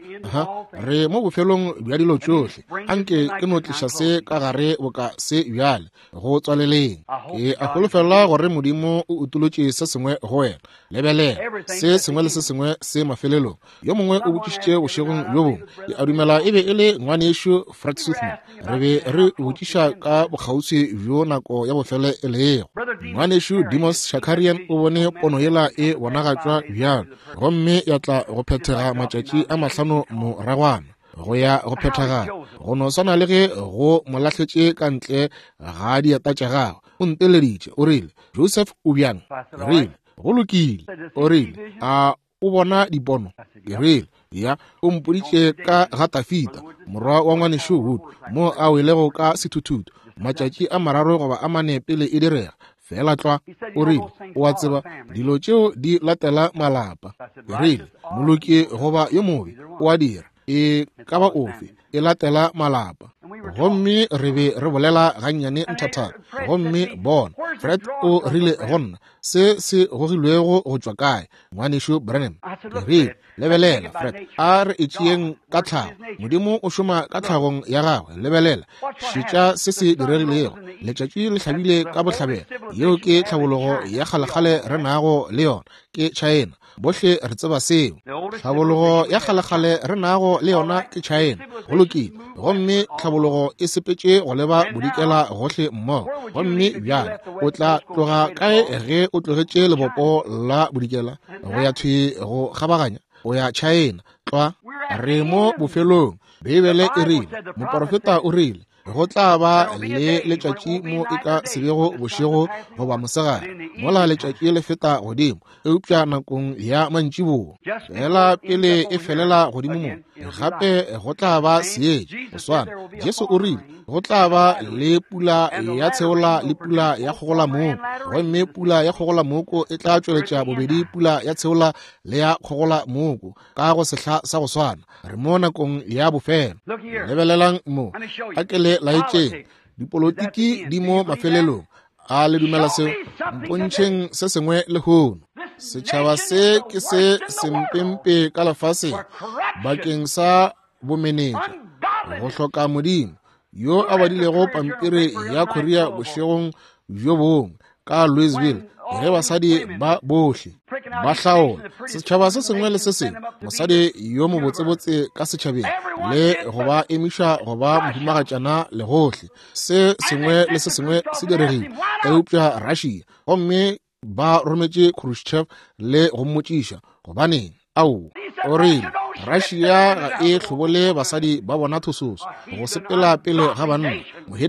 re mo bofelong bja dilo tšohle anke ke no tliša se ka gare boka se bjale go tswaleleng ke a holofela gore modimo o utolotše se sengwe go wena lebelela se sengwe le se sengwe se mafelelong yo mongwe o botšišitše bošegong bjo bongwe ke a dumela e be e le ngwane yešo Fred Suthman re be re botšiša ka bokgauswi bjo nako ya bofele e lego ngwane yešo Demos Shakarian o bone pono yela e bonagatšwa bjalo gomme ya tla go phethega matšatši a mahlano moragwana go ya go phethagala go no swana le ge go molahletše ka ntle ga dieta tša gagwe o nteleditše o rile Joseph o bjang rile go lokile o rile a o bona dipono ke rile ya o mpoditše ka ga Tafita morwa wa ngwanešo Wood mo a welego ka sethuthuthu matšatši a mararo goba a mane pele e direga fela tloa o rile o a tseba dilo tšeo di latela malapa ke rile moloki goba yo mobe o a dira e ka ba ofe e latela malapa gomme re be re bolela gannyane nthathana gomme bona Fred o rile gonna se gogilwego go tšwa kae ngwanešo Branham ke rile lebelela Fred a re etšeeng ka tlhago modimo o šoma ka tlhagong ya gagwe lebelela šitša se se diregilego letšatši le hlabile ka bohlabela yeo ke tlhabologo ya kgalekgale re nago le yona ke China bohle re tseba seo tlhabologo ya kgalekgale re nago le yona ke China go lokile gomme tlhabologo e sepetše go leba bodikela gohle mmogo gomme bjale o tla tloga kae ge o tlogetše lebopo la bodikela go ya thwi go kgabaganya o ya China tloa re mo bofelong Bibele e rile moprofeta o rile go tla ba le letšatši mo e ka sebego bošego goba mosegare mola letšatši le feta godimo eupša nakong ya mantšiboa fela pele e felela godimo mo gape go tla ba seetše go swana Jesu o rile go tla ba le pula ya tsheola le pula ya kgogola moko gomme pula ya kgogola moko e tla tšweletša bobedi pula ya tsheola le ya kgogola moko ka go sehla sa go swana re mo nakong ya bofelo lebelelang mo a kele laetšeng dipolotiki di mo mafelelong a le dumela seo mpontšheng se sengwe le hono setšhaba se ke se sempempe ka lefaseng bakeng sa bomenetša go hloka modimo yo a badilego pampiri ya Korea bošegong bjo bongwe ka Louisville ge basadi ba bohle ba hlaola setšhaba se sengwe le se sengwe mosadi yo mobotsebotse ka setšhabeng le go ba emiša go ba mohumagatšana le gohle se sengwe le se sengwe se diregile eupša Russia gomme ba rometše Khrushchev le go mmotšiša gobaneng ao o rile Russia ga e hlobole basadi ba bona thososo go sepela pele ga banna moheteng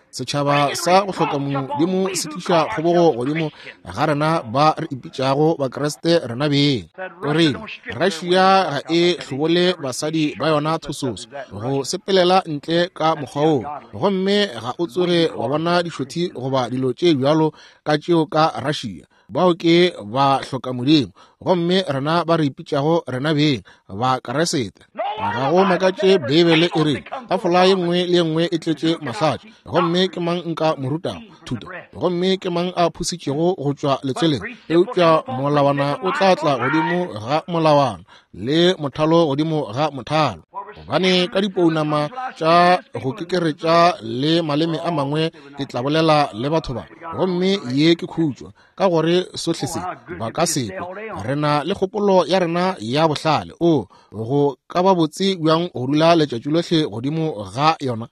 setšhaba sa go hloka Modimo se tliša kgobogo godimo ga rena ba re ipitšago bakreste rena beng. O rile Russia ga e hlobole basadi ba yona thososo go sepelela ntle ka mokgwa o, gomme ga o tsoge wa bona dikgothi goba dilo tše bjalo ka tšeo ka Russia bao ke ba hloka Modimo, gomme rena ba re ipitšago rena beng ba keresete. Ga go makatše Bibele e re tafola ye nngwe le ye nngwe e tletše mahlatse, gomme ke mang nka morutago thuto, gomme ke mang a phusitšego go tšwa letsweleng. Eupša molawana o tla tla godimo ga molawana le mothalo godimo ga mothalo, gobane ka dipounama tša go kekeretša le maleme a mangwe ke tla bolela le batho ba, gomme ye ke khutšwa ka gore sohle se ba ka sekwe. Re na le kgopolo ya rena ya bohlale o go ka ba botse bjang go dula letšatši lohle godimo ga yona.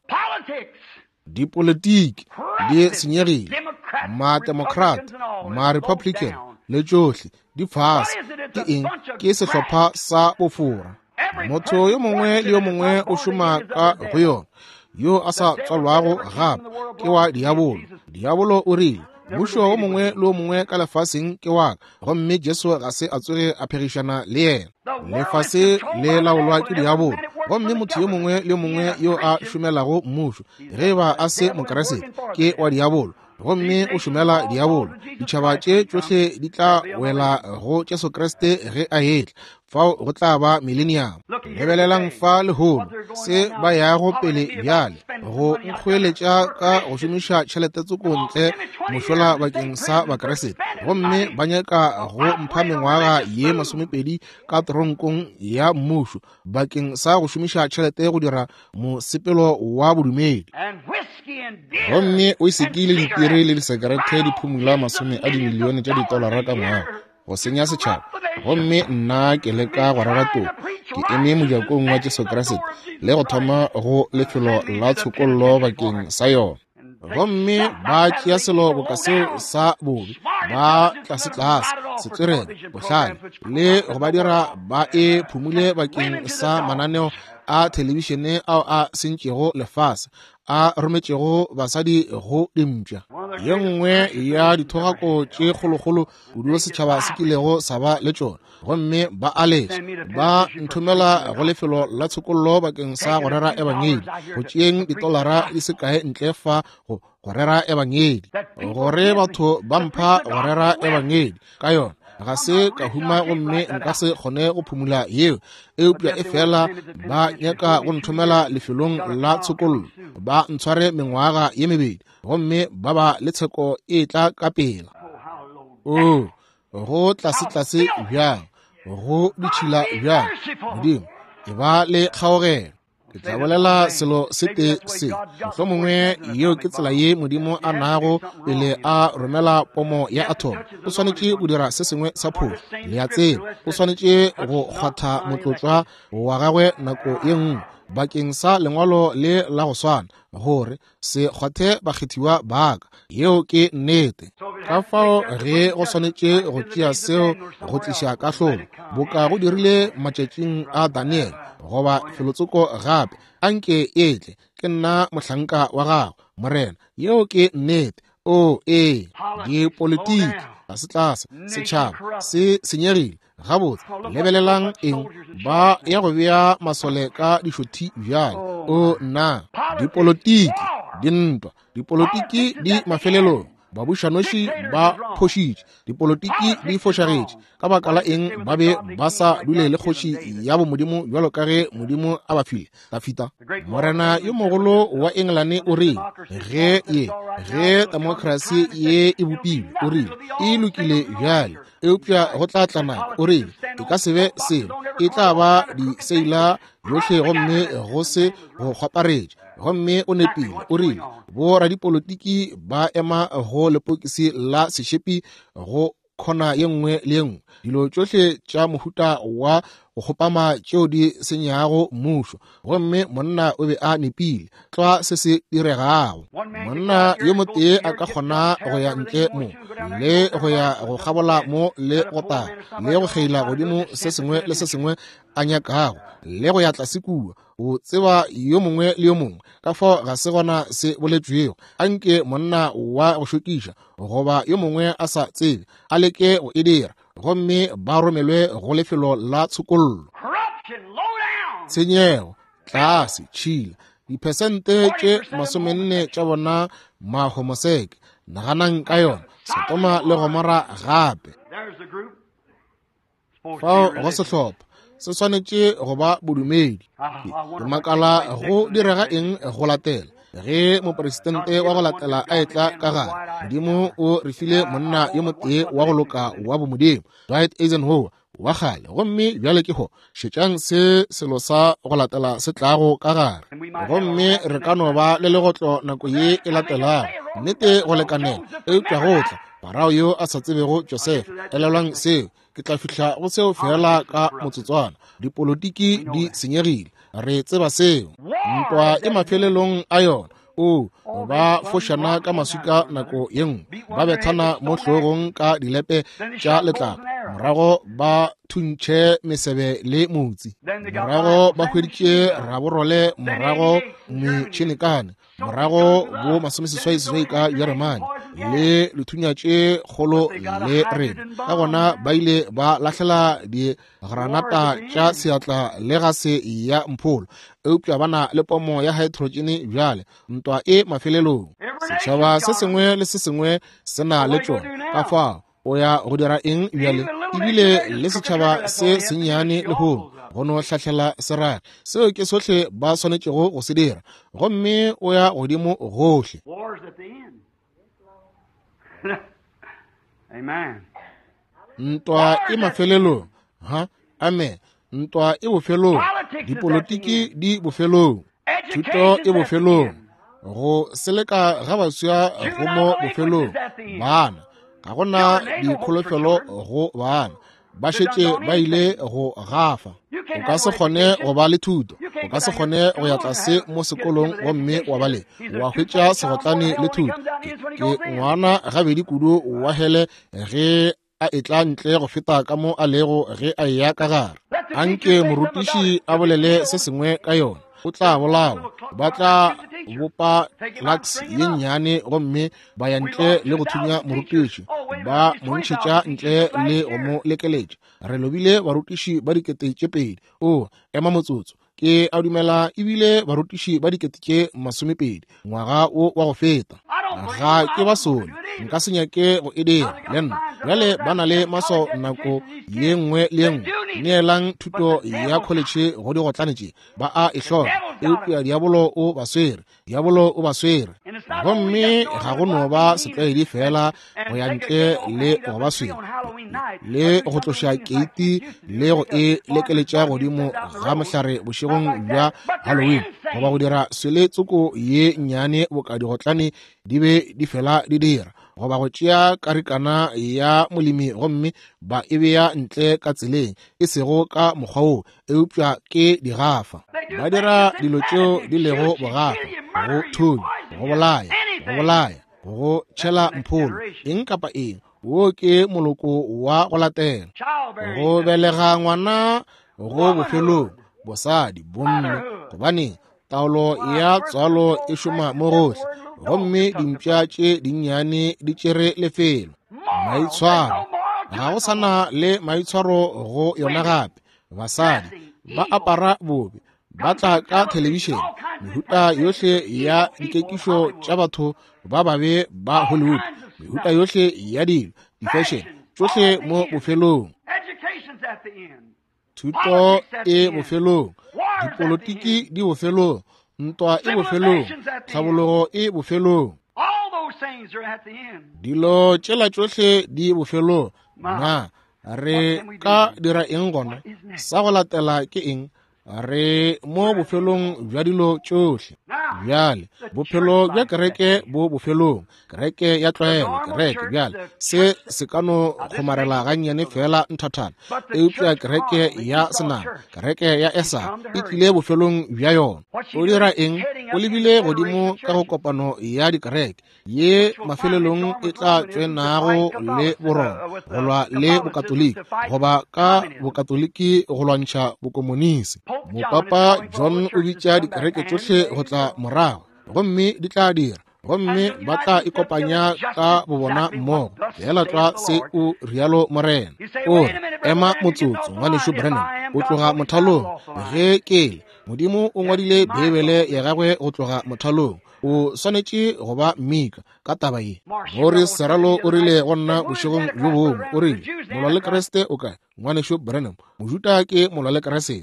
Dipolotiki di senyegile, ma-democrat, ma-republican le tšohle di fase. Ke eng? Ke sehlopha sa bofora. Motho yo mongwe le yo mongwe o šoma ka go yona, yo a sa tswalwago gape ke wa diabolo. Diabolo o rile mmušo o mongwe le o mongwe ka lefaseng ke wa ka, gomme Jesu ga se a tsoge a phegišana le yena. Lefase le laolwa ke diabolo, gomme motho yo mongwe le yo mongwe yo a šomelago mmušo ge ba a se mokeresete ke wa diabolo, gomme o šomela diabolo. Ditšhaba tše tšohle di tla wela go Jesu Kriste ge a etla fao go tla ba millennium. Lebelelang fa lehono se ba yago pele bjale go nkgweletša ka go šomiša tšhelete tsoko ntle mošola bakeng sa bakeresete, gomme ba nyaka go mpha mengwaga ye 20 ka toronkong ya mmušo bakeng sa go šomiša tšhelete go dira mosepelo wa bodumedi. Gomme o isekile dipiri le disekerete di phumula 10 a dimilione tša $, ka ngwaga go senya setšhaba. Gomme nna ke leka go rarato ke eme mojakong wa Jesu Kriste le go thoma go lefelo la tshokollo bakeng sa yona. Gomme ba tšea selo boka seo sa bobe ba tlase-tlase setswerere bohlale le go ba dira ba e phumule bakeng sa mananeo a telebišene ao a sentšego lefase a rometšego basadi go dimpša. Ye nngwe ya dithogako tše kgolokgolo kudu setšhaba se kilego sa ba le tšona, gomme ba aletša ba nthomela go lefelo la tshokollo bakeng sa go rera ebangeli go tšeeng $, di se kae ntle fa go rera ebangeli, gore batho ba mpha go rera ebangeli ka yona. Ga se ka huma gomme nka se kgone go phumula yeo eupša e fela ba nyaka go nthomela lefelong la tshokollo ba ntshware mengwaga ye 2, gomme ba ba le tsheko e tla ka pela. O go tlase-tlase bjang, go ditšhila bjang, Modimo e ba le kgaogelo. Ke tla bolela selo sete se, mohlomongwe yeo ke tsela ye Modimo a nago pele a romela pomo ya atom. O swanetše go dira se sengwe sa pholo le ya tsela. O swanetše go kgwatha motlotlwa wa gagwe nako ye nngwe bakeng sa lengwalo le la go swana gore se kgwathe bakgethiwa baka. Yeo ke nnete. Ka fao ge go swanetše go tšea seo go tliša kahlolo boka go dirile matšatšing a Daniel goba felotsoko gape anke etle ke nna mohlanka wa gago morena. Yeo ke nnete. O dipolotiki tlase-tlase setšhaba se senyegile gabotse. Lebelelang eng ba ya go bea masole ka dikgothi bjale. O na dipolotiki dintwa, dipolotiki di mafelelong, babušanoši ba phošitše, dipolotiki di fošagetše ka baka la eng ba be ba sa dule le kgoši ya bo Modimo bjalo ka ge Modimo a ba file Dafita. Morena yo mogolo wa Engelane o rile ge demokrasi ye e bopilwe o rile e lokile bjale eupša go tla tla nako o rile e ka se be selo, e tla ba diseila yohle gomme go se go kgwaparetše. Gomme o nepile o rile bo radipolotiki ba ema go lepokisi la sešepi go khona ye nngwe le ye nngwe. Dilo tšohle tša mohuta wa go gopama tšeo di senyago mmušo, gomme monna o be a nepile tlwa se se diregago. Monna yo motee a ka kgona go ya ntle mo le go ya go gabola mo le go tala le go geila godimo se sengwe le se sengwe a nyakago le go ya tlase kua o tseba yo mongwe le yo mongwe ka fao ga se gona se boletswego. Anke monna wa go šokiša goba yo mongwe a sa tsebe a leke go e dira, gomme ba romelwe go lefelo la tshokollo. Tshenyego tlase tšhila diphesente tše 40 tša bona mahomoseke naganang ka yona Sodoma le Gomora gape. Fao go sehlopha se swanetše go ba bodumedi. Ke makala go direga eng go latela ge mopresidente wa go latela a etla ka gare. Modimo o re file monna yo motee wa go loka wa bomodimo Dwight Eisenhower wa gale, gomme bjale ke go šetšang se selo sa go latela se tlago ka gare, gomme re ka no ba le legotlo nako ye e latelago. Nnete go lekanela eupša go tla Parao yo a sa tsebego Joseph elelwang seo ke tla fihla go seo fela ka motsotswana. Dipolotiki di senyegile, re tseba seo. Ntwa e mafelelong a yona ba fošana ka masuka nako yengwe, ba bethana mo hlogong ka dilepe tša letlapa, morago ba thuntšhe mesebe le motse, morago ba hweditše raborole, morago metšhinekane, morago bo masomeseswai ka Jeremane le lethunya tše kgolo le rena. Ka gona ba ile ba lahlela digranata tša seatla le gase ya mpholo, eupša bana le pomo ya hydrogene. Bjale ntwa e mafelelong, setšhaba se sengwe le se sengwe se na le tšona ka fao o ya go dira eng bjale, ebile le setšhaba se sennyane le hono go no hlahlela serare seo ke sohle ba swanetšego go se dira, gomme o ya godimo gohle. Ntwa e mafelelong, amen. Ntwa e bofelong, dipolotiki di bofelong, thuto e bofelong, go seleka ga baswa go mo bofelong. Bana ga gona dikholofelo go bana, ba šetše ba ile go gafa. O ka se kgone go ba le thuto, o ka se kgone go ya tlase mo sekolong, gomme wa bale wa hwetša segotlane le thuto. Ke ngwana gabedi kudu wa hele ge a etla ntle go feta ka mo a lego ge a ya ka gare. Anke morutiši a bolele se sengwe ka yona, o tla bolawa. Ba tla bopa lax ye nnyane, gomme ba ya ntle le go thunya morutiši, ba montšhetša ntle le go mo lekeletša. Re lobile barutiši ba 2,000. Ema motsotso ke a dumela, ebile barutiši ba 20,000 ngwaga o wa go feta. Ga ke ba sone, nka se nyake go e dira le nna. Bjale ba na le maso nako ye nngwe le nngwe, neelang thuto ya kholetšhe go digotlanetše ba a e hlola. Eupša diabolo o ba swere, gomme ga go no ba setlwaedi fela go ya ntle le go ba swere le go tloša keiti le go e lekeletša godimo ga mohlare bošegong bja Halloween, goba go dira swele tsoko ye nnyane boka digotlane di be di fela di dira, goba go tšea karikana ya molemi gomme ba e beya ntle ka tseleng e sego ka mokgwa o. Eupša ke digafa, ba dira dilo tšeo di lego bogafa, go thunya, go bolaya, go tšhela mpholo, eng kapa eng. Wo ke moloko wa go latela, go belega ngwana go bofelong, bosadi bonne, gobane taolo ya tswalo e šoma mo gohle, gomme dimpša tše dinnyane di tšere lefelo. Maitshwaro ga go sana le maitshwaro go yona gape. Basadi ba apara bobe, ba tla ka telebišene, mehuta yohle ya dikekišo tša batho ba babe ba Hollywood, mehuta yohle ya dilo, di-fashion tšohle mo bofelong. Thuto e bofelong, dipolotiki di bofelong, ntwa e bofelong, tlhabologo e bofelong. Dilo tšela tšohle di bofelong. Na re ka dira eng gona? Sa go latela ke eng? re mo bofelong jwa dilo tsotlhe. Bjale bophelo bja kereke bo bofelong, kereke ya tlwaelo, kereke bjale se ka no kgomarela gannyane fela nthathana. Eupša kereke ya senama, kereke ya esa e tlile bofelong bja yona. O dira eng? O lebile godimo ka go kopano ya dikereke ye mafelelong e tla tsenago le borona go lwa le bokatoliki goba ka bokatoliki go lwantšha bokomonisi. Mopapa John o bitša dikereke tsotlhe go tla morago, gomme di tla dira, gomme ba tla ikopanya ka bobona mmogo. Fela tla se o rialo Morena. O re, ema motsotso ngwaneso Branham, o tloga mothalong. Ge kele Modimo o ngwadile Bibele ya gagwe go tloga mothalong, o swanetše go ba mmika ka taba ye. Morris Serralo o rile go nna bošegong jo bongwe, o rile molwa le Kreste o kae? Ngwaneso Branham, mojuta ke molwa le Kreste.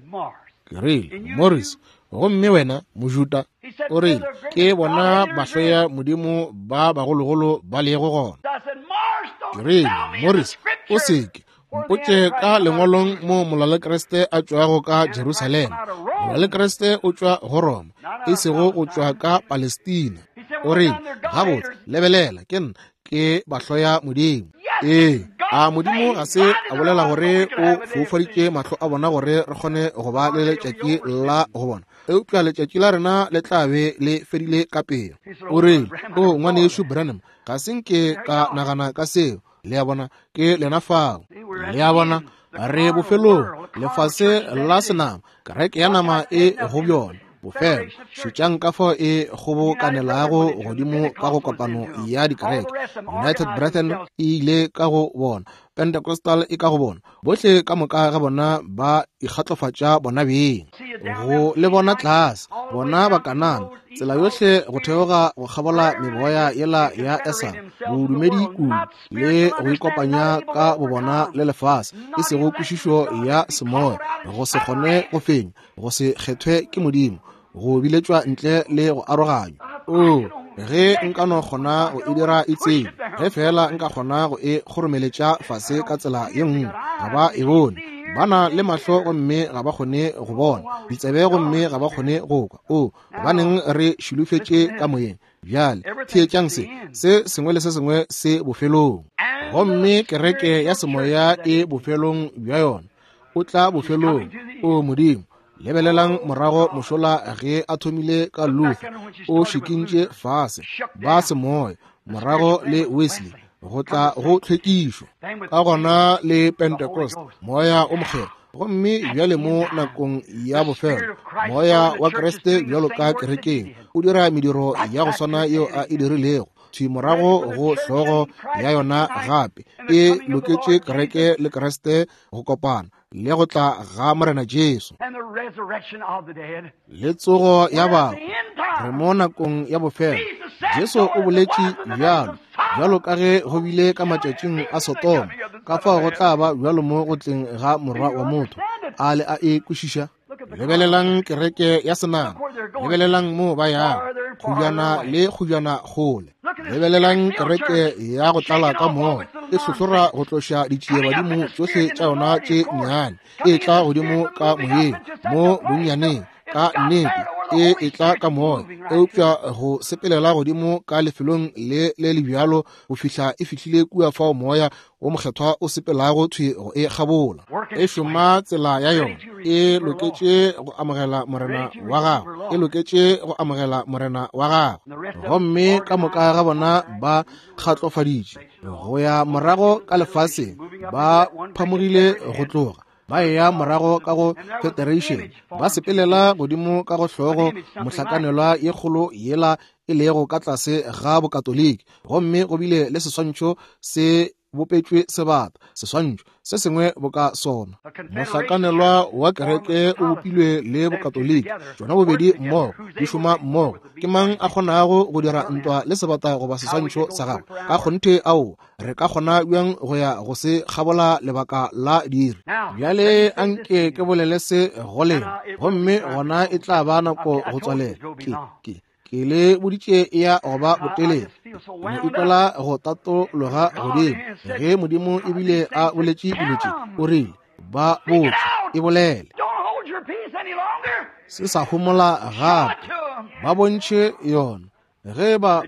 Ke rile, Morris, gomme wena mojuta? O rile, ke bona bahloya Modimo ba bagologolo ba lego gona. Ke rile, Morris, o seke mpotše ka lengwalong mo molwa le Kreste a tšwago ka Jerusalem. Molwa le Kreste o tšwa go Roma, e sego go tšwa ka Palestina. O rile, gabotse lebelela ke nna ke bahloya Modimo. A Modimo ga se a bolela gore o foufaditše mahlo a bona gore re kgone go ba le letšatši la go bona. Eupša letšatši la rena le tlabe le fedile ka pele. O rile, o ngwaneso Branham, ga se nke ka nagana ka seo. Le a bona ke lena fao. Le a bona re bofelong lefase la senama, kereke ya nama e go bjona bofelo šutšang ka fao e kgobokanelago godimo ka go kopano ya dikereke. United Brethren e ile ka go bona, Pentecostal e ka go bona, bohle ka moka ga bona ba ikgatlofatša bona beng go le bona tlase, bona ba kanana tsela yohle go theoga go kgabola meboya yela ya esa, bodumedi kudu le go ikopanya ka bobona le lefase, e sego kwešišo ya semoya, go se kgone go fenya, go se kgethwe ke Modimo, go biletšwa ntle le go aroganywa. Ge nka no kgona go e dira itseng, ge fela nka kgona go e kgoromeletša fase ka tsela ye nngwe, ga ba e bone. Bana le mahlo gomme ga ba kgone go bona, ditsebe gomme ga ba kgone go kwa. Baneng re šulufetše ka moyeng. Bjale theetšang se sengwe le se sengwe se bofelong, gomme kereke ya semoya e bofelong bja yona. O tla bofelong, o Modimo. Lebelelang morago mošola ge a thomile ka Luther, o šikintše fase ba semoya, morago le Wesley, go tla go tlhwekišo ka gona le Pentecost, moya o mokgelo. Gomme bjale mo nakong ya bofelo, moya wa Kreste bjalo ka kerekeng o dira mediro ya go swana yeo a e dirilego. Thwi morago go hlogo ya yona gape e loketše kereke le Kreste go kopana le go tla ga Morena Jesu le tsogo ya bao. Re mo nakong ya bofelo, Jesu o boletše bjalo ka ge go bile ka matšatšing a Sodoma, ka fao go tla ba bjalo mo go tleng ga Morwa wa Motho a le a e kwešiša. Lebelelang kereke ya senama, lebelelang mo ba yang khujana le khujana gole. Lebelelang kereke ya go tlala ka moya, e hlohlora go tloša ditšiebadimo tsohle tša yona tše nnyane, e tla godimo ka moyeng mo bonnyaneng ka nnete, e tla ka moya, eupša go sepelela godimo ka lefelong le lebjalo go fihla e fihlile kua fao moya o mokgethwa o sepelago thwe go e kgabola. E šoma tsela ya yona, e loketše go amogela morena wa gago, e loketše go amogela morena wa gago. Gomme ka moka ga bona ba kgatlofaditše go ya morago ka lefaseng, ba phamogile go tloga ba ya morago ka go Federation, ba sepelela godimo ka go hlogo mohlakanelwa ye kgolo yela e lego ka tlase ga bokatoliki. Gomme go bile le seswantšho se bopetšwe sebata, seswantšho se sengwe boka sona. Mohlakanelwa wa kereke o bopilwe le bokatoliki, tšona bobedi mmogo di šoma mmogo. Ke mang a kgonago go dira ntwa le sebata goba seswantšho sa gago? Ka kgonthe ao re ka kgona bjang go ya go se kgabola lebaka la diri. Bjale anke ke bolele se goleng, gomme gona e tla ba nako go tswalela. Ke le boditše ya goba botelele, ne ikwela go tatologa godimo, ge Modimo ebile a boletše dilotše, o rile ba botse e bolele. se sa homola gape ba bontšhe yona ge ba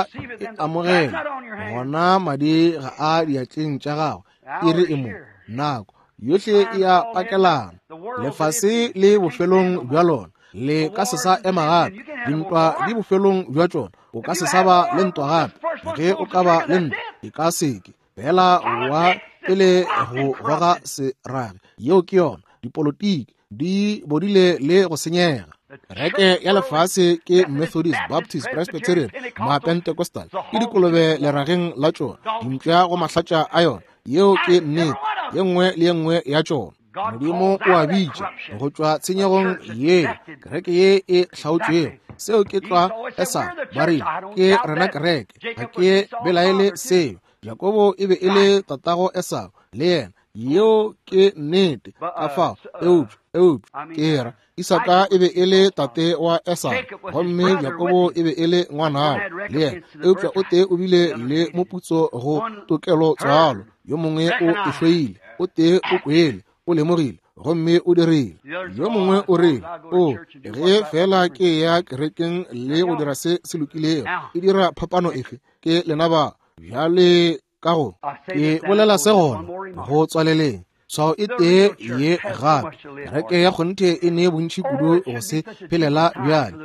e amogela gona madi ga a diatleng tša gago e re e mo nako yohle e a pakelana lefase le bofelong bja lona le ka se sa ema gape dintwa di bofelong bja tšona o ka se sa ba le ntwa gape ge o ka ba le ntwa e ka seke fela wa pele go goga serage yeo ke yona dipolotiki di bodile le go senyega reke ya lefase ke Methodist, Baptist, Presbyterian, ma-Pentecostal ke dikolobe lerageng la tšona dintša go mahlatša a yona yeo ke nnete ye nngwe le ye nngwe ya tšona modimo o a bitša go tšwa tshenyegong ye kereke ye e hlaotšwego seo ke tla esa ba rile ke rena kereke ga ke belaele seo Jakobo e be e le tatago Esau le yena yeo ke nnete ka fao eupša ke ra Isaka e be e le tate wa Esau gomme Jakobo e be e le ngwanao le yena eupša o tee o bile le moputso go tokelo tswalo yo mongwe o ehloile o tee o kwele o lemogile gomme o dirile yo mongwe o rile ge fela ke ya kerekeng le go dira se se lokilego e dira phapano efe ke lenaba bjale ka go ke bolela se gona go tswaleleng swao e tee ye gape kereke ya kgonthe e ne bontši kudu go se phelela bjale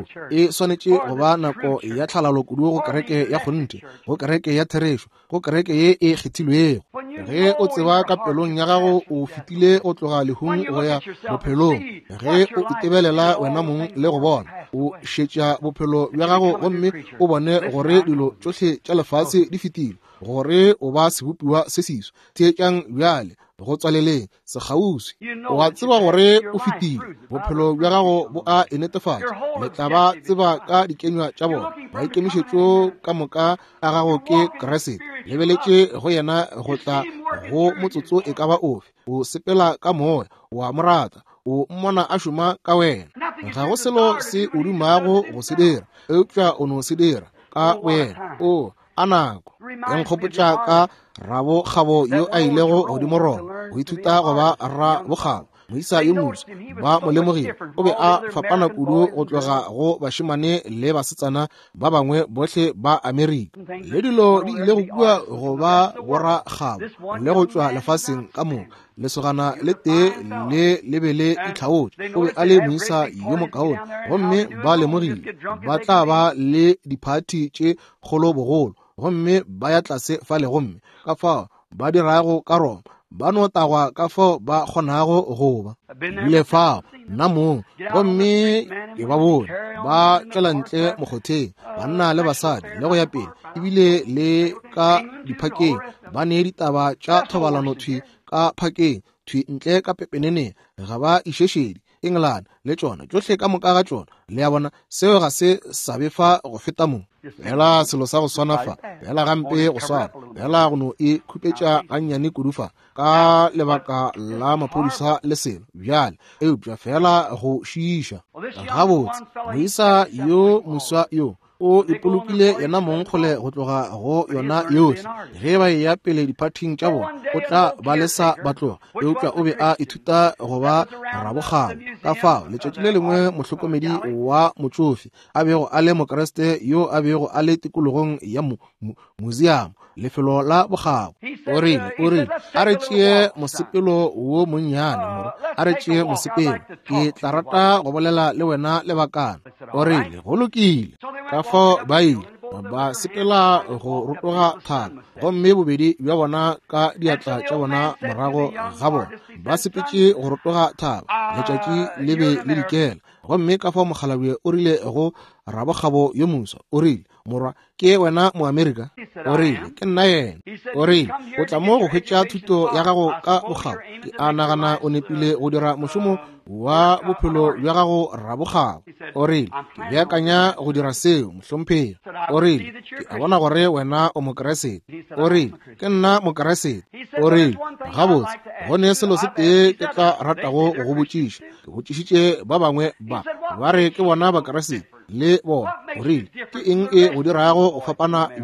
e swanetše go ba nako ya tlhalalo kudu go kereke ya kgonthe go kereke ya therešo go kereke ye e kgethilwego ge o tseba ka pelong ya gago o fetile go tloga lehung go ya bophelong ge o itebelela wena mong le go bona o šetša bophelo bja gago gomme o bone gore dilo tšohle tša lefase di fetile gore o ba sebopiwa se seswa theetšang bjale go tswaleleng sekgauswi o a tseba gore o fetile bophelo bja gago bo a e netefatša le tla ba tseba ka dikenywa tša bona maikemišetšo ka moka a gago ke Kriste lebeletše go yena go tla go motsotso e ka ba ofe o sepela ka moya o a mo rata o mmona a šoma ka wena ga go selo se o dumago go se dira eupša o no se dira ka wena a nako e nkgopotša ka rabokgabo yo a ilego godimo rona go ithuta go ba rabokgabo moisa yo moso ba mo lemogile o be a fapana kudu go tloga go bašemane le basetsana ba bangwe bohle ba Amerika le dilo di ile go kua go ba borakgabo le go tšwa lefaseng ka moka lesogana le tee le lebele itlhaotše o be a le moisa yo mokaone gomme ba lemogile ba tla ba le diphati tše kgolo bogolo gomme ba ya tlase fa le gomme ka fao ba dirago ka roma ba notagwa ka fao ba kgonago goba bile fao nna mong gomme ke ba bone ba tšwela ntle mokgotheng banna le basadi le go ya pele ebile le ka diphakeng ba ne ditaba tša thobalano thwi ka phakeng thwi ntle ka pepenene ga ba išešedi England le tšona tšohle ka moka ga tšona le ya bona seo ga se sabefa go feta mo bela selo sa go swana fa bela gampe go swana bela go no e khupetša gannyane kudufa ka lebaka la maphodisa le selo bjale eupša fela go šiiša gabotse moisa yo moswa yo o ipolokile yena monkgole go tloga go yona yohle ge ba ya pele diphathing tša bona o tla ba lesa ba tloga eupša o be a ithuta go ba rabokgabo ka fao letšatši le lengwe mohlokomedi wa motšofi a bego a le mokreste yo a bego a le tikologong ya museum lefelo la bogabo o rile a re tšee mosepelo wo monnyane more a re tšee mosepelo ke tla rata go bolela le wena lebakana o rile go lokile ka fao ba ile ba sepela go rotoga thata gomme bobedi bja bona ka diatla tša bona morago ga bona ba sepetše go rotoga thaba letšatši le be le dikela gomme ka fao mokgalabje o rile go rabokgabo yo moso o rile morwa ke wena moamerika o rile ke nna yena o rile o tla mo go hwetša thuto ya gago ka bogabo ke a nagana o nepile go dira mošomo wa bophelo bja gago rabokgabo o rile ke beakanya go dira seo mohlomphegi o rile ke a bona gore wena o mokeresete o rile ke nna mokeresete o rile gabotse gone selo se tee ke tla ratago go botšiša ke botšišitše ba bangwe ba re ke bona bakeresete le bona o rile ke eng e go dirago go fapana bjalo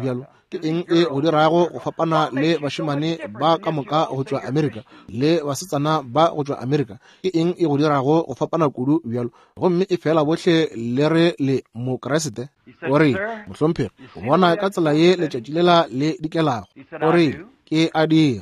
ke eng e go dirago go fapana le bashimane ba ka moka go tswa Amerika le basetsana ba go tswa Amerika, ke eng e go dirago go fapana kudu bjalo, gomme e fela botlhe le re le mokeresete. O re mohlomphegi o bona ka tsela ye letšatši lela le dikelago, o re ke a dira.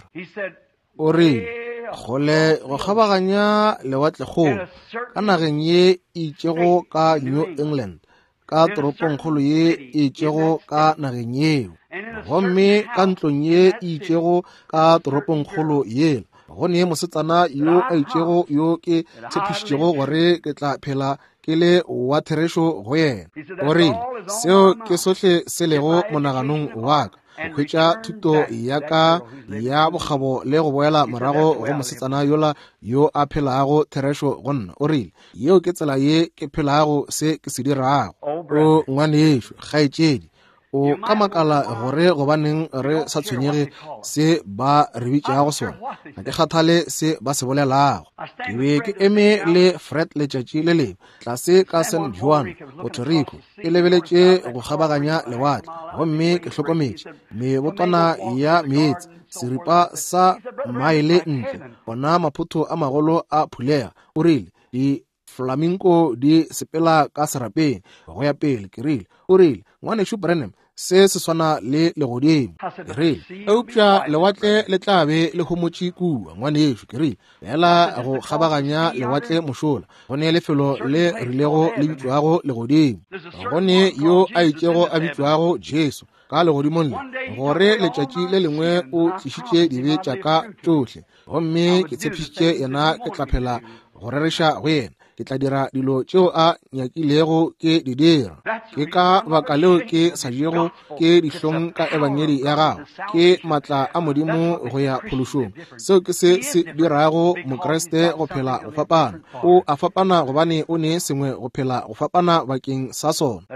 O re gole go kgabaganya lewatlekgolo ka nageng ye e itšego ka New England, ka toropongkgolo ye e itšego ka nageng yeo, gomme ka ntlong ye e itšego ka toropongkgolo yela go ne mosetsana yo a itšego yo ke tshepišitšego gore ke tla phela ke le wa therešo go yena. O rile seo ke sohle se lego monaganong wa ka, go hwetša thuto ya ka ya bokgabo le go boela morago go mosetsana yola yo a phelago therešo go nna. O rile yeo ke tsela ye ke phelago se ke se dirago. O ngwanešo kgaetšedi, o ka makala gore gobaneng re sa tshwenyege se ba re bitšago sona, ga ke kgathale se ba se bolelago. Ke be ke eme le Fred letšatši le lengwe tlase ka San Juan, Puerto Rico, ke lebeletše go kgabaganya lewatle, gomme ke hlokometše mebotwana ya meetse, seripa sa maele ntle, gona maphutho a magolo a phulea. O rile di flamingo di sepela ka serapeng go ya pele. Ke rile, o rile ngwanešo Branham, se se swana le legodimo. Ke rile eupša lewatle le tlabe le homotše kua ngwanešo. Ke rile fela go kgabaganya lewatle mošola go ne lefelo le rilego le bitšwago legodimo, go ne yo a itšego a bitšwago Jesu ka legodimong le, gore letšatši le lengwe o tlišitše dibe tša ka tšohle, gomme ke tshepišitše yena ke tla phela go rereša go yena, ke tla dira dilo tšeo a nyakilego ke di dira. Ke ka baka leo ke sa jego ke dihlong ka ebangedi ya gago, ke matla a modimo go ya phološong. Seo ke se dirago mokreste go phela go fapana, o a fapana gobane o ne sengwe go phela go fapana bakeng sa sona.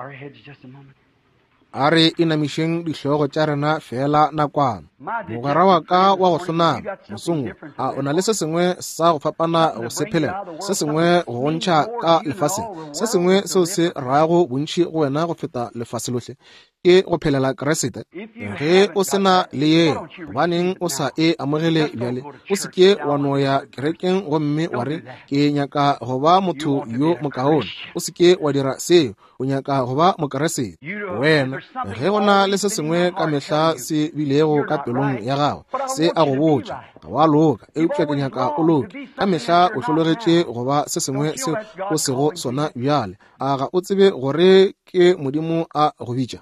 A re inamišeng dihlogo tša rena fela nakwana. Mogwera wa ka wa go hlonama mosongo, a o na le se sengwe sa go fapana go sephelela, se sengwe go gontšha ka lefaseng, se sengwe seo se raago bontši go wena go feta lefase lohle, ke go phelela keresete. Ge o sena le ye, gobaneng o sa e amogele bjale, o se ke wa no ya kerekeng gomme wa re ke nyaka go ba motho yo mokaone, o se ke wa dira seo, o nyaka go ba mokeresete. Wena ge go na le se sengwe ka mehla se bilego ka pelong ya gago, se a go botša ga wa loka, eupša ke nyaka o loke, ka mehla o hlologetše go ba se sengwe se o sego sona bjale, a ga o tsebe gore ke modimo a go bitša.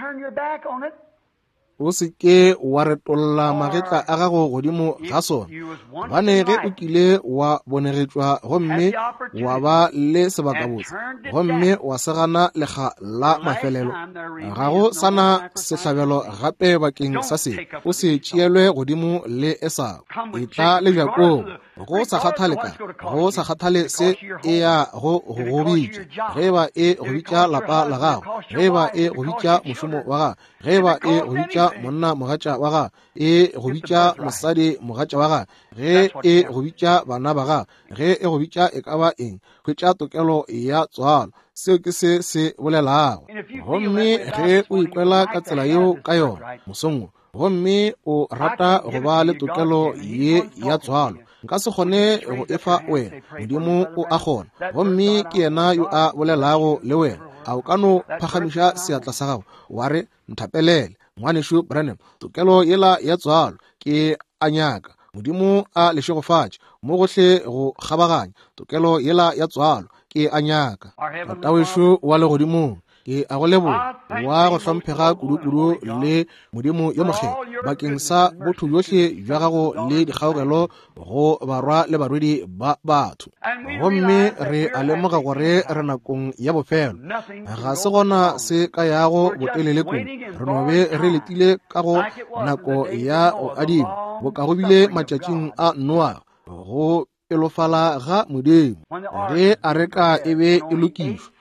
O se ke wa retolla magetla a gago godimo ga sona, gobane ge o kile wa bonegetšwa gomme wa ba le sebaka botse, gomme wa segana lekga la mafelelo, ga go sana sehlabelo gape bakeng sa se, o se tšeelwe godimo le Esau. E tla le jakong, go sa kgathale ka, go sa kgathale se e ya go bitša, ge ba e go bitša lapa la gago, ge ba e go bitša mošomo wa gago, ge ba e go bitša monna mogatša wa gago, e go bitša mosadi mogatša wa gago, ge e go bitša bana ba gago, ge e go bitša e ka ba eng, hwetša tokelo ya tswalo. Seo ke se bolelago. Gomme ge o ikwela ka tsela yeo ka yona mosongo, gomme o rata go ba le tokelo ye ya tswalo, nka se kgone go efa wena, modimo o a kgona, gomme ke yena yo a bolelago le wena. A o ka no phagamiša seatla sa gago wa re nthapelele ngwanešo Branham, tokelo yela ya tswalo ke a nyaka, modimo a lešegofatše mo gohle go kgabaganya, tokelo yela ya tswalo ke a nyaka. Tatawešo wa legodimong, ke a go leboga wa go hlomphega kudu-kudu le modimo yo mokgeng bakeng sa botho bjohle bja gago le dikgaogelo go barwa le barwedi ba batho. Gomme re a lemoga gore re nakong ya bofelo, ga se gona se ka yago botelele kudu, re no be re letile ka go nako ya go adima, bo ka go bile matšatšing a Noa, go pelofala ga modimo, ge a reka e be e lokišwa,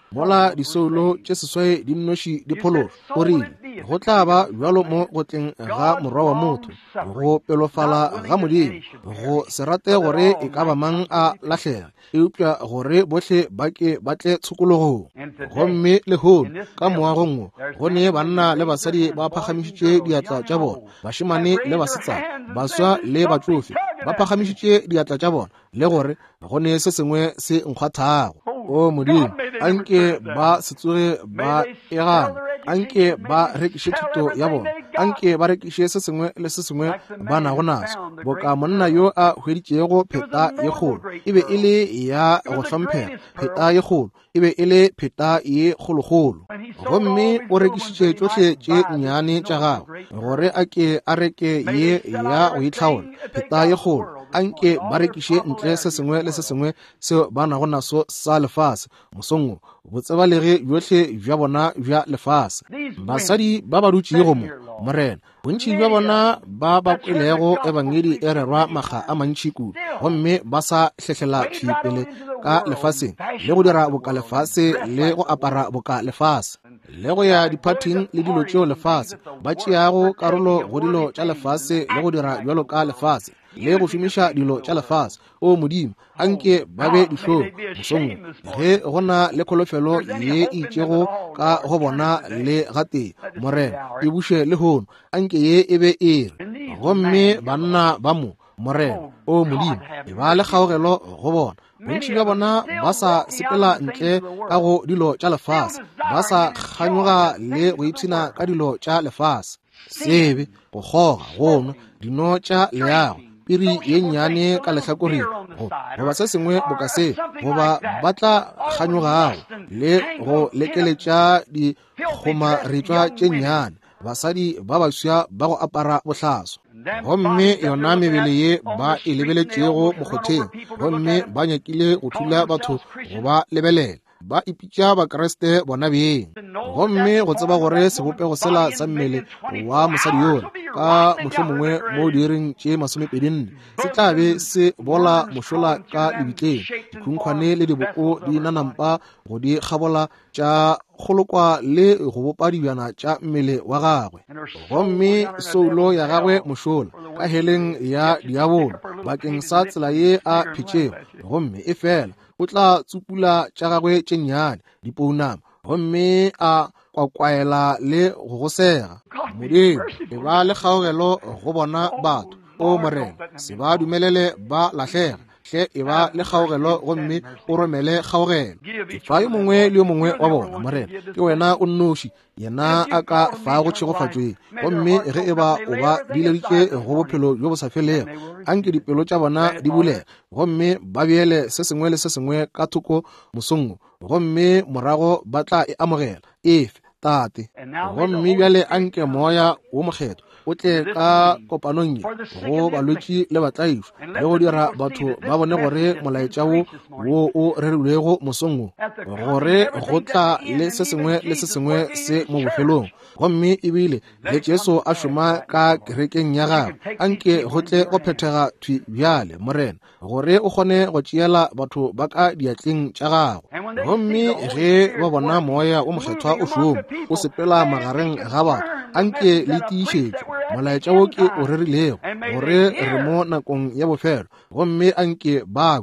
mola disoulo tše seswai di nnoši dipholo o rile go tla ba bjalo mo go tleng ga morwa wa motho go pelofala ga Modimo go se rate gore e ka ba mang a lahlega eupša gore bohle ba ke ba tle tshokologong gomme lehono ka moagong go ne banna le basadi ba phagamišitše diatla tša bona bašemane le basetsana baswa le batsofe ba phagamišitše diatla tša bona le gore go ne se sengwe se nkgwathago o Modimo anke ba se tsoge ba egana anke ba rekiše thuto ya bona anke ba rekiše se sengwe le se sengwe ba nago naso boka monna yo a hweditšego pheta ye kgolo e be e le ya go hlomphega pheta ye kgolo e be e le pheta ye kgolokgolo gomme o rekišitše tšohle tše nnyane tša gagwe gore a ke a reke ye ya go itlhaola pheta ye kgolo anke ba rekiše ntle se sengwe le se sengwe seo ba nago naso sa lefase mosongo botsebalege bjohle bja bona bja lefase basadi ba ba dutšego mo morena bontši bja bona ba kwelego ebangedi e rerwa makga a mantši kudu gomme ba sa hlehlela tšhipele ka lefaseng le go dira boka lefase le go apara boka lefase le go ya diphathing le dilo tšeo lefase ba tšeago karolo go dilo tša lefase le go dira bjalo ka lefase le go šomiša dilo tša lefase o Modimo anke ba be dihlong mosongo ge go na le kholofelo ye e itšego ka go bona le gate morena e buše le hono anke ye e be e re gomme banna ba mo morena o Modimo e ba le kgaogelo go bona bontši bja bona ba sa sepela ntle ka go dilo tša lefase ba sa kganyoga le go ipshina ka dilo tša lefase sebe go kgoga gono dino tša leago piri ye nnyane ka lehlakoreng goba se sengwe bo ka se goba ba tla kganyogago le go lekeletša dikgomaretšwa tše nnyane basadi ba baswa ba go apara bohlaswa gomme yona mebele ye ba e lebeletšego mokgotheng gomme ba nyakile go thula batho go ba lebelela ba ipitša bakreste bona beng gomme go tseba gore sebopego sela sa mmele wa mosadi yola ka mohlomongwe mo direng tše 24 se tla be se bola mošola ka lebitleng dikhunkhwane le diboko di nanampa go di kgabola tša kgolokwa le go bopa dibjana tša mmele wa gagwe gomme soulo ya gagwe mošola ka heleng ya diabolo bakeng sa tsela ye a phetšego gomme e fela o tla tsupula tša gagwe tše nnyane dipounama gomme a kwakwaela le go gosega Modimo e ba le kgaogelo go bona batho o morena se ba dumelele ba lahlega hle e ba le kgaogelo gomme o romele kgaogelo fa yo mongwe le yo mongwe wa bona morena ke wena o nnoši yena a ka fa go tšhegofatšwe gomme ge e ba o ba dileditše go bophelo jo bo sa felego anke dipelo tša bona di bulega gomme ba beele se sengwe le se sengwe ka thoko mosongo gomme morago ba tla e amogela efe tate gomme bjale anke moya wo mokgetho o tle ka kopanong ye go balwetši le batlaišo le go dira batho ba bone gore molaetša wo o rerilwego mosongo gore go tla le se sengwe le se sengwe se mo bofelong gomme ebile le Jesu a šoma ka kerekeng ya gagwe anke go tle go phethega thwi bjale morena gore o kgone go tšeela batho ba ka diatleng tša gagwe gomme ge ba bona moya o mokgethwa o šoma o sepela magareng ga batho anke le tiišetšo molaetša wo ke o rerilego gore re mo nakong ya bofelo gomme anke ba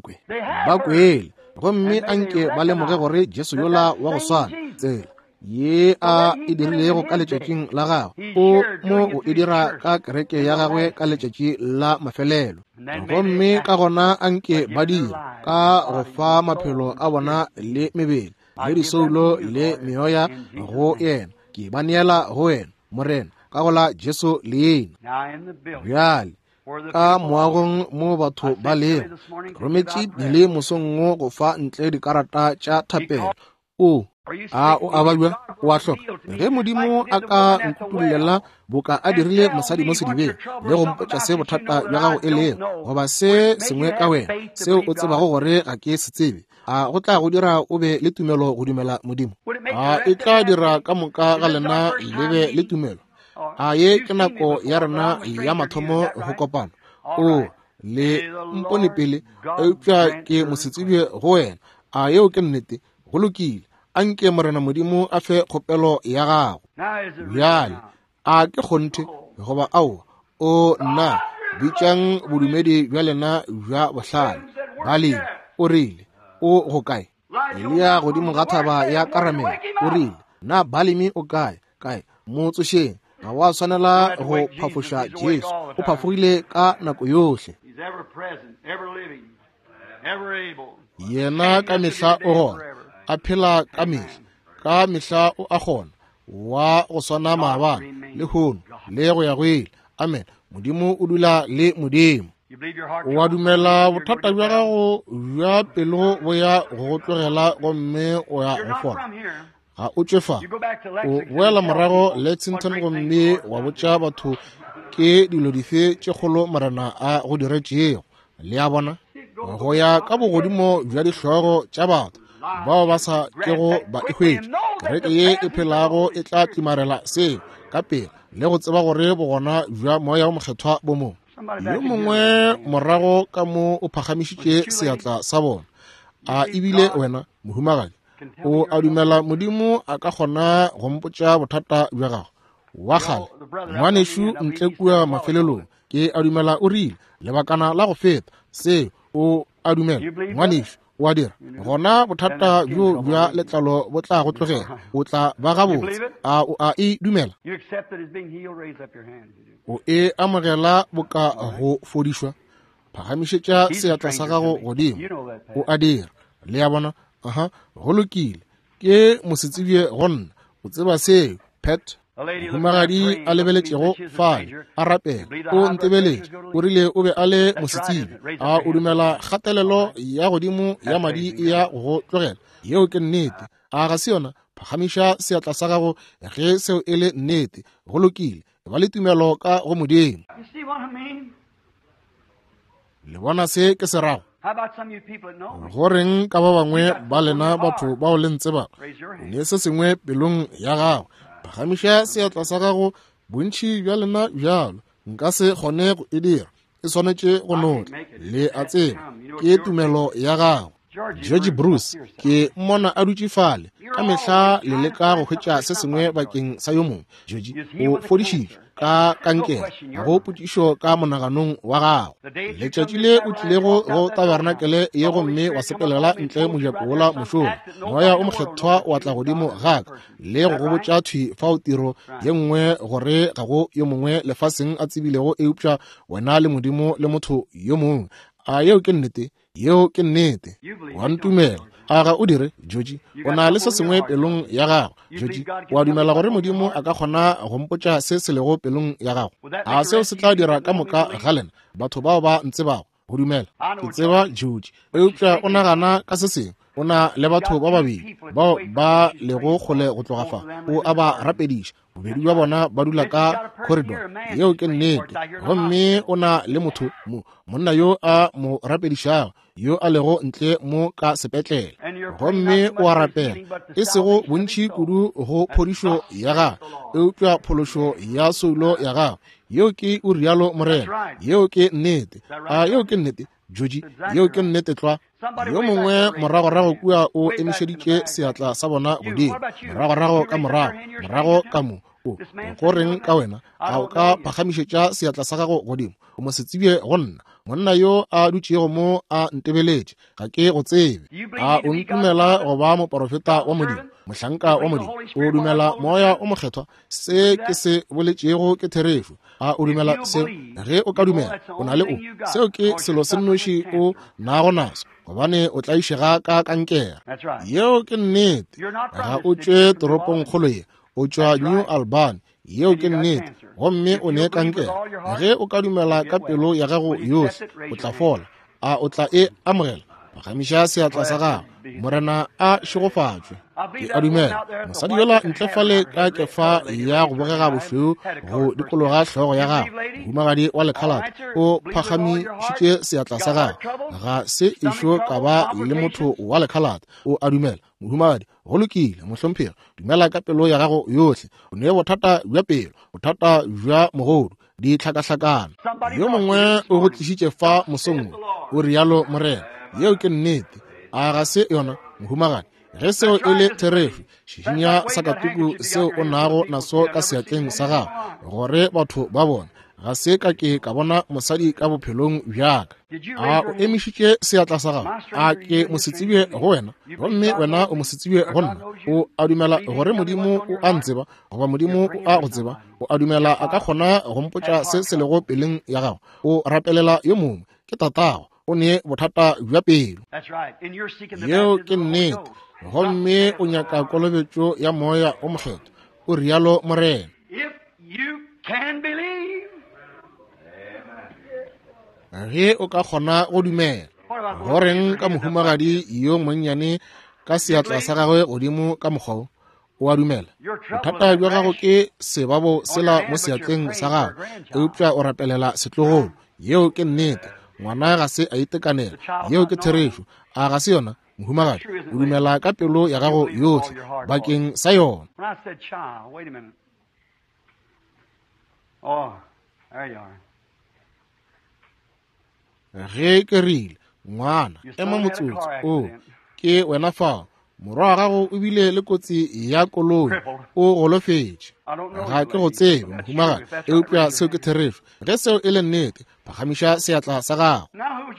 kwele gomme anke ba lemoge gore Jesu yola wa go swana tsela ye a e dirilego ka letšatšing la gagwe o mo o e dira ka kereke ya gagwe ka letšatši la mafelelo gomme ka gona anke ba dira ka go fa maphelo a bona le mebele le disoulo le meoya go yena ke ba neela go wena morena ka gola Jesu le yena bjale ka moagong mo batho ba lego rometše le mosongo go fa ntle dikarata tša thapelo o ba bja o a hloka ge Modimo a ka nkutulela boka a dirile mosadi mo sedibeng le go mpotša se bothata bja gago e lego goba se sengwe ka wena seo o tsebago gore ga ke se tsebe go tla go dira o be le tumelo go dumela Modimo e tla dira ka moka ga lena le be le tumelo ye ke nako ya rena ya mathomo go kopana le mpone pele eupša ke mosetsebi go wena yeo ke nnete go lokile anke morena modimo a fe kgopelo ya gago bjale a ke kgonte goba ao o nna bitšang bodumedi bja lena bja bohlale bale o rile o go kae Elia godimo ga thaba ya karamelo o rile na balemi o kae mo tsošeng ga wa tshwanela go phafoša Jesu o phafogile ka nako yohle yena ka mehla o gona a phela ka mehla o a gona wa go swana maabane le hono le go ya go ile amen modimo o dula le modimo wa dumela bothata bja gago bja pelo bo ya go tlogela gomme o ya go fola ga o tšefa o boela morago Lexington gomme wa botša batho ke dilo dife tše kgolo morena a go diretšego le a bona go ya ka bogodimo bja dihlogo tša batho bao ba sa kego ba ehwetše kereke ye e phelago e tla timarela seo ka pele le go tseba gore bogona bja moya o mokgethwa bo mongwe yo mongwe morago ka mo o phagamišitše seatla sa bona a ebile wena mohumagadi o a dumela modimo a ka kgona go mpotša bothata bja gago wa kgale ngwanešo ntle kua mafelelong ke a dumela o rile lebakana la go feta seo o a dumela ngwanešo o a dira gona bothata bjo bja letlalo bo tla go tlogela o tla ba gabotse o a e dumela o e amogela boka go fodišwa phagamišetša seatla sa gago godimo o a dira le ya bona go lokile ke mosetsebi gonna o tseba seo Pat humagadi a lebeletšego fale a rapela o ntebeletše o rile o be a le mosetsebi a o dumela kgatelelo ya godimo ya madi ya go tlogela yeo ke nnete a ga se yona phagamiša seatla sa gago ge seo e le nnete go lokile ba le tumelo ka go modimo le bona se ke se rago goreng ka ba bangwe ba lena batho bao le ntse ba ne se sengwe pelong ya gago phagamiša seatla sa gago bontši bja lena bjalo nka se kgone go e dira e swanetše go notla le a tseba ke tumelo ya gago George Bruce ke mmona a dutše fale ka mehla le leka go hwetša se sengwe bakeng sa yo mongwe George o fodišitšwe ka kankere go potšišo ka monaganong wa gago letšatši le o tlilego go tabernakele ye gomme wa sepelela ntle mojako wola mošomo moya o mokgethwa wa tla godimo gaka le go go botša thwi fao tiro ye nngwe gore ga go yo mongwe lefaseng a tsebilego e upša wena le modimo le motho yo mongwe a yeo ke nnete wa ntumela a ga o dire George o na le se sengwe pelong ya gago George wa dumela gore modimo a ka kgona go mpotša se se lego pelong ya gago a seo se tla dira ka moka galena batho bao ba ntse bago go dumela ke tseba George eupša o nagana ka se sengwe o na le batho ba babedi bao ba lego kgole go tloga fa o a ba rapediša bobedi ba bona ba dula ka corridor yeo ke nnete gomme o na le motho monna yo a mo rapedišago yo a lego ntle mo ka sepetlele gomme o a rapela e sego bontši kudu go phodišo ya gago eupša phološo ya soulo ya gago yeo ke o rialo morena yeo ke nnete yeo ke nnete George yeo ke nnete tlwa yo mongwe moragorago kua o emišeditše seatla sa bona godimo moragorago ka mo go reng ka wena a o ka phagamišetša seatla sa gago godimo o mo setsebie go nna monna yo a dutšego mo a ntebeletše ga ke go tsebe a o ntumela go ba moprofeta wa modimo mohlanka wa modimo o dumela moya o mokgethwa se ke se boletšego ke therefu a o dumela seo ge o ka dumela o na le o seo ke selo se nnoši o nago naso gobane o tla išega ka kankera yeo ke nnete ga o tšwe toropong kgolo ye o tšwa New Albany yeo ke nnete gomme o ne kankera ge o ka dumela ka pelo ya gago yohle o tla fola o tla e amogela phagamiša seatla sa gago morena a šegofatšwe ke a dumela mosadi yola ntlefale ka kefa ya go bogega bošweu go dikologa hlogo ya gago mohumagadi wa lekhalata o phagamišitše seatla sa gago ga se ešo ka ba le motho wa lekhalata o a dumela mohumagadi go lokile mohlomphegi dumela ka pelo ya gago yohle o ne bothata bja pelo bothata bja mogodu di hlakahlakana yo mongwe o go tlišitše fa mosongwe o rialo morena yeo ke nnete ga se yona mohumagadi ge seo e le therefi šišinya sakatuku seo o nago naso ka seatleng sa gago gore batho ba bona ga se ka ke ka bona mosadi ka bophelong bjaka a o emišitše seatla sa gago a ke mosetsibe go wena gomme wena o mosetsibe go nna o a dumela gore modimo o a ntseba goba modimo o a go tseba o a dumela a ka kgona go mpotša se se lego peleng ya gago o rapelela yo mongwe ke tatago o ne bothata bja pelo yeo ke nnete gomme o nyaka kolobetšo ya moya o mokgetho o rialo morena ge o ka kgona go dumela goreng ka mohumagadi yo monnyane ka seatla sa gagwe godimo ka mokgwao o a dumela bothata bja gago ke sebabo sela mo seatleng sa gago eupša o rapelela setlogolo yeo ke nnete ngwana ga se a itekanela yeo ke therešo a ga se yona mohumagadi o dumela ka pelo ya gago yotlhe bakeng sa yona. Ge ke rile ngwana ema motsotso o ke wena fao morwa wa gago o bile le kotsi ya koloi o golofetše ga ke go tsebe mohumagadi eupša seo ke therešo ge seo e le nnete phagamiša seatla sa gago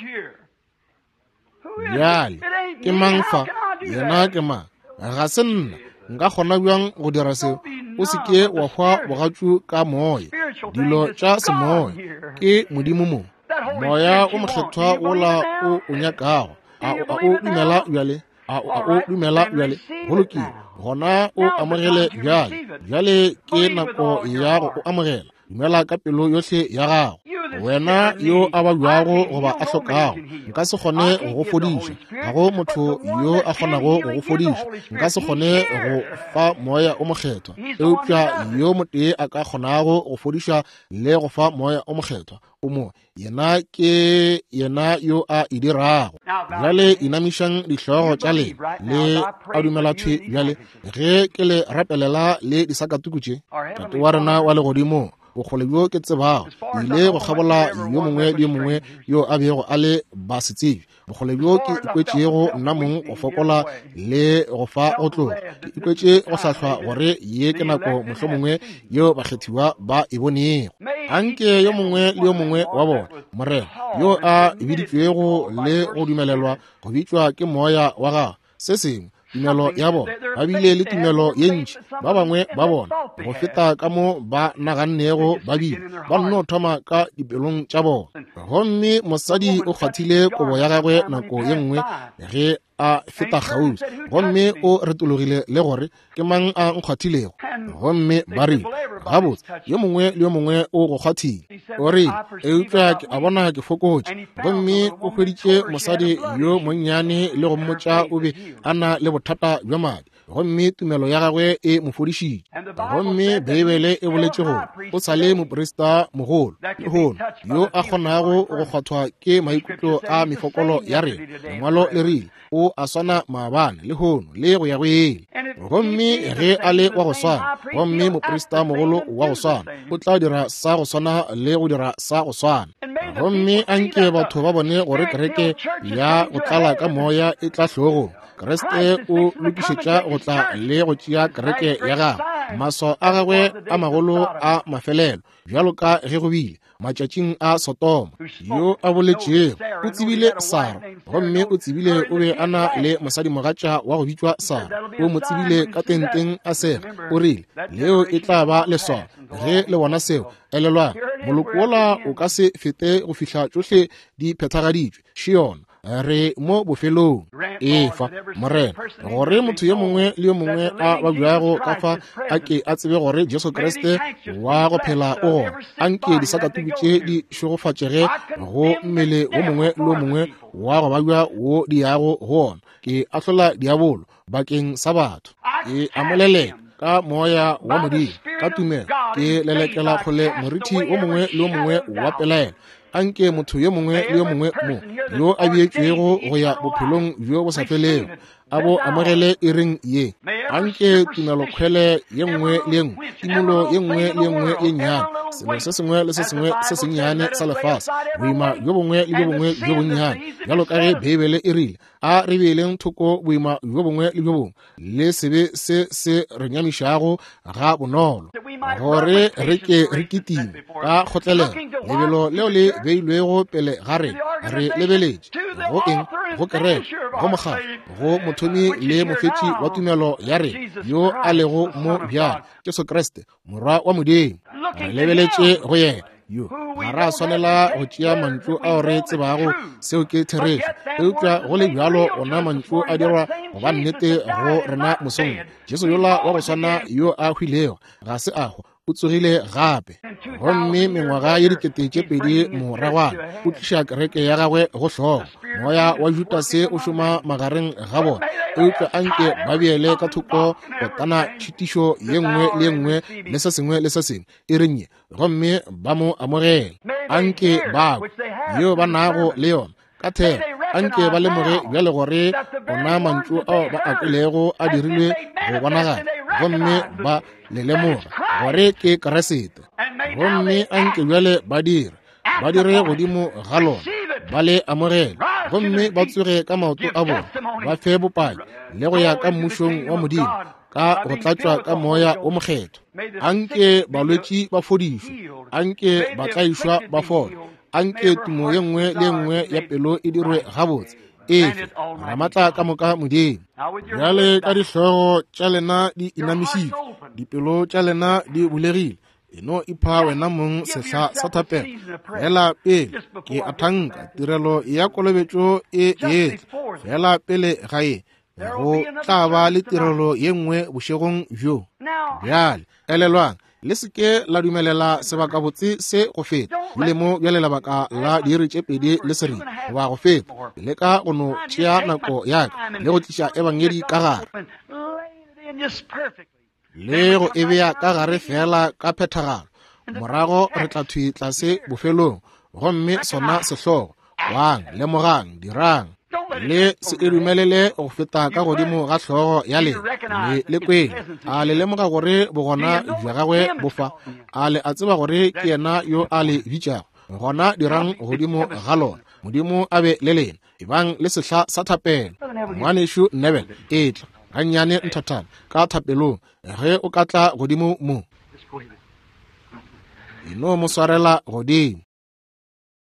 bjale ke mang fa yena ke mang ga se nna nka kgona bjang go dira seo o se ke wa hwa bogatšu ka moya dilo tša semoya ke modimo mo moya o mokgethwa ola o nyakago a o dumela bjale o dumela bjale golokile gona o amogele bjale ke nako ya go o amogela dumela ka pelo yotlhe ya gago wena yo a ba bjago goba a hlokago nka se kgone go go fodiša ga go motho yo a kgonago go go fodiša nka se kgone go fa moya o mokgethwa eupša yo motee a ka kgonago go fodiša le go fa moya o mokgethwa o mo yena ke yena yo a idirago bjale inamišang dihlogo tša le a dumela thwe bjale ge ke le rapelela le disakatuku tše tate wa rena wa legodimo bokgole bjo ke tsebago ile go kgabola yo mongwe le yo mongwe yo a bego a le ba setsebi bokgole bjo ke ikwetšego nna mong go fokola le go fa go tloga ke ikwetše go hlahlwa gore ye ke nako mohlho mongwe yo bakgethiwa ba e bonego anke yo mongwe le yo mongwe wa bona morena yo a biditšwego le go dumelelwa go bitšwa ke moya wa gago se sengwe tumelo ya bona ba bile le tumelo ye ntši ba bangwe ba bona go feta ka mo ba nagannego ba bile ba nno thoma ka dipelong tša bona gomme mosadi o kgathile kobo ya gagwe nako ye nngwe ge a feta kgauswi gomme o retologile le gore ke mang a nkgwathilego gomme ba rile gabotse yo mongwe le yo mongwe o go kgwathile o rile eupša ke a bona ke fokotše gomme o hweditše mosadi yo monnyane le go mmotša o be a na le bothata bja madi gomme tumelo ya gagwe e mo fodišitše gomme beibele e boletše gore o sa le moporista mogolo le hono yo a kgonago go kgwathwa ke maikutlo a mefokolo ya rena lengwalo le rile o a swana maabane le hono le go ya go ele gomme ge a le wa go swana gomme moporista mogolo wa go swana o tla dira sa go swana le go dira sa go swana gomme anke batho ba bone gore kereke ya go tlala ka moya e tla hlogong Kriste o lokišetša go tla le go tšea kereke ya gagwe maso a gagwe a magolo a mafelelo bjalo ka ge go bile matšatšing a Sotoma yo a boletšego o tsebile Sara gomme o tsebile o be a na le mosadi mogatša wa go bitšwa Sara o mo tsebile ka tenteng a sega o rile leo e tla ba leswao ge le bona seo elelwana moloko wola o ka se fete go fihla tšohle di phethagaditšwe šiona re mo bofelong efa morena gore motho yo mongwe le yo mongwe a ba bjago ka fa a ke a tsebe gore Jesu Kriste wa go phela o gona anke disakatuku tše di šogofatšege go mmele wo mongwe le wo mongwe wa go ba bja wo di yago gona ke ahlola diabolo bakeng sa batho ke amolelela ka moya wa modimo ka tumelo ke lelekela kgole moriti wo mongwe le wo mongwe wa pelaelo anke motho yo mongwe le yo mongwe mo yo a beetšwego go ya bophelong bjo bo sa felego a bo amogele e reng ye anke tumelokgwele ye nngwe le ye nngwe timolo ye nngwe le ye nngwe ye nnyane selo se sengwe le se sengwe se sennyane sa lefase boima jo bongwe le jo bongwe jo bonnyane jalo ka ge Bibele e rile a re beeleng thoko boima jo bongwe le jo bongwe le sebe se re nyamišago ga bonolo gore re ke re kitime ka kgotlelela lebelo leo le beilwego pele ga re lebeletše go eng go kereke go mogala go mothomi le mofetši wa tumelo ya re yo a lego mo bjalo Jesu Kriste morwa wa Modimo re lebeletše go yena yo ga ra swanela go tšea mantšu ao re tsebago seo ke therešo eupša go le bjalo ona mantšu a dirwa go ba nnete go rena mosong Jesu yola wa go swana yo a hwilego ga se ago o tsogile gape gomme mengwaga ye 2000 moragwana o tliša kereke ya gagwe go hlogo moya wa Judase o šoma magareng ga bona eupša anke ba beele ka thoko botana tšhitišo ye nngwe le ye nngwe le se sengwe le se sengwe e re nnye gomme ba mo amogela anke bao yo ba nago le yona ka thero anke ba lemoge bjale gore ona mantšu ao ba akwilego a dirilwe go bonagala gomme ba le lemoga gore ke Keresete gomme anke bjale ba dire godimo ga lona ba le amogela gomme ba tsoge ka maoto a bona ba fe bopaki le go ya ka mmušong wa Modimo ka go tlatšwa ka moya o mokgetho anke balwetši ba fodišwe anke ba tlaišwa ba fola anke tumo ye nngwe le nngwe ya pelo e dirwe gabotse efe ramatla ka moka Modimo bjale ka dihlogo tša lena di inamišitše dipelo tša lena di bulegile eno ipha wena mong sehla sa thapelo fela pele ke a thanka tirelo ya kolobetšo e yetle fela pele ga e go tla ba le tirelo ye nngwe bošegong bjo bjale elelwang le seke la dumelela sebaka botse se go feta le mo bjale lebaka la diiri tše pedi le seriti goba go feta le ka go no tšea nako yaka le go tliša ebangedi ka gare le go e bea ka gare fela ka phethagalo morago re tla thwi tlase bofelong gomme sona sehlogo wang lemogang dirang le se e dumelele go feta ka godimo ga hlogo ya le kwele a le lemoga gore bogona jwa gagwe bofa a le a tseba gore ke yena yo a le bitšago gona dirang godimo ga lona Modimo a be le lena ebang le sehla sa thapelo ngwanešo Nebel e tla gannyane nthathana ka thapelong ge o ka tla godimo mo eno mo swarela godimo